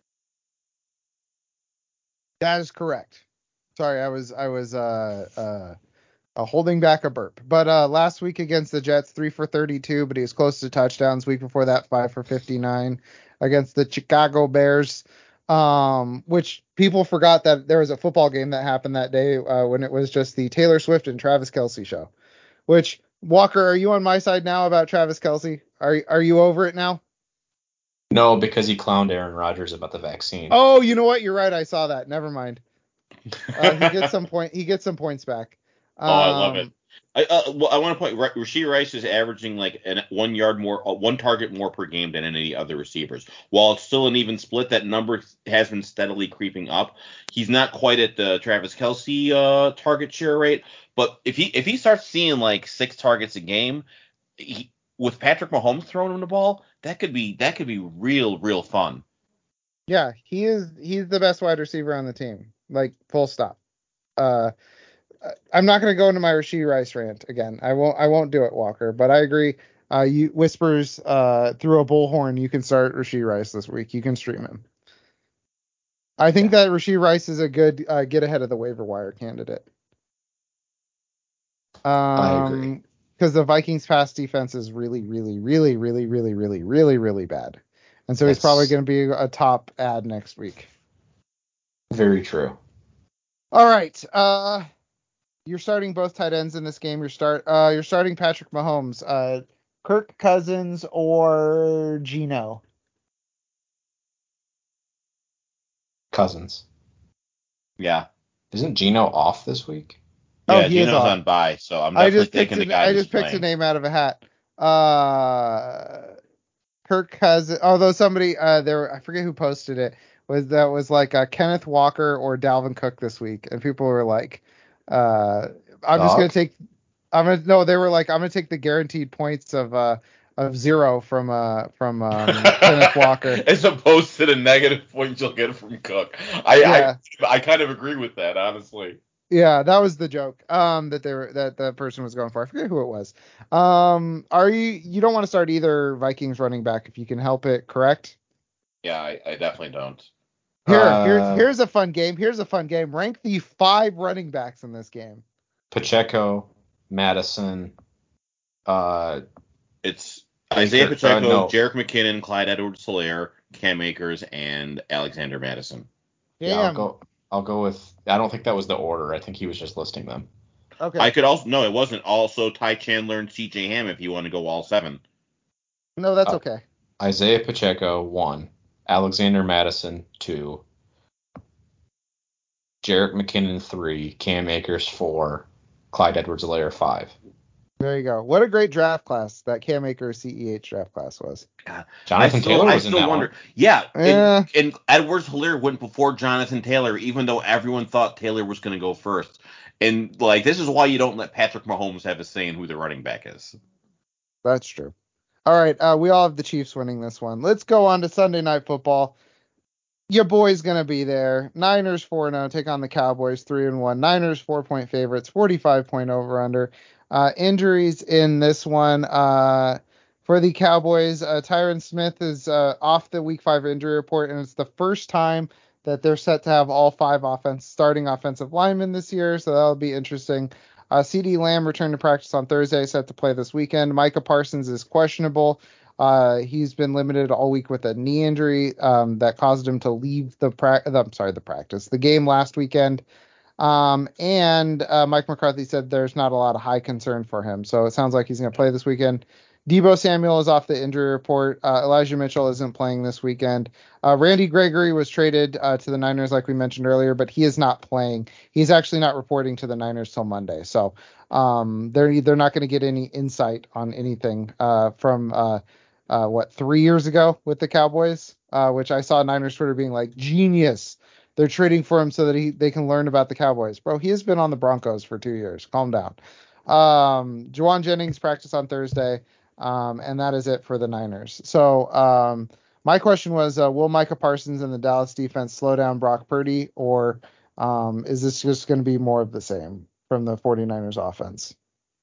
That is correct. Sorry, I was I was uh uh. Uh, holding back a burp. But uh, last week against the Jets, three for thirty-two, but he was close to touchdowns. Week before that, five for fifty-nine against the Chicago Bears, um, which people forgot that there was a football game that happened that day uh, when it was just the Taylor Swift and Travis Kelce show. Which, Walker, are you on my side now about Travis Kelce? Are, are you over it now? No, because he clowned Aaron Rodgers about the vaccine. Oh, you know what? You're right. I saw that. Never mind. Uh, he gets some point. He gets some points back. Oh, I love it. I uh, well, I want to point. Rashee Rice is averaging like an, one yard more, uh, one target more per game than any other receivers. While it's still an even split, that number has been steadily creeping up. He's not quite at the Travis Kelce uh, target share rate, but if he if he starts seeing like six targets a game, he, with Patrick Mahomes throwing him the ball, that could be that could be real real fun. Yeah, he is. He's the best wide receiver on the team. Like full stop. Uh. I'm not going to go into my Rashee Rice rant again. I won't. I won't do it, Walker. But I agree. Uh, you whispers uh, through a bullhorn. You can start Rashee Rice this week. You can stream him. I think yeah. that Rashee Rice is a good uh, get ahead of the waiver wire candidate. Um, I agree. Because the Vikings' pass defense is really, really, really, really, really, really, really, really bad, and so That's he's probably going to be a top ad next week. Very true. All right. Uh. You're starting both tight ends in this game. You're start. Uh, you're starting Patrick Mahomes, uh, Kirk Cousins, or Geno. Cousins. Yeah. Isn't Geno off this week? Yeah, oh, he Geno's is off. on bye, so I'm definitely I just taking picked the a, guy. I just picked playing. a name out of a hat. Uh, Kirk Cousins. Although somebody uh there, I forget who posted it. Was that was like uh, Kenneth Walker or Dalvin Cook this week, and people were like, uh, I'm Dog? just gonna take. I'm gonna no, they were like, I'm gonna take the guaranteed points of uh of zero from uh from um Kenneth Walker. As opposed to the negative points you'll get from Cook. I, Yeah. I I kind of agree with that, honestly. Yeah, that was the joke. Um, that they were that that person was going for. I forget who it was. Um, are you you don't want to start either Vikings running back if you can help it, correct? Yeah, I, I definitely don't. Here, here's Uh, here's a fun game. Here's a fun game. Rank the five running backs in this game. Pacheco, Madison, uh, It's Baker, Isaiah uh, Pacheco, no, Jerick McKinnon, Clyde Edwards-Helaire, Cam Akers, and Alexander Madison. yeah, I'll Damn. go. I'll go with. I don't think that was the order. I think he was just listing them. Okay. I could also no, it wasn't. Also, Ty Chandler and C J Ham if you want to go all seven. No, that's Uh, okay. Isaiah Pacheco one, Alexander Madison two, Jerick McKinnon three, Cam Akers four, Clyde Edwards-Helaire five. There you go. What a great draft class that Cam Akers C E H draft class was. God, I Jonathan still Taylor I was in still that wonder. one. Yeah, and, Eh, and Edwards-Helaire went before Jonathan Taylor, even though everyone thought Taylor was going to go first. And like this is why you don't let Patrick Mahomes have a say in who the running back is. that's true. All right, uh, we all have the Chiefs winning this one. Let's go on to Sunday Night Football. Your boy's gonna be there. Niners four and oh take on the Cowboys three and one. Niners four point favorites, forty-five point over under. Uh, injuries in this one. Uh, for the Cowboys, uh, Tyron Smith is uh, off the Week Five injury report, and it's the first time that they're set to have all five offense starting offensive linemen this year. So that'll be interesting. Uh, CeeDee Lamb returned to practice on Thursday, set to play this weekend. Micah Parsons is questionable. Uh, he's been limited all week with a knee injury um, that caused him to leave the pra- I'm sorry, the practice, the game last weekend. Um, and uh, Mike McCarthy said there's not a lot of high concern for him, so it sounds like he's going to play this weekend. Debo Samuel is off the injury report. Uh, Elijah Mitchell isn't playing this weekend. Uh, Randy Gregory was traded uh, to the Niners, like we mentioned earlier, but he is not playing. He's actually not reporting to the Niners till Monday, so um, they're they're not going to get any insight on anything uh, from uh, uh, what three years ago with the Cowboys, uh, which I saw Niners Twitter being like genius. They're trading for him so that he they can learn about the Cowboys. Bro, he has been on the Broncos for two years. Calm down. Um, Juwan Jennings practiced on Thursday, um, and that is it for the Niners. So um, my question was, uh, will Micah Parsons and the Dallas defense slow down Brock Purdy, or um, is this just going to be more of the same from the 49ers offense?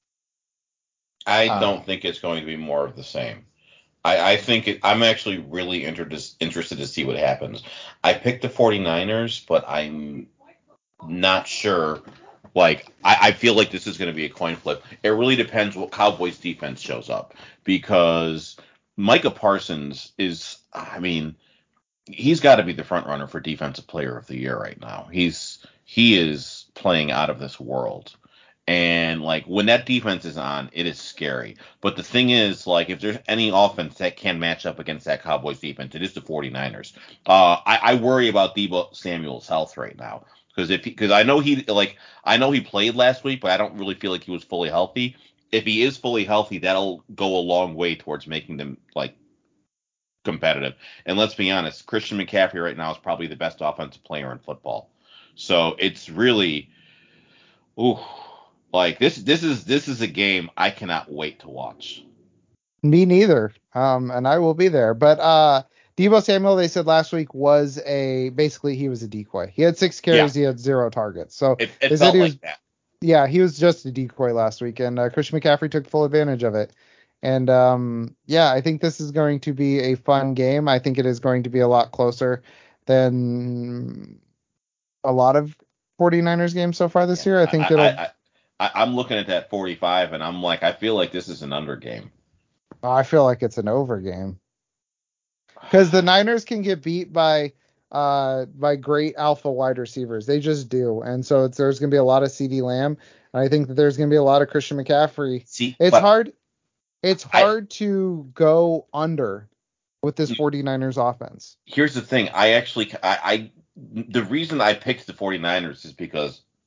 I Uh, don't think it's going to be more of the same. I, I think it, I'm actually really inter- interested to see what happens. I picked the 49ers, but I'm not sure. Like, I, I feel like this is going to be a coin flip. It really depends what Cowboys defense shows up because Micah Parsons is, I mean, he's got to be the front runner for defensive player of the year right now. He's he is playing out of this world. And like when that defense is on, it is scary. But the thing is, like, if there's any offense that can match up against that Cowboys defense, it is the 49ers. Uh, I, I worry about Debo Samuel's health right now. Because if because I know he like I know he played last week, but I don't really feel like he was fully healthy. If he is fully healthy, that'll go a long way towards making them like competitive. And let's be honest, Christian McCaffrey right now is probably the best offensive player in football. So it's really, ooh, like this. This is this is a game I cannot wait to watch. Me neither. Um, and I will be there. But uh, Debo Samuel, they said last week was a basically he was a decoy. He had six Yeah, carries, he had zero targets. So it, it they said felt he like was that. yeah, he was just a decoy last week, and uh, Christian McCaffrey took full advantage of it. And um, yeah, I think this is going to be a fun game. I think it is going to be a lot closer than a lot of 49ers games so far this Yeah, year. I think I, I, it'll. I, I I'm looking at that forty-five, and I'm like, I feel like this is an under game. I feel like it's an over game because the Niners can get beat by uh by great alpha wide receivers. They just do, and so it's, there's going to be a lot of CeeDee Lamb. And I think that there's going to be a lot of Christian McCaffrey. See, It's but hard. It's I hard to go under with this 49ers offense. here's the thing. I actually, I, I the reason I picked the 49ers is because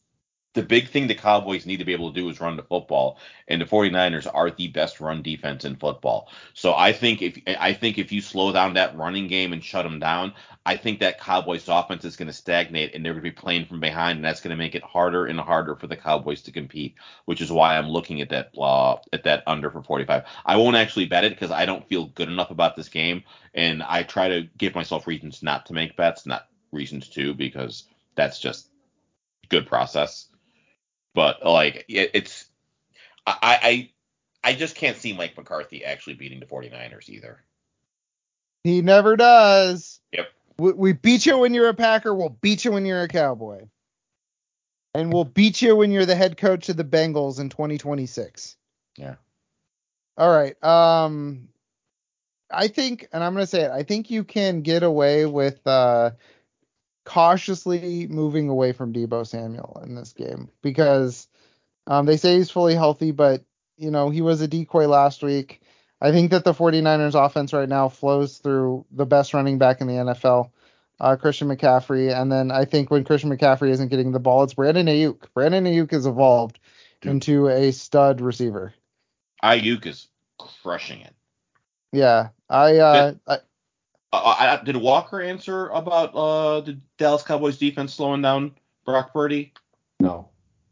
the big thing the Cowboys need to be able to do is run the football, and the 49ers are the best run defense in football. So I think if I think if you slow down that running game and shut them down, I think that Cowboys offense is going to stagnate, and they're going to be playing from behind, and that's going to make it harder and harder for the Cowboys to compete, which is why I'm looking at that uh, at that under for forty-five. I won't actually bet it because I don't feel good enough about this game, and I try to give myself reasons not to make bets, not reasons to, because that's just good process. But like it, it's I, I I just can't see Mike McCarthy actually beating the 49ers either. He never does. Yep. We, we beat you when you're a Packer. We'll beat you when you're a Cowboy. And we'll beat you when you're the head coach of the Bengals in twenty twenty-six. Yeah. All right. Um, I think, and I'm going to say it, I think you can get away with uh, cautiously moving away from Deebo Samuel in this game because um, they say he's fully healthy, but, you know, he was a decoy last week. I think that the 49ers offense right now flows through the best running back in the N F L, uh, Christian McCaffrey. And then I think when Christian McCaffrey isn't getting the ball, it's Brandon Ayuk. Brandon Ayuk has evolved Dude. into a stud receiver. Ayuk is crushing it. Yeah. I, uh, I, Uh, I, did Walker answer about uh, the Dallas Cowboys defense slowing down Brock Purdy? No.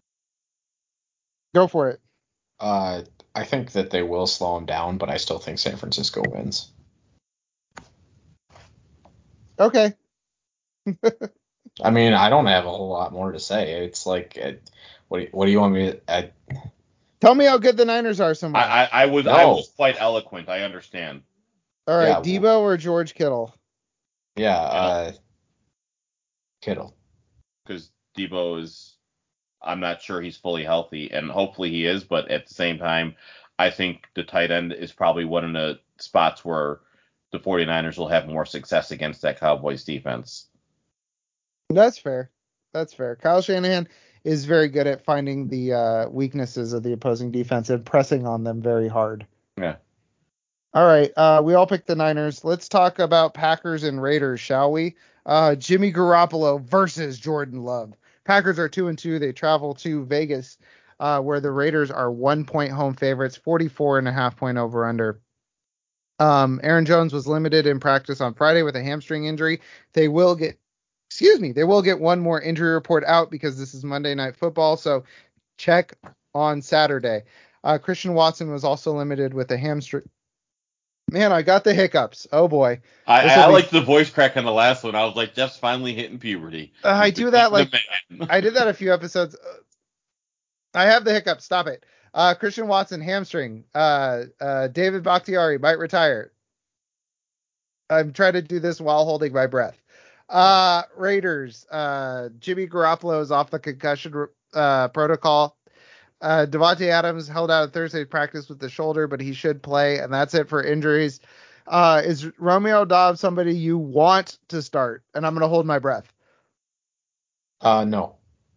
Go for it. Uh, I think that they will slow him down, but I still think San Francisco wins. Okay. I mean, I don't have a whole lot more to say. It's like, it, what, do you, what do you want me to? I, Tell me how good the Niners are somewhere. I, I, I was No. I was quite eloquent. I understand. All right, yeah, Deebo or George Kittle? Yeah, uh, Kittle. Because Debo is, I'm not sure he's fully healthy, and hopefully he is, but at the same time, I think the tight end is probably one of the spots where the 49ers will have more success against that Cowboys defense. That's fair. That's fair. Kyle Shanahan is very good at finding the uh, weaknesses of the opposing defense and pressing on them very hard. Yeah. All right, uh, we all picked the Niners. Let's talk about Packers and Raiders, shall we? Uh, Jimmy Garoppolo versus Jordan Love. Packers are two and two. They travel to Vegas, uh, where the Raiders are one point home favorites, forty-four and a half point over under. Um, Aaron Jones was limited in practice on Friday with a hamstring injury. They will get, excuse me, they will get one more injury report out because this is Monday Night Football. So check on Saturday. Uh, Christian Watson was also limited with a hamstring. Man, I got the hiccups. Oh boy. I, This'll I be- liked the voice crack on the last one. I was like, Jeff's finally hitting puberty. Uh, I He's do that like becoming a man. I did that a few episodes. I have the hiccups. Stop it. Uh, Christian Watson hamstring. Uh, uh, David Bakhtiari might retire. I'm trying to do this while holding my breath. Uh, Raiders. Uh, Jimmy Garoppolo is off the concussion uh, protocol. Uh, Devontae Adams held out of Thursday practice with the shoulder, but he should play, and that's it for injuries. Uh, is Romeo Doubs somebody you want to start? And I'm going to hold my breath. Uh, no.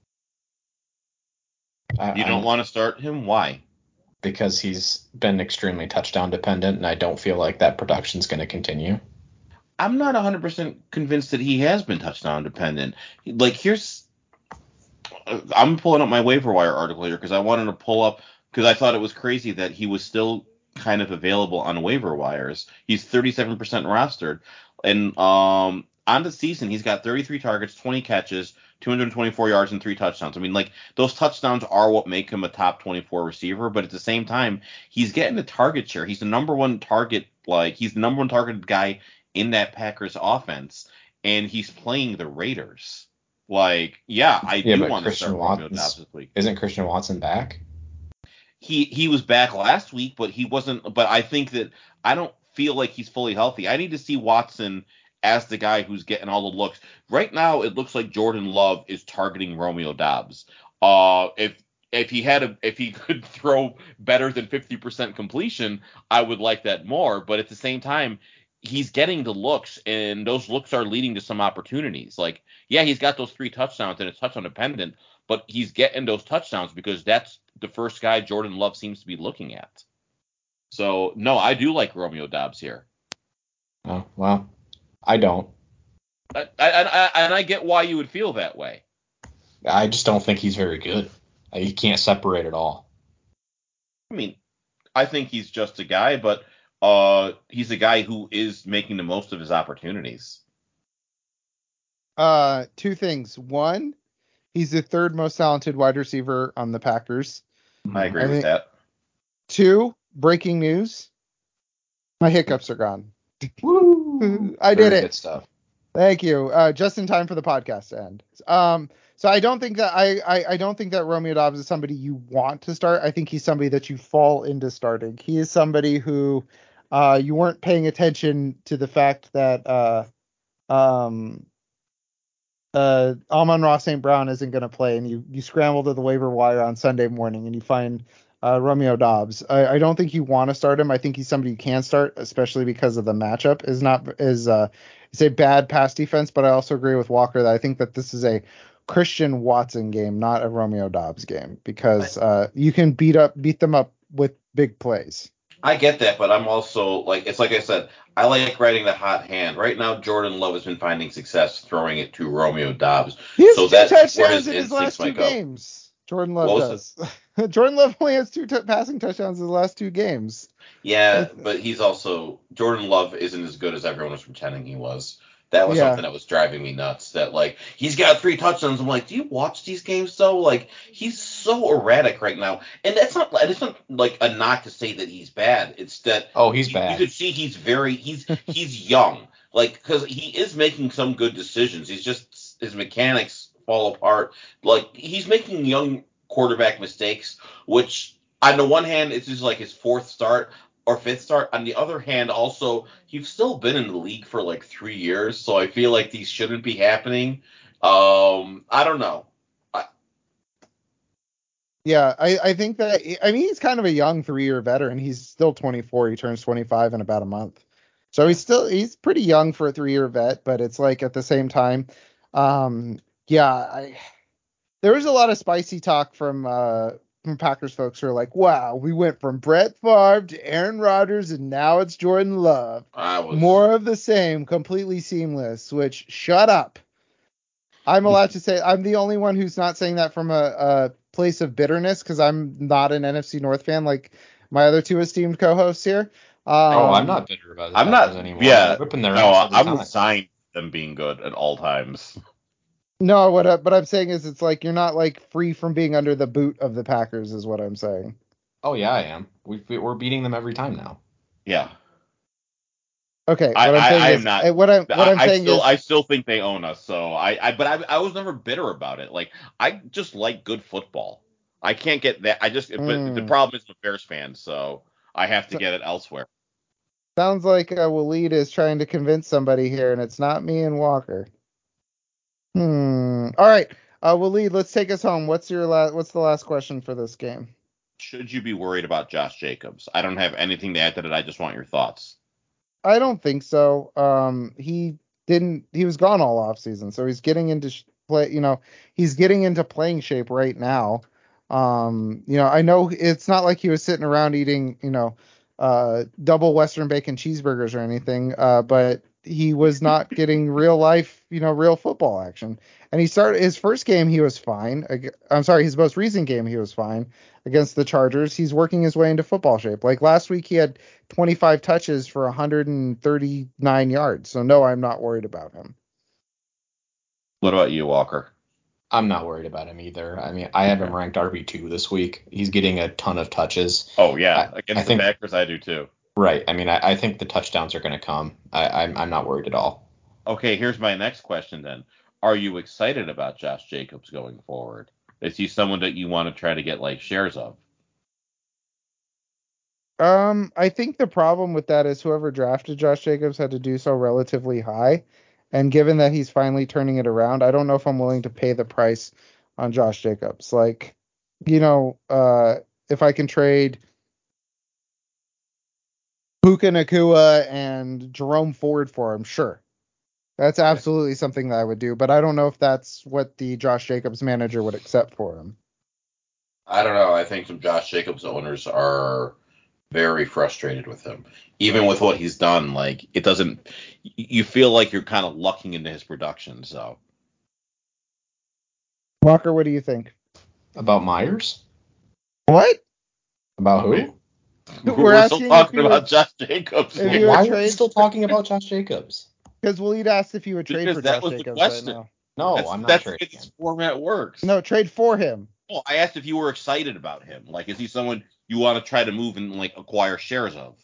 I, You don't I'm, want to start him? Why? Because he's been extremely touchdown dependent, and I don't feel like that production's going to continue. I'm not one hundred percent convinced that he has been touchdown dependent. Like, here's... I'm pulling up my waiver wire article here because I wanted to pull up... Because I thought it was crazy that he was still kind of available on waiver wires. He's thirty-seven percent rostered. And um, on the season, he's got thirty-three targets, twenty catches, two hundred twenty-four yards, and three touchdowns. I mean, like, those touchdowns are what make him a top twenty-four receiver, but at the same time, he's getting the target share. He's the number one target, like, he's the number one targeted guy in that Packers offense, and he's playing the Raiders. Like, yeah, I Yeah, do but want to Christian start Romeo Watson's- Doubs this week. Isn't Christian Watson back? He he was back last week, but he wasn't. But I think that I don't feel like he's fully healthy. I need to see Watson as the guy who's getting all the looks. Right now, it looks like Jordan Love is targeting Romeo Doubs. Uh, if if he had a if he could throw better than fifty percent completion, I would like that more. But at the same time, he's getting the looks, and those looks are leading to some opportunities. Like, yeah, he's got those three touchdowns, and it's touchdown dependent, but he's getting those touchdowns because that's the first guy Jordan Love seems to be looking at. So, no, I do like Romeo Doubs here. Oh, well, I don't. I, I, I, and I get why you would feel that way. I just don't think he's very good. He can't separate at all. I mean, I think he's just a guy, but uh, he's a guy who is making the most of his opportunities. Uh, two things. One, he's the third most talented wide receiver on the Packers. I agree I with think- that. Two, breaking news. My hiccups are gone. Woo! I Very did it. Good stuff. Thank you. Uh, just in time for the podcast to end. Um, so I don't think that I, I I don't think that Romeo Doubs is somebody you want to start. I think he's somebody that you fall into starting. He is somebody who uh, you weren't paying attention to the fact that uh, um, uh, Amon-Ra Saint Brown isn't going to play, and you you scramble to the waiver wire on Sunday morning and you find uh, Romeo Doubs. I, I don't think you want to start him. I think he's somebody you can start, especially because of the matchup is not is uh it's a bad pass defense. But I also agree with Walker that I think that this is a Christian Watson game, not a Romeo Doubs game, because uh, you can beat up beat them up with big plays. I get that, but I'm also like it's like I said, I like riding the hot hand. Right now, Jordan Love has been finding success throwing it to Romeo Doubs. He has So two that's where touchdowns his in his instincts last two might go. games. Jordan Love What was does. Jordan Love only has two t- passing touchdowns in his last two games. Yeah, but he's also Jordan Love isn't as good as everyone was pretending he was. That was Yeah. something that was driving me nuts. That like he's got three touchdowns. I'm like, do you watch these games though? Like he's so erratic right now, and that's not. And it's not like a knock to say that he's bad. It's that Oh, he's you, bad. you could see he's very he's he's young. Like because he is making some good decisions. He's just his mechanics fall apart. Like he's making young quarterback mistakes, which on the one hand it's just like his fourth start or fifth start. On the other hand, also, he's still been in the league for like three years, so I feel like these shouldn't be happening. Um, I don't know. I, Yeah, I, I think that I mean he's kind of a young three-year veteran. He's still twenty-four. He turns twenty-five in about a month. So he's still he's pretty young for a three-year vet, but it's like at the same time, um, yeah, I there was a lot of spicy talk from uh from Packers folks who are like, wow, we went from Brett Favre to Aaron Rodgers and now it's Jordan Love. I was More of the same, completely seamless, which shut up. I'm allowed to say I'm the only one who's not saying that from a, a place of bitterness because I'm not an N F C North fan like my other two esteemed co-hosts here. Um, oh, I'm not bitter about the I'm Packers not. anymore. Yeah, They're whipping their no, ass every I'm time. resigned to them being good at all times. No, what I, what I'm saying is it's like you're not like free from being under the boot of the Packers is what I'm saying. Oh yeah, I am. We we're beating them every time now. Yeah, Okay, I, what I'm I, saying I is am not. uh, what I'm what I, I'm I saying still, is I still think they own us. So I, I but I, I was never bitter about it. Like I just like good football. I can't get that. I just, but the mm, problem is I'm a Bears fan, so I have to so- get it elsewhere. sounds like uh, Waleed is trying to convince somebody here, and it's not me and Walker. Hmm. All right, uh, Waleed, let's take us home. What's your last? What's the last question for this game? Should you be worried about Josh Jacobs? I don't have anything to add to it. I just want your thoughts. I don't think so. Um, he didn't. He was gone all off season, so he's getting into sh- play. You know, he's getting into playing shape right now. Um, you know, I know it's not like he was sitting around eating, you know, uh, double Western bacon cheeseburgers or anything. Uh, but he was not getting real life, you know, real football action. And he started his first game. He was fine. Ag- I'm sorry, his most recent game. He was fine against the Chargers. He's working his way into football shape. Like last week, he had twenty-five touches for one hundred thirty-nine yards. So no, I'm not worried about him. What about you, Walker? I'm not worried about him either. I mean, I have him Okay. ranked R B two this week. He's getting a ton of touches. Oh yeah, I- against I the think- Packers, I do too. Right. I mean, I, I think the touchdowns are going to come. I, I'm I'm not worried at all. Okay, here's my next question then. Are you excited about Josh Jacobs going forward? Is he someone that you want to try to get like shares of? Um, I think the problem with that is whoever drafted Josh Jacobs had to do so relatively high. And given that he's finally turning it around, I don't know if I'm willing to pay the price on Josh Jacobs. Like, you know, uh, if I can trade Puka Nakua and Jerome Ford for him, sure. That's absolutely something that I would do, but I don't know if that's what the Josh Jacobs manager would accept for him. I don't know. I think some Josh Jacobs owners are very frustrated with him. Even with what he's done, like it doesn't you feel like you're kind of lucking into his production, so Walker, what do you think? About Myers? What? About who? Wait. We're We're, asking still if talking you about would- Josh Jacobs. if here. you would Why are we trade- still talking about Josh Jacobs? Because Waleed asked if you would trade Because for that Josh was the Jacobs right question. now. No, that's, I'm not that's the way trading this him. format works. No, trade for him. Oh, I asked if you were excited about him. Like, is he someone you want to try to move and like acquire shares of?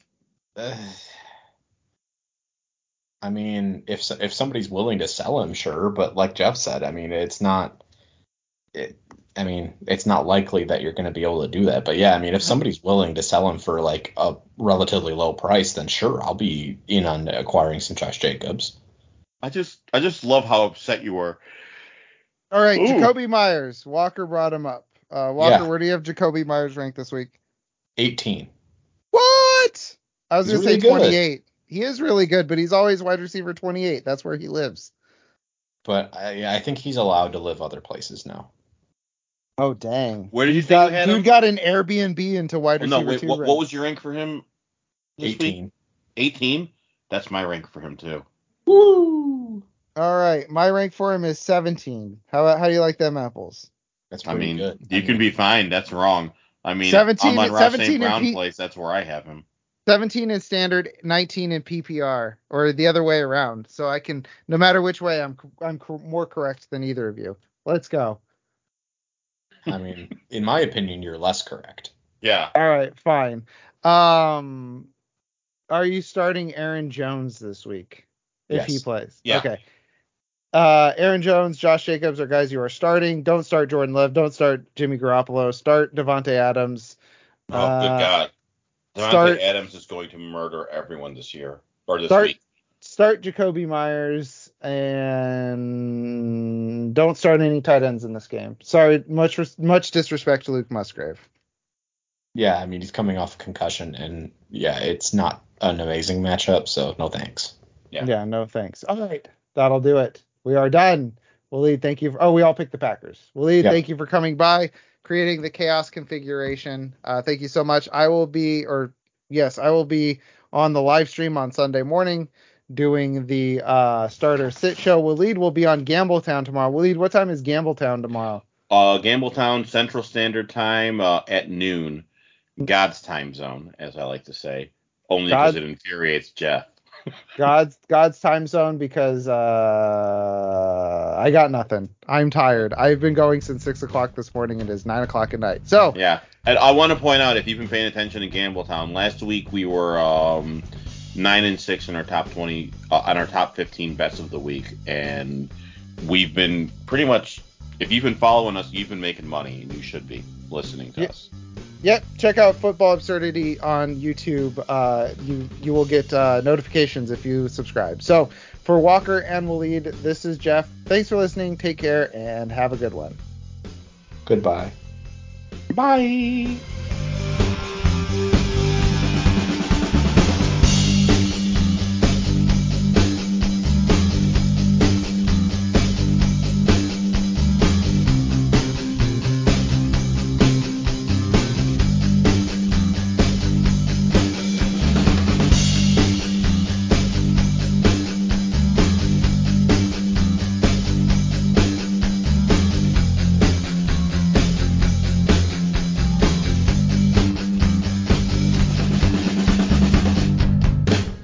I mean, if if somebody's willing to sell him, sure. But like Jeff said, I mean, it's not. It, I mean, it's not likely that you're going to be able to do that. But yeah, I mean, if somebody's willing to sell him for like a relatively low price, then sure, I'll be in on acquiring some Josh Jacobs. I just, I just love how upset you were. All right, Ooh. Jacoby Myers. Walker brought him up. Uh, Walker, Yeah. where do you have Jacoby Myers ranked this week? eighteen. What? I was He's going to really say good. twenty-eight. He is really good, but he's always wide receiver twenty-eight. That's where he lives. But I, I think he's allowed to live other places now. Oh, dang. Where did you Dude think got, you had dude him? got an Airbnb into wide Oh, receiver no, wait. two What, rank. what was your rank for him? This eighteen. Week? eighteen. That's my rank for him too. Woo! All right, my rank for him is seventeen. How how do you like them apples? That's I pretty mean, good. you I can mean, be fine. That's wrong. I mean, seventeen I'm on Ross seventeen Saint and Brown P- place. That's where I have him. seventeen in standard, nineteen in P P R, or the other way around. So I can, no matter which way, I'm I'm co- more correct than either of you. Let's go. I mean, in my opinion, you're less correct. Yeah. All right, fine. Um, are you starting Aaron Jones this week if he Yes. plays? Yeah. Okay. Uh, Aaron Jones, Josh Jacobs are guys you are starting. Don't start Jordan Love. Don't start Jimmy Garoppolo. Start Devontae Adams. Oh, Uh, good God. Devontae start- Adams is going to murder everyone this year or this Start week. start Jacoby Myers and don't start any tight ends in this game. Sorry, much res- much disrespect to Luke Musgrave. Yeah, I mean, he's coming off a concussion, and yeah, it's not an amazing matchup, so no thanks. Yeah. Yeah, no thanks. All right, that'll do it. We are done. Waleed, thank you. For, oh, we all picked the Packers. Waleed, Yep. thank you for coming by, creating the chaos configuration. Uh, thank you so much. I will be, or yes, I will be on the live stream on Sunday morning doing the uh, starter sit show. Waleed will be on Gambletown tomorrow. Waleed, what time is Gambletown tomorrow? Uh, Gambletown Central Standard Time uh, at noon. God's time zone, as I like to say. Only because God- it infuriates Jeff. God's God's time zone because uh, I got nothing. I'm tired. I've been going since six o'clock this morning. It is nine o'clock at night. So Yeah. And I want to point out, if you've been paying attention to Gambletown, last week we were um, nine and six in our top twenty, uh, on our top fifteen bets of the week, and we've been pretty much. If you've been following us, you've been making money, and you should be listening to Yeah. us. Yep, check out Football Absurdity on YouTube. Uh, you you will get uh, notifications if you subscribe. So for Walker and Waleed, this is Jeff. Thanks for listening. Take care and have a good one. Goodbye. Bye.